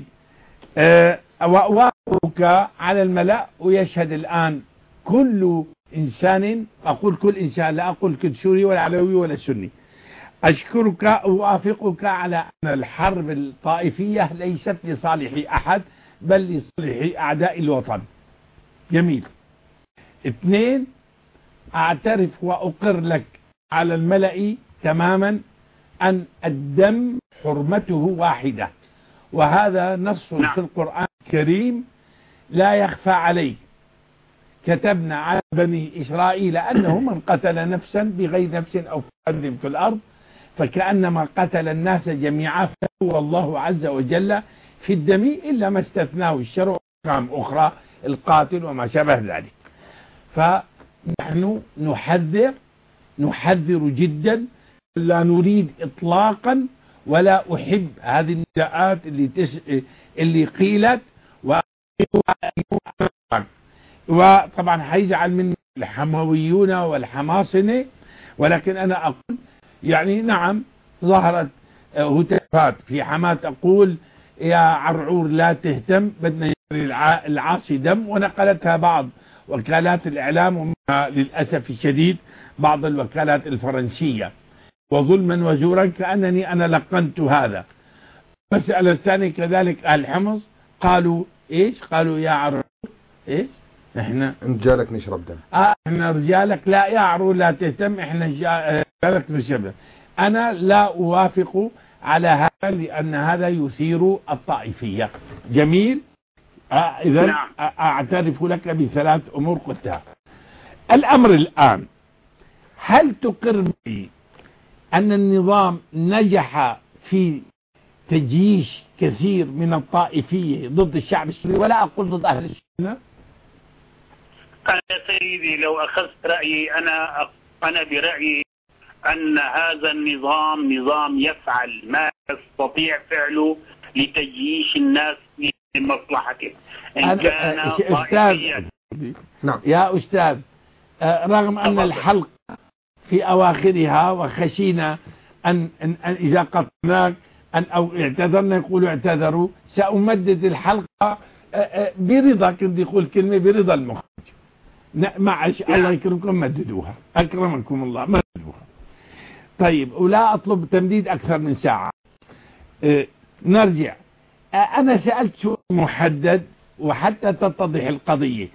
وأوافقك على الملأ، ويشهد الآن كل إنسان، أقول كل إنسان لا أقول كل سوري ولا علوي ولا سني. أشكرك وأوافقك على أن الحرب الطائفية ليست لصالح أحد بل لصالح أعداء الوطن. جميل. 2 أعترف وأقر لك على الملأ تماما أن الدم حرمته واحدة، وهذا نص في القرآن الكريم لا يخفى عليك. كتبنا على بني إسرائيل أنه من قتل نفسا بغير نفس أو فساد في الأرض فكأنما قتل الناس جميعا، فهو الله عز وجل في الدم إلا ما استثناه الشرع أحكام أخرى، القاتل وما شابه ذلك. فنحن نحذر جدا، لا نريد إطلاقا، ولا أحب هذه النداءات اللي قيلت وطبعا حيزعل من الحمويون والحماصنة، ولكن أنا أقول يعني نعم ظهرت هتافات في حماة تقول يا عرعور لا تهتم بدنا العاصي دم، ونقلتها بعض وكالات الإعلام، ومنها للأسف الشديد بعض الوكالات الفرنسية، وظلما وزورا كأنني أنا لقنت هذا. المسألة الثانية كذلك أهل حمص قالوا إيش؟ قالوا يا عرعور إيش؟ إحنا رجالك نشرب دم. إحنا رجالك لا يا عرعور لا تهتم، إحنا رجالك نشرب دم. أنا لا أوافق على هذا لأن هذا يثير الطائفية. جميل. إذا أعترف لك ب3 أمور قلتها. الأمر الآن، هل تقر بي أن النظام نجح في تجيش كثير من الطائفية ضد الشعب السوري، ولا أقول ضد أهل السنة. أنا سيدي لو أخذت رأيي أنا برأيي أن هذا النظام نظام يفعل ما يستطيع فعله لتجييش الناس لمصلحته إن كان طائفيا. نعم يا أستاذ، رغم أن الحلقة في أواخرها وخشينا أن إذا قطعناك أو اعتذرنا يقولوا اعتذروا، سأمدد الحلقة برضا، كنت يقول كلمة برضا المخرج. معش الله يكرمكم مددوها، أكرمكم الله مددوها. طيب، ولا أطلب تمديد أكثر من ساعة. نرجع. أنا سألت سؤال محدد وحتى تتضح القضية،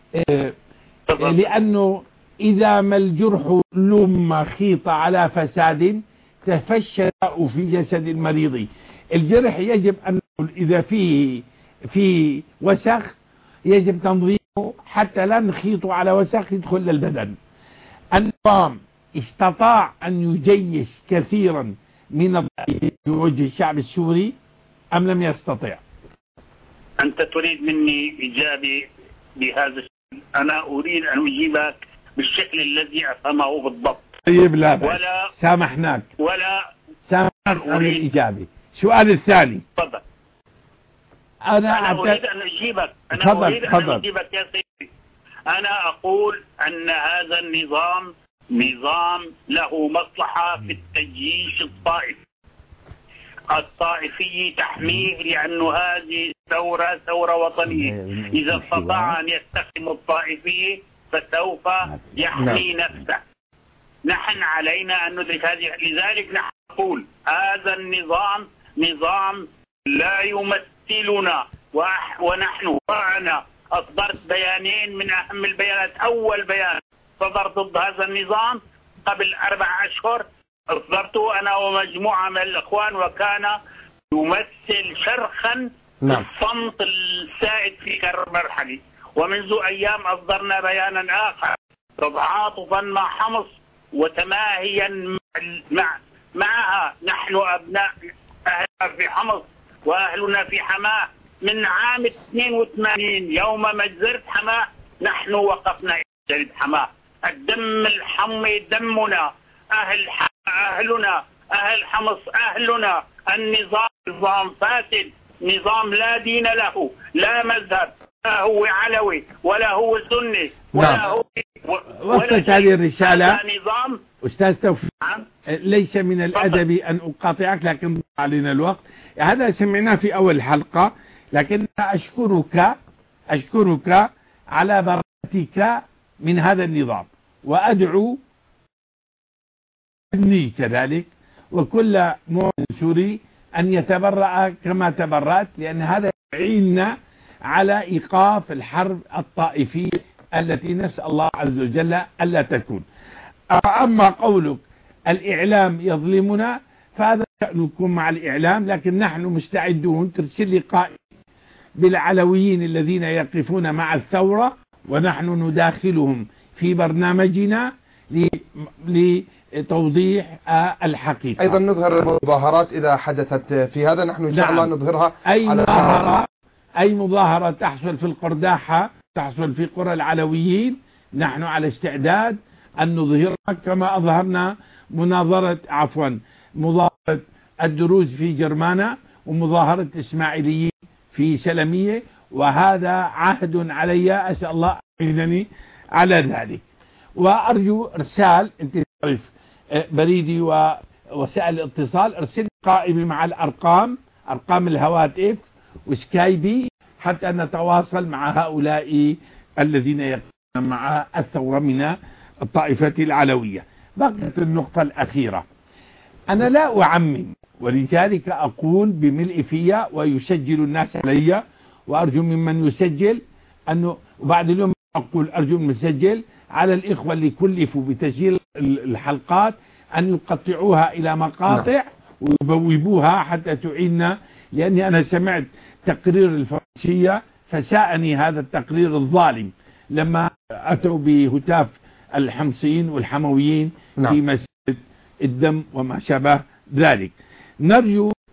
لأنه إذا ما الجرح لم خيط على فساد تفشى في جسد المريض. الجرح يجب أن إذا فيه وسخ يجب تنظيفه حتى لا نخيطه على وسخ يدخل للبدن. النظام استطاع أن يجيش كثيرا من الضعيف في وجه الشعب السوري أم لم يستطع؟ أنت تريد مني إجابة بهذا الشكل، أنا أريد أن أجيبك بالشكل الذي أفهمه بالضبط. طيب، لا بأس، سامحناك سامحناك عن الإجابة. السؤال الثاني. تفضل. أنا أريد أن أجيبك. أريد أن أجيبك يا سيدي. أنا أقول أن هذا النظام نظام له مصلحة في التجييش الطائفي تحميه، لأنه هذه ثورة وطنية. إذا استطاع أن يستخدم الطائفية فسوف يحمي نفسه. نحن علينا أن ندرك هذه، لذلك نحن نقول هذا النظام نظام لا يمثلنا، ونحن معنا. أصدرت بيانين من أهم البيانات. أول بيان صدر ضد هذا النظام قبل 4 أشهر، أصدرته أنا ومجموعة من الإخوان، وكان يمثل شرخا الصمت السائد في كالمرحلة. ومنذ أيام أصدرنا بيانا آخر تضعاطفا مع حمص وتماهيا معها. نحن أبناء أهلنا في حمص وأهلنا في حماه من عام 82 يوم مجزرة حماه نحن وقفنا إلى حماه. الدم الحمي دمنا، أهلنا، أهل حمص أهلنا. النظام نظام فاسد، نظام لا دين له، لا مذهب، لا هو علوي ولا هو سني ولا هو وصلت هذه الرسالة نظام. أستاذ توفيق، ليس من الأدب أن أقاطعك، لكن ضاع علينا الوقت. هذا سمعناه في أول حلقة، لكن أشكرك على براتك من هذا النظام، وأدعو ابني كذلك وكل مواطن سوري أن يتبرأ كما تبرأت، لأن هذا يعيننا على إيقاف الحرب الطائفية التي نسأل الله عز وجل ألا تكون. أما قولك الإعلام يظلمنا فهذا شأنكم مع الإعلام، لكن نحن مستعدون. ترسل لي قائد بالعلويين الذين يقفون مع الثورة ونحن نداخلهم في برنامجنا لتوضيح الحقيقة. أيضا نظهر المظاهرات إذا حدثت في هذا، نحن إن شاء الله نظهرها. أي مظاهرة تحصل في القرداحة، تحصل في قرى العلويين، نحن على استعداد أن نظهرها كما أظهرنا مظاهرة الدروز في جرمانة ومظاهرة إسماعيليين في سلمية، وهذا عهد علي، أسأل الله أعينني على ذلك. وأرجو إرسال، أنت تعرف بريدي ووسائل الاتصال، ارسل قائمة مع أرقام الهواتف وسكايبي حتى نتواصل مع هؤلاء الذين يقومون مع الثورة من الطائفة العلوية. بقيت النقطة الأخيرة، أنا لا أعمم، ولذلك أقول بملء فيا ويسجل الناس علي، وأرجو ممن يسجل أنه وبعد اليوم أقول أرجو المسجل على الإخوة اللي كلفوا بتسجيل الحلقات أن يقطعوها إلى مقاطع ويبوبوها حتى تعيننا، لأني أنا سمعت تقرير الفرنسية فساءني هذا التقرير الظالم لما أتوا بهتاف الحمصيين والحمويين في مسجد الدم وما شابه ذلك. نرجو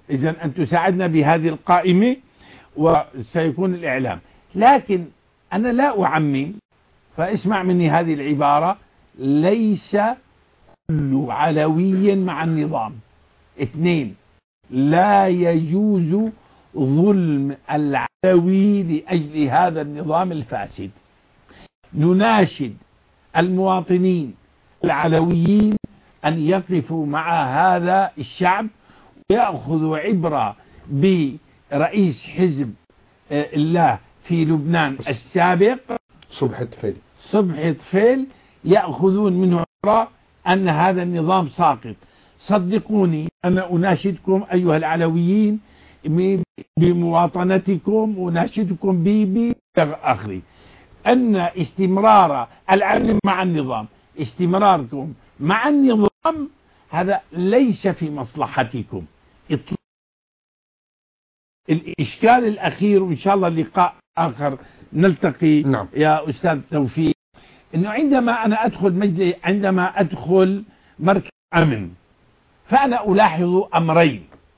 إذا أن تساعدنا بهذه القائمة وسيكون الإعلام. لكن أنا لا أعمم، فاسمع مني هذه العبارة: ليس كل علوي مع النظام. 2، لا يجوز ظلم العلوي لأجل هذا النظام الفاسد. نناشد المواطنين العلويين أن يقفوا مع هذا الشعب ويأخذوا عبرة برئيس حزب الله في لبنان السابق صبحي طفيل، يأخذون منه عبرة أن هذا النظام ساقط. صدقوني، أنا أناشدكم أيها العلويين بمواطنتكم، أناشدكم بآخري أن استمرار العلم مع النظام، استمراركم مع النظام هذا ليس في مصلحتكم. الإشكال الأخير، وإن شاء الله لقاء آخر نلتقي يا أستاذ توفيق، أنه عندما أدخل مركز أمن فأنا ألاحظ أمرين: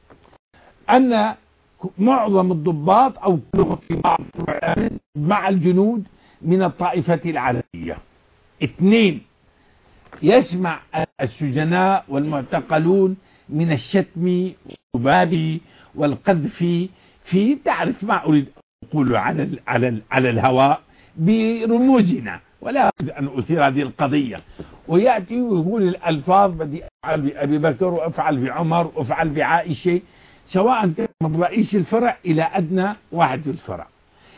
أن معظم الضباط أو كلهم في بعض الأمن مع الجنود من الطائفة العلوية. 2، يسمع السجناء والمعتقلون من الشتم والسباب والقذف في، تعرف ما أريد أقول على الهواء برموزنا، ولا أريد أن أثير هذه القضية، ويأتي ويقول الألفاظ: بدي أفعل بأبي بكر وأفعل بعمر وأفعل بعائشة، سواء كان من رئيس الفرع إلى أدنى واحد في الفرع.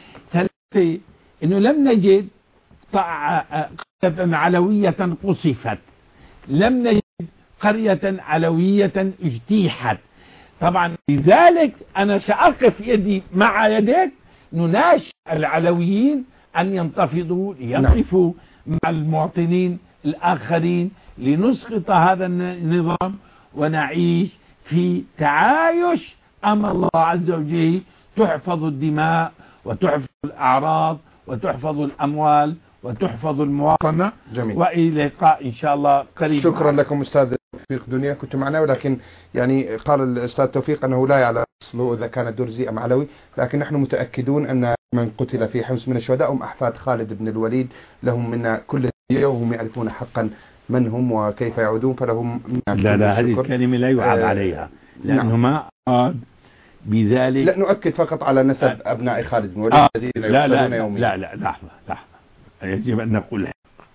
3، إنه لم نجد قرية علوية قصفت، لم نجد قرية علوية اجتيحت. طبعا لذلك أنا سأقف يدي مع يدك، نناشد العلويين أن ينتفضوا ليقفوا مع المواطنين الآخرين لنسقط هذا النظام ونعيش في تعايش أمام الله عز وجل، تحفظ الدماء وتحفظ الأعراض وتحفظ الأموال وتحفظ المواطنة. جميل. وإلى لقاء إن شاء الله قريب. شكرا لكم أستاذ توفيق دنيا، كنت معنا، ولكن يعني قال الأستاذ توفيق أنه لا يعلم أصله إذا كان درزي أم علوي، لكن نحن متأكدون أن من قتل في حمص من الشهداء هم أحفاد خالد بن الوليد، لهم منا كل التحية وهم يعرفون حقا من هم وكيف يعودون، فلهم لا هذه الكلمة لا يعاب عليها، لأنه ما أراد بذلك. لا نؤكد فقط على نسب أبناء خالد بن الوليد الذين يقتلون يوميا. لا لحظة يجب أن نقول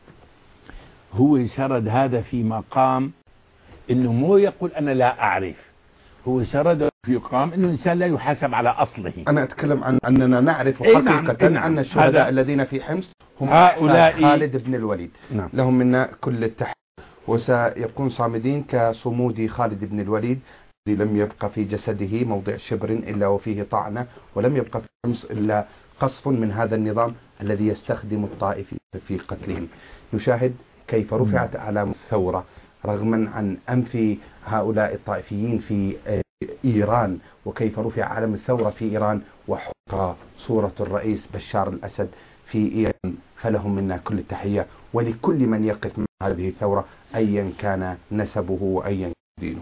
هو سرد هذا في مقام إنه مو يقول أنا لا أعرف، هو سرد في مقام إنه الإنسان لا يحاسب على أصله. أنا أتكلم عن أننا نعرف حقيقة أن الشهداء الذين في حمص هم هؤلاء خالد بن الوليد. لهم منا كل التحية، وسيبقون صامدين كصمود خالد بن الوليد الذي لم يبقى في جسده موضع شبر إلا وفيه طعنة، ولم يبقى في حمص إلا قصف من هذا النظام الذي يستخدم الطائف في قتلهم. نشاهد كيف رفعت أعلام الثورة رغما عن أنف هؤلاء الطائفيين في إيران، وكيف رفع علم الثورة في إيران وحط صورة الرئيس بشار الأسد في إيران. فلهم منا كل التحية، ولكل من يقف مع هذه الثورة أيا كان نسبه وأيا كان دينه.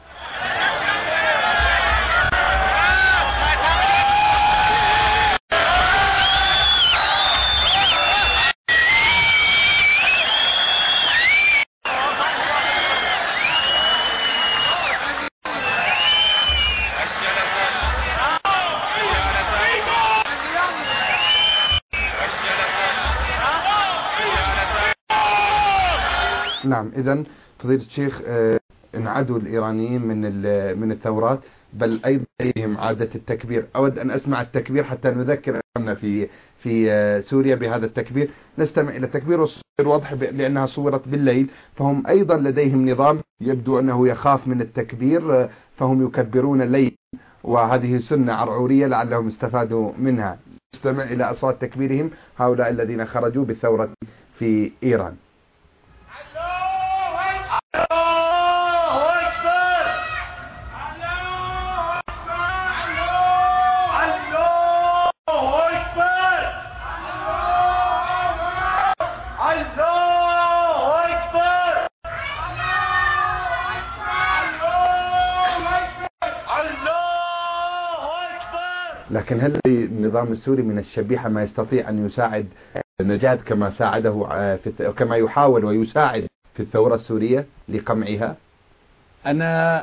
نعم، إذن فضيلة الشيخ انعدوا الإيرانيين من الثورات، بل أيضا لديهم عادة التكبير. أود أن أسمع التكبير حتى نذكر أننا في سوريا بهذا التكبير. نستمع إلى التكبير والصور واضح لأنها صورت بالليل، فهم أيضا لديهم نظام يبدو أنه يخاف من التكبير، فهم يكبرون الليل، وهذه سنة عرعورية لعلهم استفادوا منها. نستمع إلى أصوات تكبيرهم هؤلاء الذين خرجوا بالثورة في إيران. الله لكن هل النظام السوري من الشبيحة ما يستطيع أن يساعد نجاد كما ساعده كما يحاول ويساعد في الثورة السورية لقمعها؟ أنا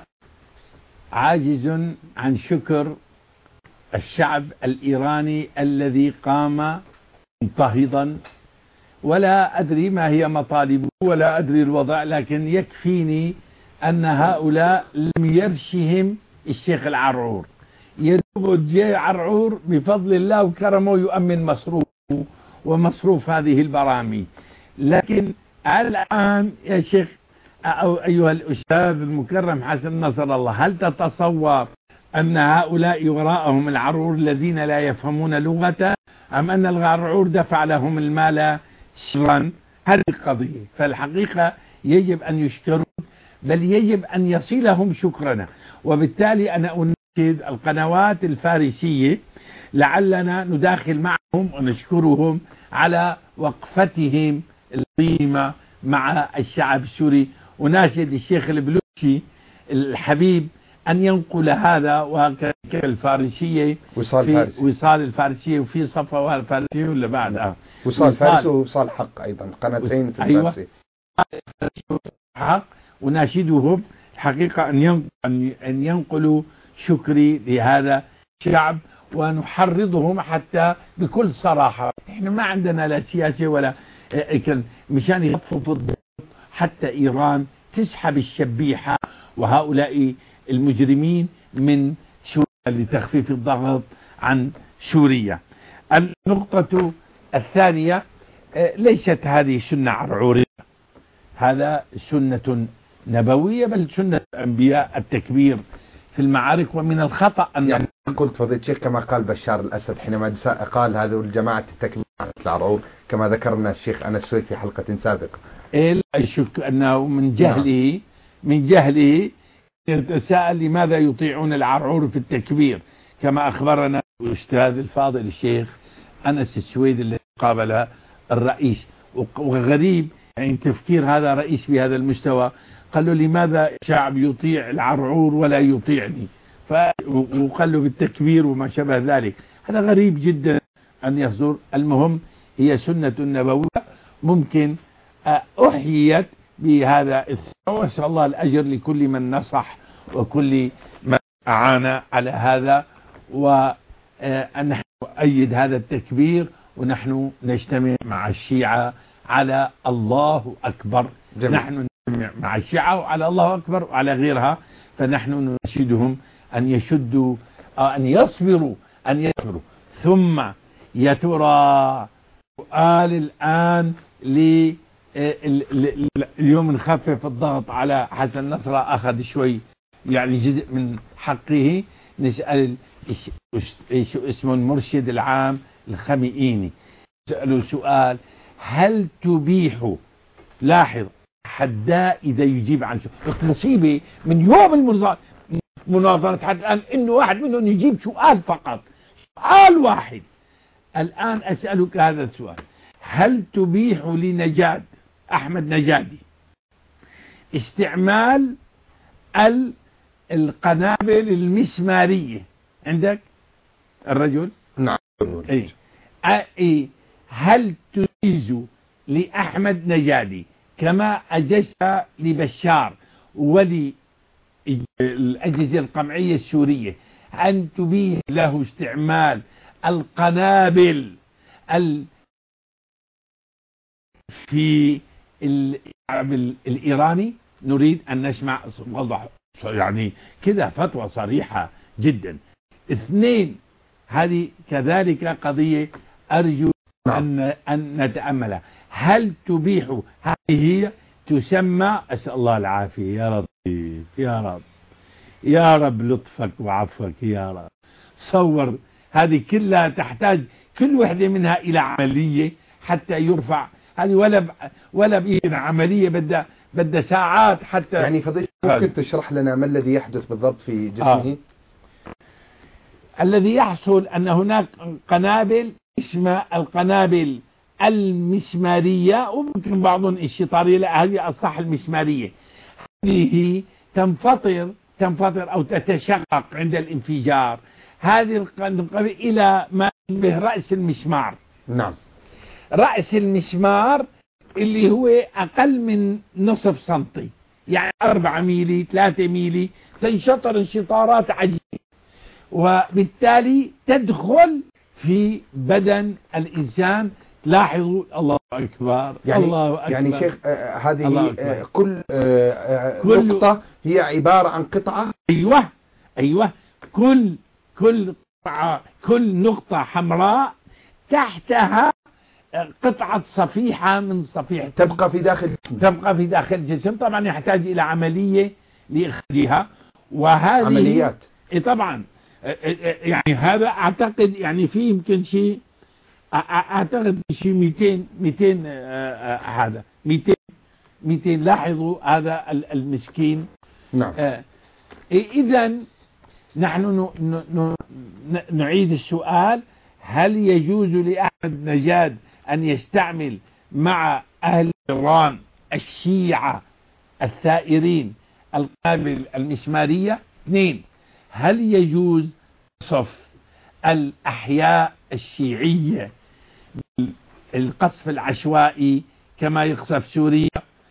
عاجز عن شكر الشعب الإيراني الذي قام منتهضا، ولا أدري ما هي مطالبه ولا أدري الوضع، لكن يكفيني أن هؤلاء لم يرشهم الشيخ العرعور. يربط جاي عرعور بفضل الله وكرمه يؤمن مصروفه ومصروف هذه البرامج. لكن الآن يا شيخ أو أيها الأستاذ المكرم حسن نصر الله، هل تتصور أن هؤلاء وراءهم العرعور الذين لا يفهمون لغته، أم أن العرعور دفع لهم المال سرا؟ هذه القضية. فالحقيقة يجب أن يشكرون، بل يجب أن يصلهم شكرنا. وبالتالي أنا أناشد القنوات الفارسية لعلنا نداخل معهم ونشكرهم على وقفتهم العظيمة مع الشعب السوري. أناشد الشيخ البلوشي الحبيب أن ينقل هذا، وهكذا الفارسية وصال الفارسية، وفي صفوة الفارسية ولا بعد وصال فارسي ووصال حق أيضا، قناتين في الفارسي. حق. وناشدهم الحقيقة أن ينقلوا شكري لهذا الشعب، ونحرضهم حتى بكل صراحة. احنا ما عندنا لا سياسة ولا مشان يخففوا الضغط حتى إيران تسحب الشبيحة وهؤلاء المجرمين من سوريا لتخفيف الضغط عن سوريا. النقطة الثانية، ليست هذه سنة عرعورية، هذا سنة نبوية، بل سنة الأنبياء التكبير في المعارك. ومن الخطأ أن يعني قلت فضيلة الشيخ كما قال بشار الأسد حينما قال هذه الجماعة التكبير العرعور، كما ذكرنا الشيخ أنس سويد في حلقة سابقة. لا أشك أنه من جهله يتساءل لماذا يطيعون العرعور في التكبير، كما أخبرنا الأستاذ الفاضل الشيخ أنس السويد الذي قابل الرئيس. وغريب يعني تفكير هذا رئيس بهذا المستوى، قال له لماذا الشعب يطيع العرعور ولا يطيعني، وقال له بالتكبير وما شابه ذلك. هذا غريب جدا أن يصدر. المهم هي سنة نبوية ممكن أحييت بهذا وأسأل الله الأجر لكل من نصح وكل من أعان على هذا، ونحن نؤيد هذا التكبير، ونحن نجتمع مع الشيعة على الله أكبر. جميل. نحن نجتمع مع الشيعة وعلى الله أكبر وعلى غيرها، فنحن نناشدهم أن يشدوا أن يصبروا ثم يا ترى سؤال الآن اليوم نخفف الضغط على حسن نصر، أخذ شوي يعني جزء من حقه. نسأل شو اسمه المرشد العام الخمئيني، نسأله سؤال: هل تبيح، لاحظ حداء إذا يجيب عن مصيبة من يوم المناظرة حتى الآن إنه واحد منهم يجيب سؤال فقط، سؤال واحد. الآن أسألك هذا السؤال: هل تبيح لنجاد أحمد نجادي استعمال القنابل المسمارية؟ عندك الرجل؟ نعم. هل تجيز لأحمد نجادي كما أجزت لبشار وللأجهزة القمعية السورية أن تبيح له استعمال القنابل في الشعب الإيراني؟ نريد أن نسمع وضح يعني كده فتوى صريحة جدا. اثنين، هذه كذلك قضية أرجو أن نتأملها. هل تبيح، هذه هي تسمى، أسأل الله العافية يا لطيف يا رب لطفك وعفوك يا رب. صور هذه كلها تحتاج كل وحدة منها إلى عملية حتى يرفع. هذه ولا بإيدنا عملية بدها ساعات حتى. يعني فضيلة ممكن تشرح لنا ما الذي يحدث بالضبط في جسمه؟ الذي يحصل أن هناك قنابل اسمها القنابل المسمارية، وممكن بعضهم الشطارية، لا هذه الصح المسمارية. هذه تنفطر أو تتشقق عند الانفجار. هذه القنقبة إلى ما يشبه رأس المسمار. نعم. رأس المسمار اللي هو أقل من نصف سنتي، يعني 4 ميلي 3 ميلي، تنشطر انشطارات عجيبة، وبالتالي تدخل في بدن الإنسان. لاحظوا الله أكبر، يعني الله أكبر. يعني شيخ هذه كل نقطة هي عبارة عن قطعة. أيوة كل قطعة، كل نقطة حمراء تحتها قطعة صفيحة من صفيحة تبقى في داخل الجسم. طبعا يحتاج إلى عملية لإخراجها، وهذه عمليات طبعا. يعني هذا أعتقد يعني في يمكن شيء، أعتقد شيء 200 هذا 200. لاحظوا هذا المسكين. نعم. إذا نحن نعيد السؤال: هل يجوز لأحمد نجاد أن يستعمل مع أهل إيران الشيعة الثائرين القنابل المسمارية؟ 2. هل يجوز قصف الأحياء الشيعية القصف العشوائي كما يقصف سوريا؟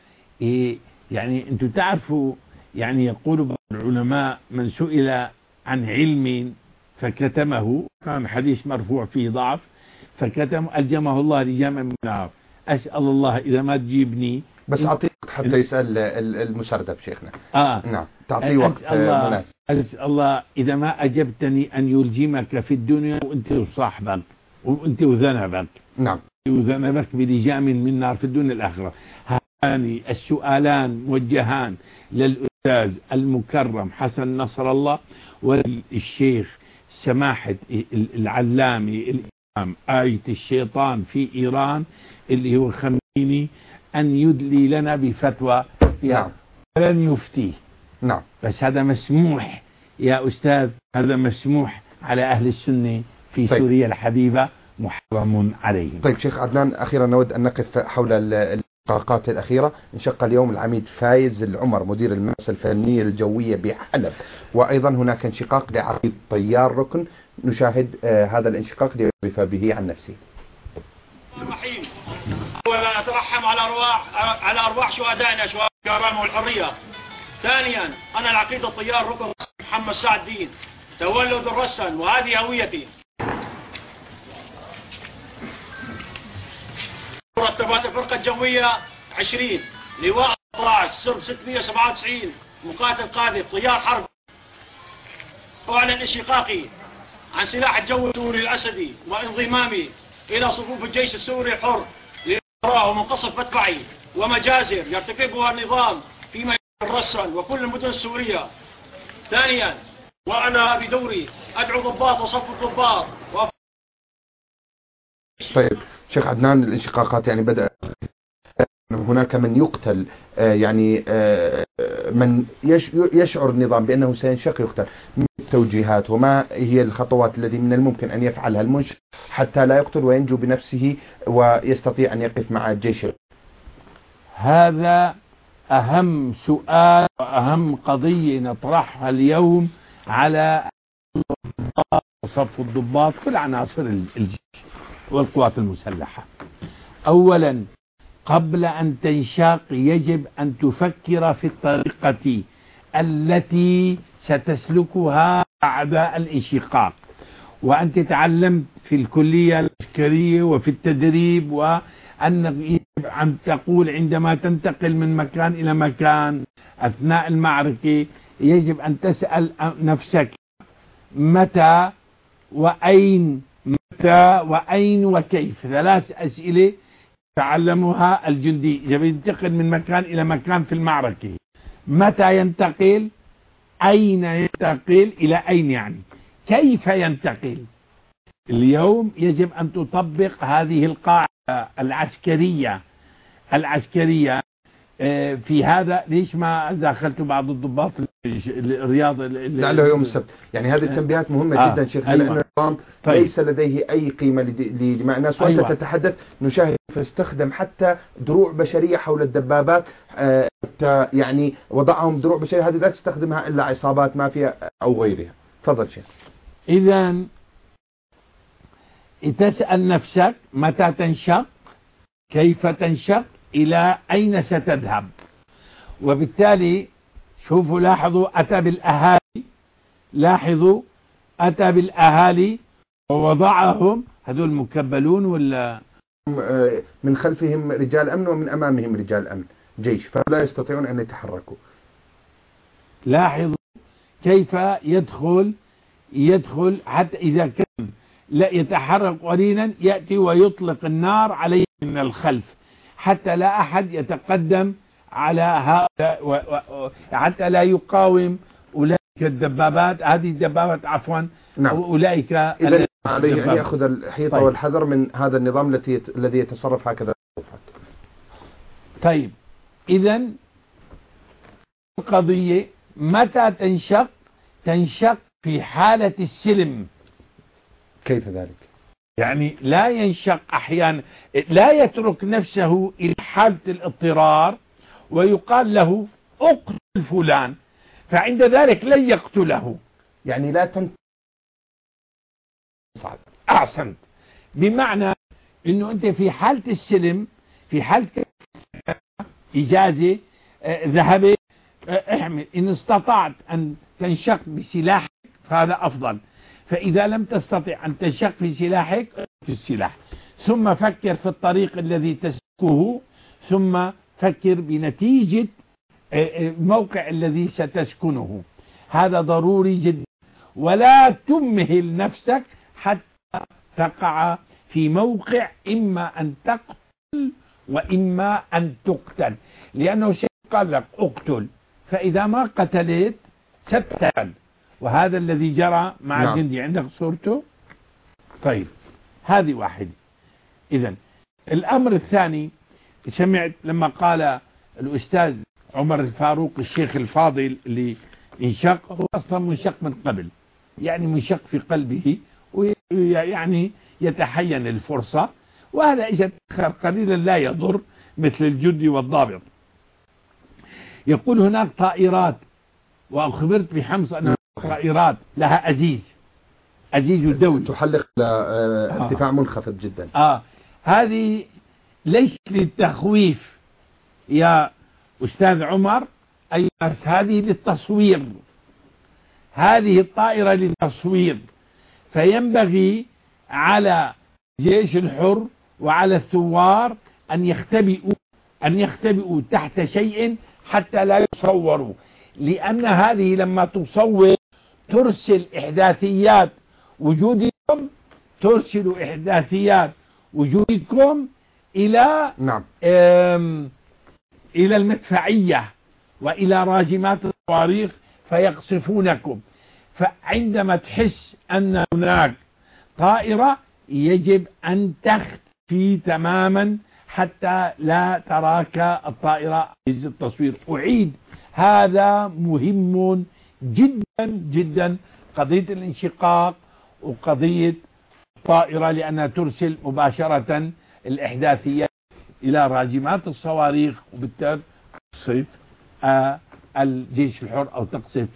يعني أنتم تعرفوا، يعني يقول بعض العلماء: من سئل عن علم فكتمه، كان حديث مرفوع فيه ضعف، فكتم ألجمه الله لجاما من النار. أسأل الله إذا ما تجيبني، بس أعطيه حتى يسأل المسردب شيخنا. نعم، تعطيه وقت مناسب. أسأل الله إذا ما أجبتني أن يلجمك في الدنيا وأنت وصاحبك وأنت وذنبك. نعم. وذنبك بلجام من نار في الدنيا الآخرة. هذان السؤالان موجهان للأستاذ المكرم حسن نصر الله والشيخ سماحة العلامي الإمام آية الشيطان في إيران اللي هو خميني، أن يدلي لنا بفتوى. نعم. لن يفتيه. نعم. بس هذا مسموح يا أستاذ، هذا مسموح على أهل السنة في سوريا الحبيبة، محرم عليهم. طيب شيخ عدنان، أخيرا نود أن نقف حول الحلقات الأخيرة. انشق اليوم العميد فايز العمر مدير المؤسسة الفنية الجوية بحلب، وأيضا هناك انشقاق لعقيد طيار ركن. نشاهد هذا الانشقاق ليعرف به عن نفسه. الرحيم. أولا أترحم على أرواح شهدائنا، شهداء الكرامة والحرية. ثانيا أنا العقيد الطيار ركن محمد سعد الدين، تولد الرسن، وهذه هويتي. مرتبات الفرقة الجوية 20، لواء 14، سرب 697، مقاتل قاذف، طيار حرب. أعلن انشقاقي عن سلاح الجو السوري الأسدي وانضمامي إلى صفوف الجيش السوري الحر لإجراء ومنقصف مدفعي ومجازر يرتكبها النظام فيما الرسن وكل المدن السورية. ثانيا وأنا بدوري أدعو ضباط وصف الضباط طيب شيخ عدنان، الانشقاقات يعني بدأ هناك من يقتل، يعني من يشعر النظام بأنه سينشق يقتل. من التوجيهات وما هي الخطوات التي من الممكن أن يفعلها المنشق حتى لا يقتل وينجو بنفسه ويستطيع أن يقف مع الجيش؟ هذا أهم سؤال وأهم قضية نطرحها اليوم على صف الضباط، كل عناصر الجيش والقوات المسلحة. أولا، قبل أن تنشاق يجب أن تفكر في الطريقة التي ستسلكها بعد الانشقاق. وأنت تعلمت في الكلية العسكرية وفي التدريب، وأن يجب أن تقول عندما تنتقل من مكان إلى مكان أثناء المعركة يجب أن تسأل نفسك متى وأين، متى وأين وكيف. 3 أسئلة تعلمها الجندي إذا ينتقل من مكان إلى مكان في المعركة. متى ينتقل، أين ينتقل، إلى أين، يعني كيف ينتقل. اليوم يجب أن تطبق هذه القاعدة العسكرية في هذا. ليش ما دخلت بعض الضباط الرياضة لعله يوم السبت؟ يعني هذه التنبيهات مهمة جدا شيخ، لأن النظام ليس لديه أي قيمة لجماع الناس. وأنت تتحدث نشاهد فاستخدم حتى دروع بشرية حول الدبابات، حتى يعني وضعهم دروع بشرية، هذه لا تستخدمها إلا عصابات مافيا أو غيرها. تفضل شيخ. إذا تسأل نفسك متى تنشق، كيف تنشق، إلى أين ستذهب. وبالتالي شوفوا لاحظوا أتى بالأهالي، لاحظوا أتى بالأهالي ووضعهم، هذول مكبلون ولا من خلفهم رجال أمن ومن أمامهم رجال أمن جيش، فلا يستطيعون أن يتحركوا. لاحظوا كيف يدخل حتى إذا كان لا يتحرك قليلا يأتي ويطلق النار عليه من الخلف حتى لا أحد يتقدم على هؤلاء، حتى لا يقاوم أولئك الدبابات، هذه الدبابات عفوا. نعم. أولئك إذا عليه أن يأخذ الحيطة طيب. والحذر من هذا النظام الذي يتصرف هكذا. طيب إذا القضية متى تنشق؟ تنشق في حالة السلم. كيف ذلك؟ يعني لا ينشق أحيانا، لا يترك نفسه إلى حالة الاضطرار ويقال له اقتل فلان، فعند ذلك لن يقتله. يعني لا أحسنت، بمعنى أنه أنت في حالة السلم، في حالة إجازة ذهبت احمل، إن استطعت أن تنشق بسلاحك فهذا أفضل، فإذا لم تستطع أن تنشق في سلاحك في السلاح، ثم فكر في الطريق الذي تسلكه، ثم فكر بنتيجة الموقع الذي ستسكنه. هذا ضروري جدا، ولا تمهل نفسك حتى تقع في موقع إما أن تقتل وإما أن تقتل، لأنه شيء قال لك اقتل، فإذا ما قتلت ستقتل، وهذا الذي جرى مع نعم. الجندي. عندك صورته؟ طيب هذه واحدة. إذن الأمر الثاني، سمعت لما قال الأستاذ عمر الفاروق الشيخ الفاضل اللي انشق، هو أصلا منشق من قبل، يعني منشق في قلبه، ويعني يتحين الفرصة، وهذا إذا تأخر قليلا لا يضر، مثل الجندي والضابط. يقول هناك طائرات، وأخبرت بحمص أن طائرات لها أزيز دولي تحلق ارتفاع منخفض جدا. هذه ليس للتخويف يا أستاذ عمر، أي هذه للتصوير، هذه الطائرة للتصوير، فينبغي على جيش الحر وعلى الثوار أن يختبئوا تحت شيء حتى لا يصوروا، لأن هذه لما تصور ترسل إحداثيات وجودكم، ترسل إحداثيات وجودكم إلى نعم. إلى المدفعية وإلى راجمات الصواريخ فيقصفونكم. فعندما تحس أن هناك طائرة يجب أن تختفي تماما حتى لا تراك الطائرة في التصوير. أعيد، هذا مهم جدا جدا، قضية الانشقاق وقضية الطائرة، لأنها ترسل مباشرة الإحداثيات إلى راجمات الصواريخ، وبالتالي تقصف الجيش الحر أو تقصف،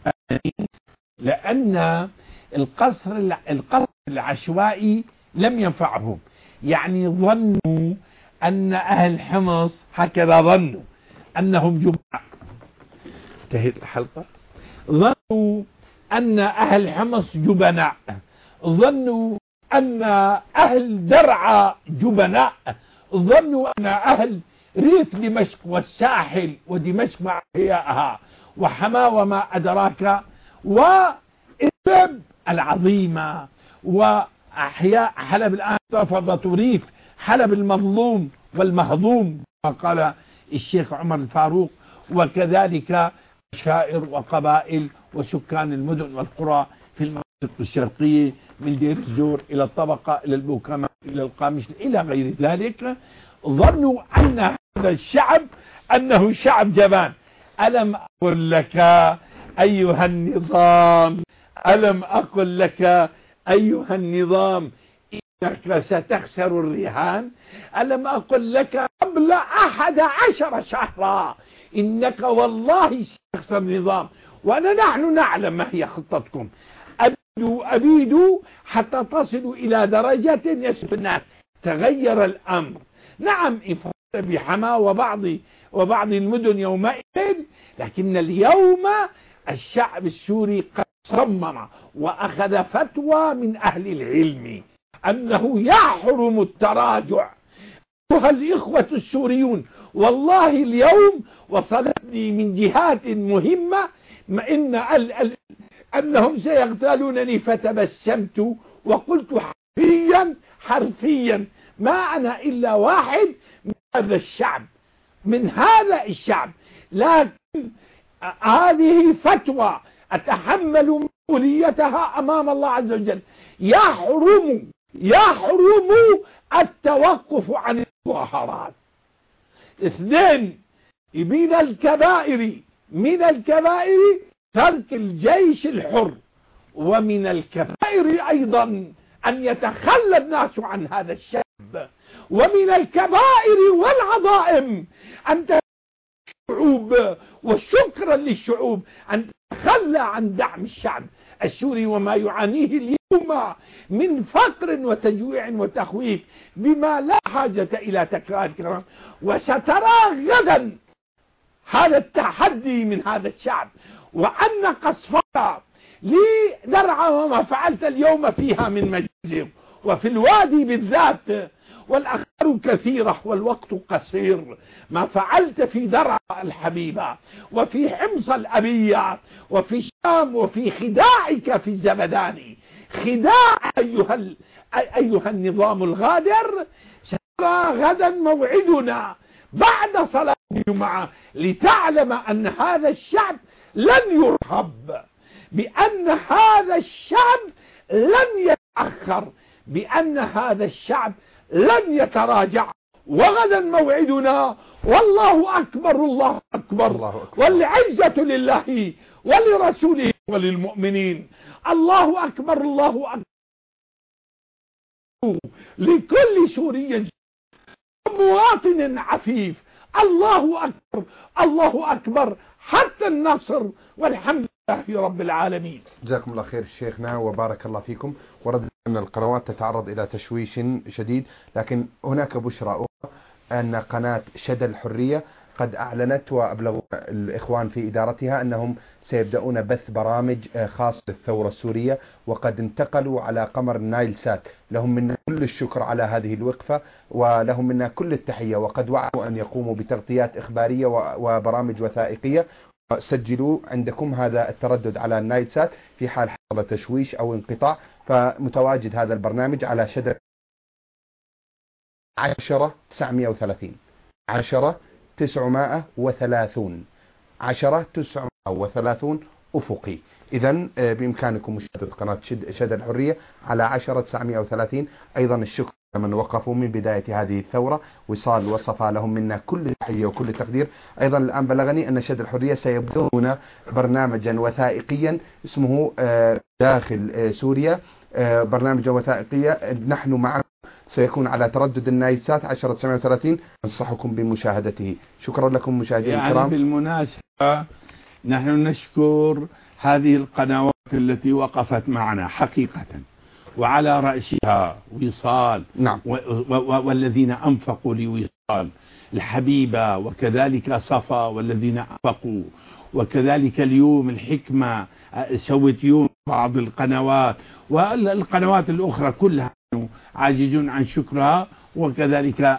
لأن القصر العشوائي لم ينفعهم. يعني ظنوا أن أهل حمص، هكذا ظنوا أنهم جماعة، انتهت الحلقة، ظنوا أن أهل حمص جبناء، ظنوا أن أهل درعا جبناء، ظنوا أن أهل ريف دمشق والساحل ودمشق مع أحيائها وحما وما أدراك وإدلب العظيمة وأحياء حلب الآن رفضت ريف حلب المظلوم والمهضوم، قال الشيخ عمر الفاروق، وكذلك شائر وقبائل وسكان المدن والقرى في المناطق الشرقية من دير الزور إلى الطبقة إلى البوكمة إلى القامش إلى غير ذلك. ظنوا أن هذا الشعب أنه شعب جبان. ألم أقل لك أيها النظام، ألم أقل لك أيها النظام إنك ستخسر الرهان؟ ألم أقل لك قبل 11 شهرا إنك والله ستخسر النظام، ونحن نعلم ما هي خطتكم. أبيدوا حتى تصلوا إلى درجة يسب الناس. تغير الأمر. نعم انفرد بحما وبعض المدن يومئذ، لكن اليوم الشعب السوري قد صمم وأخذ فتوى من أهل العلم أنه يحرم التراجع. أيها الإخوة السوريون، والله اليوم وصلتني من جهات مهمة أنهم سيغتالونني، فتبسمت وقلت حرفيا ما أنا إلا واحد من هذا الشعب، لكن هذه فتوى أتحمل مسؤوليتها أمام الله عز وجل. يحرم التوقف عن المظاهرات. 2، من الكبائر ترك الجيش الحر، ومن الكبائر أيضا أن يتخلى الناس عن هذا الشعب، ومن الكبائر والعظائم أن الشعوب وشكرا للشعوب أن تتخلى عن دعم الشعب السوري وما يعانيه اليوم من فقر وتجويع وتخويف بما لا حاجة إلى تكرار. وسترى غدا هذا التحدي من هذا الشعب، وأن قصفها لدرعا وما فعلت اليوم فيها من مجزر وفي الوادي بالذات، والأخبار كثيرة والوقت قصير، ما فعلت في درعا الحبيبة وفي حمص الأبية وفي الشام وفي خداعك في الزبداني، خداع أيها النظام الغادر. سنرى غدا موعدنا بعد صلاة الجمعة لتعلم أن هذا الشعب لن يرهب، بأن هذا الشعب لن يتأخر، بأن هذا الشعب لن يتراجع. وغدا موعدنا، والله أكبر الله أكبر، والعزة لله ولرسوله وللمؤمنين. الله أكبر الله أكبر لكل سوري مواطن عفيف. الله أكبر الله أكبر حتى النصر، والحمد لله رب العالمين. جزاكم الله خير شيخنا وبارك الله فيكم. ورد أن القنوات تتعرض إلى تشويش شديد، لكن هناك بشرى أخرى أن قناة شدى الحرية قد أعلنت وأبلغوا الإخوان في إدارتها أنهم سيبدأون بث برامج خاصة بالثورة السورية، وقد انتقلوا على قمر نايل سات. لهم منا كل الشكر على هذه الوقفة، ولهم منا كل التحية، وقد وعدوا أن يقوموا بتغطيات إخبارية وبرامج وثائقية. سجلوا عندكم هذا التردد على النايل سات في حال حصل تشويش أو انقطاع، فمتواجد هذا البرنامج على شدى 10-930 10-930 10-930 أفقي. إذن بإمكانكم مشاهدة قناة شدى الحرية على 10-930. أيضا الشكر من وقفوا من بداية هذه الثورة، وصال وصفا، لهم منا كل تحية وكل تقدير. أيضا الآن بلغني أن شدى الحرية سيبدون برنامجا وثائقيا اسمه داخل سوريا، برنامجا وثائقية نحن معكم، سيكون على تردد النايل سات 10-930. أنصحكم بمشاهدته. شكرا لكم مشاهدينا الكرام. بالمناسبة نحن نشكر هذه القنوات التي وقفت معنا حقيقة، وعلى رأسها وصال، نعم، والذين أنفقوا لوصال الحبيبة، وكذلك صفا والذين أنفقوا، وكذلك اليوم الحكمة سوت يوم بعض القنوات، والقنوات الأخرى كلها عاجزون عن شكرها، وكذلك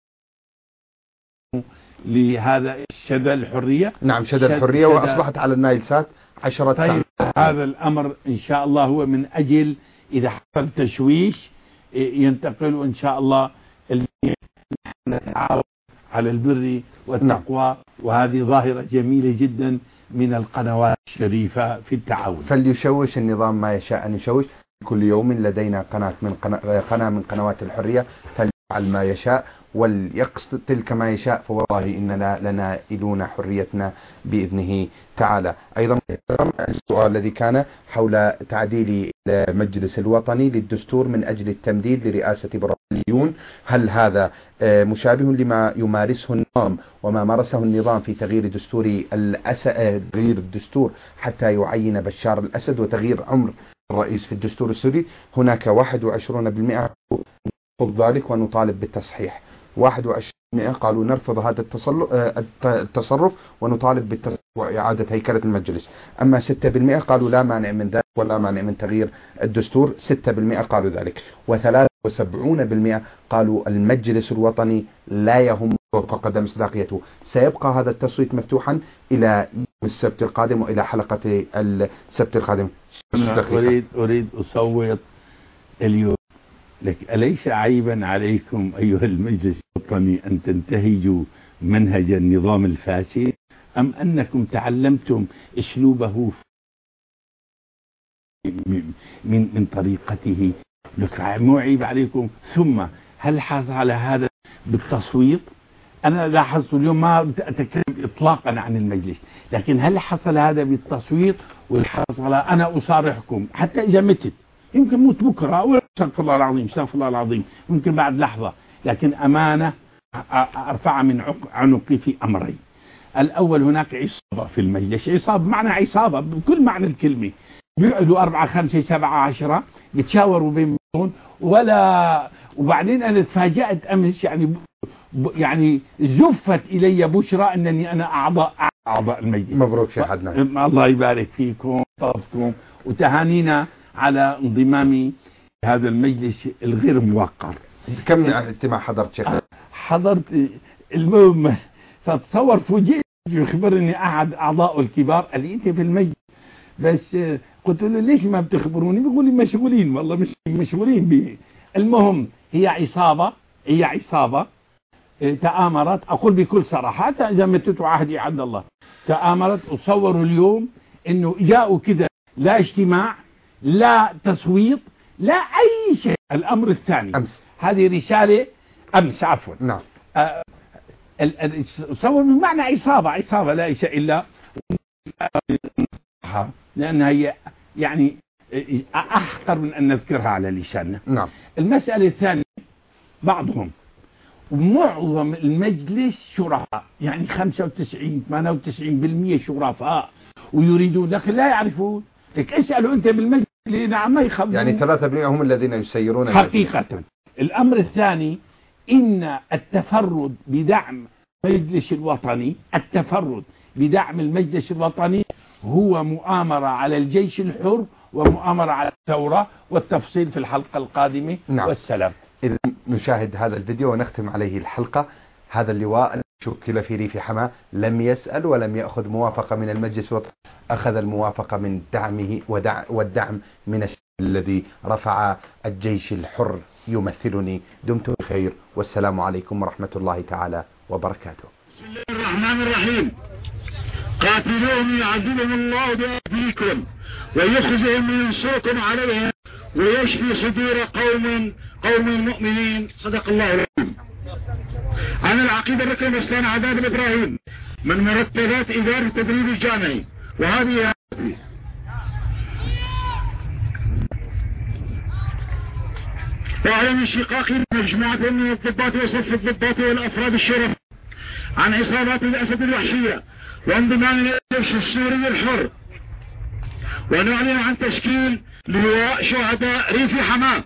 لهذا شدى الحرية. نعم شدى الحرية وأصبحت على النايل سات 10. طيب هذا الأمر إن شاء الله هو من أجل إذا حصل تشويش ينتقل إن شاء الله نتعاون على البر والتقوى. وهذه ظاهرة جميلة جدا من القنوات الشريفة في التعاون. فليشوش النظام ما يشاء أن يشوش. كل يوم لدينا قناة من قنوات الحرية، فليفعل ما يشاء وليقصد تلك ما يشاء، فوالله إننا لنائلون حريتنا بإذنه تعالى. أيضا السؤال الذي كان حول تعديل المجلس الوطني للدستور من أجل التمديد لرئاسة برلمانيون، هل هذا مشابه لما يمارسه النظام وما مارسه النظام في تغيير دستور تغيير الدستور حتى يعين بشار الأسد وتغيير عمر الرئيس في الدستور السوري هناك 21% نرفض ذلك ونطالب بالتصحيح، 21% قالوا نرفض هذا التصرف ونطالب بالتصحيح وإعادة هيكلة المجلس. أما 6% قالوا لا مانع من ذلك ولا مانع من تغيير الدستور، 6% قالوا ذلك، و73% قالوا المجلس الوطني لا يهم فقد مصداقيته. سيبقى هذا التصويت مفتوحا إلى يوم السبت القادم وإلى حلقة السبت القادم. أريد أصوت اليوم لك. أليس عيبا عليكم أيها المجلس الوطني أن تنتهجوا منهج النظام الفاسد، أم أنكم تعلمتم أسلوبه من طريقته؟ لك مو عيب عليكم؟ ثم هل حصل على هذا بالتصويت؟ أنا لاحظت اليوم ما أتكلم إطلاقا عن المجلس، لكن هل حصل هذا بالتصويت؟ والحصل أنا أصارحكم حتى إذا متت، يمكن موت بكرة، استغفر الله العظيم استغفر الله العظيم، ممكن بعد لحظة، لكن أمانة أرفع من عنقي في أمرين. الأول هناك عصابة في المجلس، عصابة معنى عصابة بكل معنى الكلمة، بيقعدوا 4 5 7 10 يتشاوروا بين بعضهم وبعدين أنا تفاجأت أمس، يعني زفت إلي بشرى أنني أنا أعضاء المجلس. مبروك شيخ عدنان. الله يبارك فيكم وطرفكم، وتهانينا على انضمامي هذا المجلس الغير موقر. كم اجتماع حضرت شيخ؟ حضرت المهم، فتصور فوجئت يخبرني أحد أعضاء الكبار قال لي أنت في المجلس، بس قلت له ليش ما بتخبروني؟ بيقول لي مشغولين. والله مش مشغولين به. المهم هي عصابة تآمرت، أقول بكل صراحة حتى إذا متت عهدي عند الله، تآمرت وصوروا اليوم إنه جاءوا كده، لا اجتماع لا تصويت لا أي شيء. الأمر الثاني أمس، هذه رسالة أمس عفوا، نعم، صور بمعنى عصابة لا شيء إلا، لأنها هي يعني أحقر من أن نذكرها على لساننا. نعم. المسألة الثانية، بعضهم ومعظم المجلس شرفاء، يعني 95 98% شرفاء، ويريدون، لكن لا يعرفون. لك اسألوا أنت بالمجلس اللي نعم ما يخبرون، يعني 3% هم الذين يسيرون حقيقة. الأمر الثاني، إن التفرد بدعم المجلس الوطني، التفرد بدعم المجلس الوطني هو مؤامرة على الجيش الحر ومؤامرة على الثورة، والتفصيل في الحلقة القادمة. نعم. والسلام. إذا نشاهد هذا الفيديو ونختم عليه الحلقة. هذا اللواء شكل في ريف حماة لم يسأل ولم يأخذ موافقة من المجلس الوطني، أخذ الموافقة من دعمه والدعم من الشعب الذي رفع الجيش الحر يمثلني. دمتم بخير والسلام عليكم ورحمة الله تعالى وبركاته. بسم الله الرحمن الرحيم. قاتلوهم يعذبهم الله بأيديكم ويخزهم وينصركم عليهم ويشفي صدور قوم مؤمنين. صدق الله العظيم. عن العقيدة الركن الإسلام عداد إبراهيم من مرتبات إدارة التدريب الجامعي، وهذه وعلى انشقاق مجموعة من الضباط وصف الضباط والأفراد الشرف عن عصابات الأسد الوحشية وانضمام الجيش السوري الحر، ونعلن عن تشكيل لواء شهداء ريف حماة.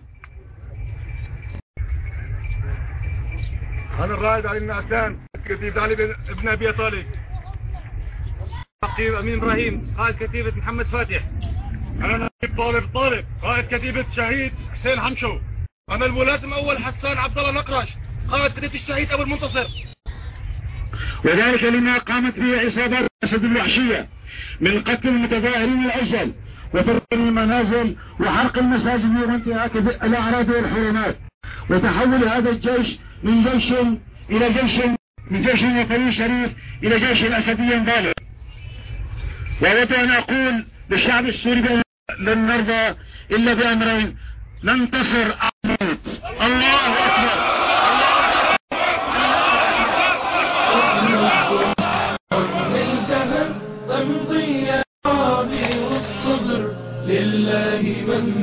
أنا الرائد علي النعسان كتيبة علي ابن أبي طالب، نقيب أمين إبراهيم قائد كتيبة محمد فاتح. أنا نقيب طالب قائد كتيبة شهيد حسين حمشو. أنا الملازم أول حسان عبد الله نقرش قائد كتيبة الشهيد أبو المنتصر. وذلك لما قامت به عصابات الأسد الوحشية من قتل المتظاهرين الأجل وترك المنازل وحرق المساجد وانتهاك الأعراض والحرمات، وتحول هذا الجيش من جيش وطني شريف إلى جيش أسدي ظالم. وأود أن أقول للشعب السوري لن نرضى إلا بأمرين: ننتصر أو نموت. الله أكبر. تمضي يا شعبي والصبر لله من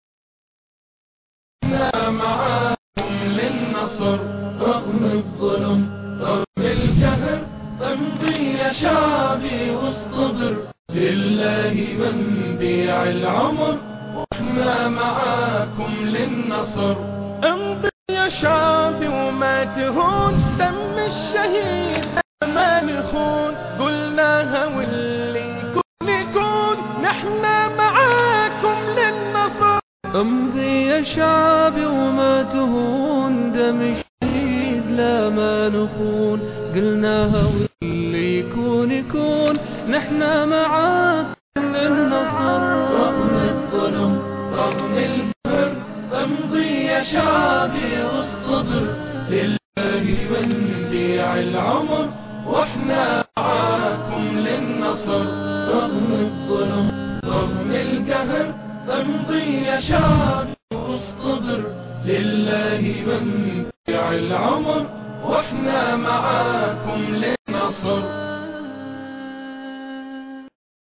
معاكم للنصر رغم الظلم رغم الجهل. تمضي يا شعبي والصبر لله من بيع العمر. واحنا معاكم للنصر. امضي يا شعبي وما تهون، دم الشهيد ما نخون، قلناها واللي يكون يكون، نحنا معاكم للنصر. امضي يا شعبي وما تهون، دم الشهيد لا ما نخون، قلناها واللي يكون يكون، نحنا معاكم للنصر. رغم الظلم رغم القهر، امضي يا شعبي واصطبر، لله بنبيع العمر واحنا معاكم للنصر. رغم الظلم رغم القهر، امضي يا شعبي واصطبر، لله بنبيع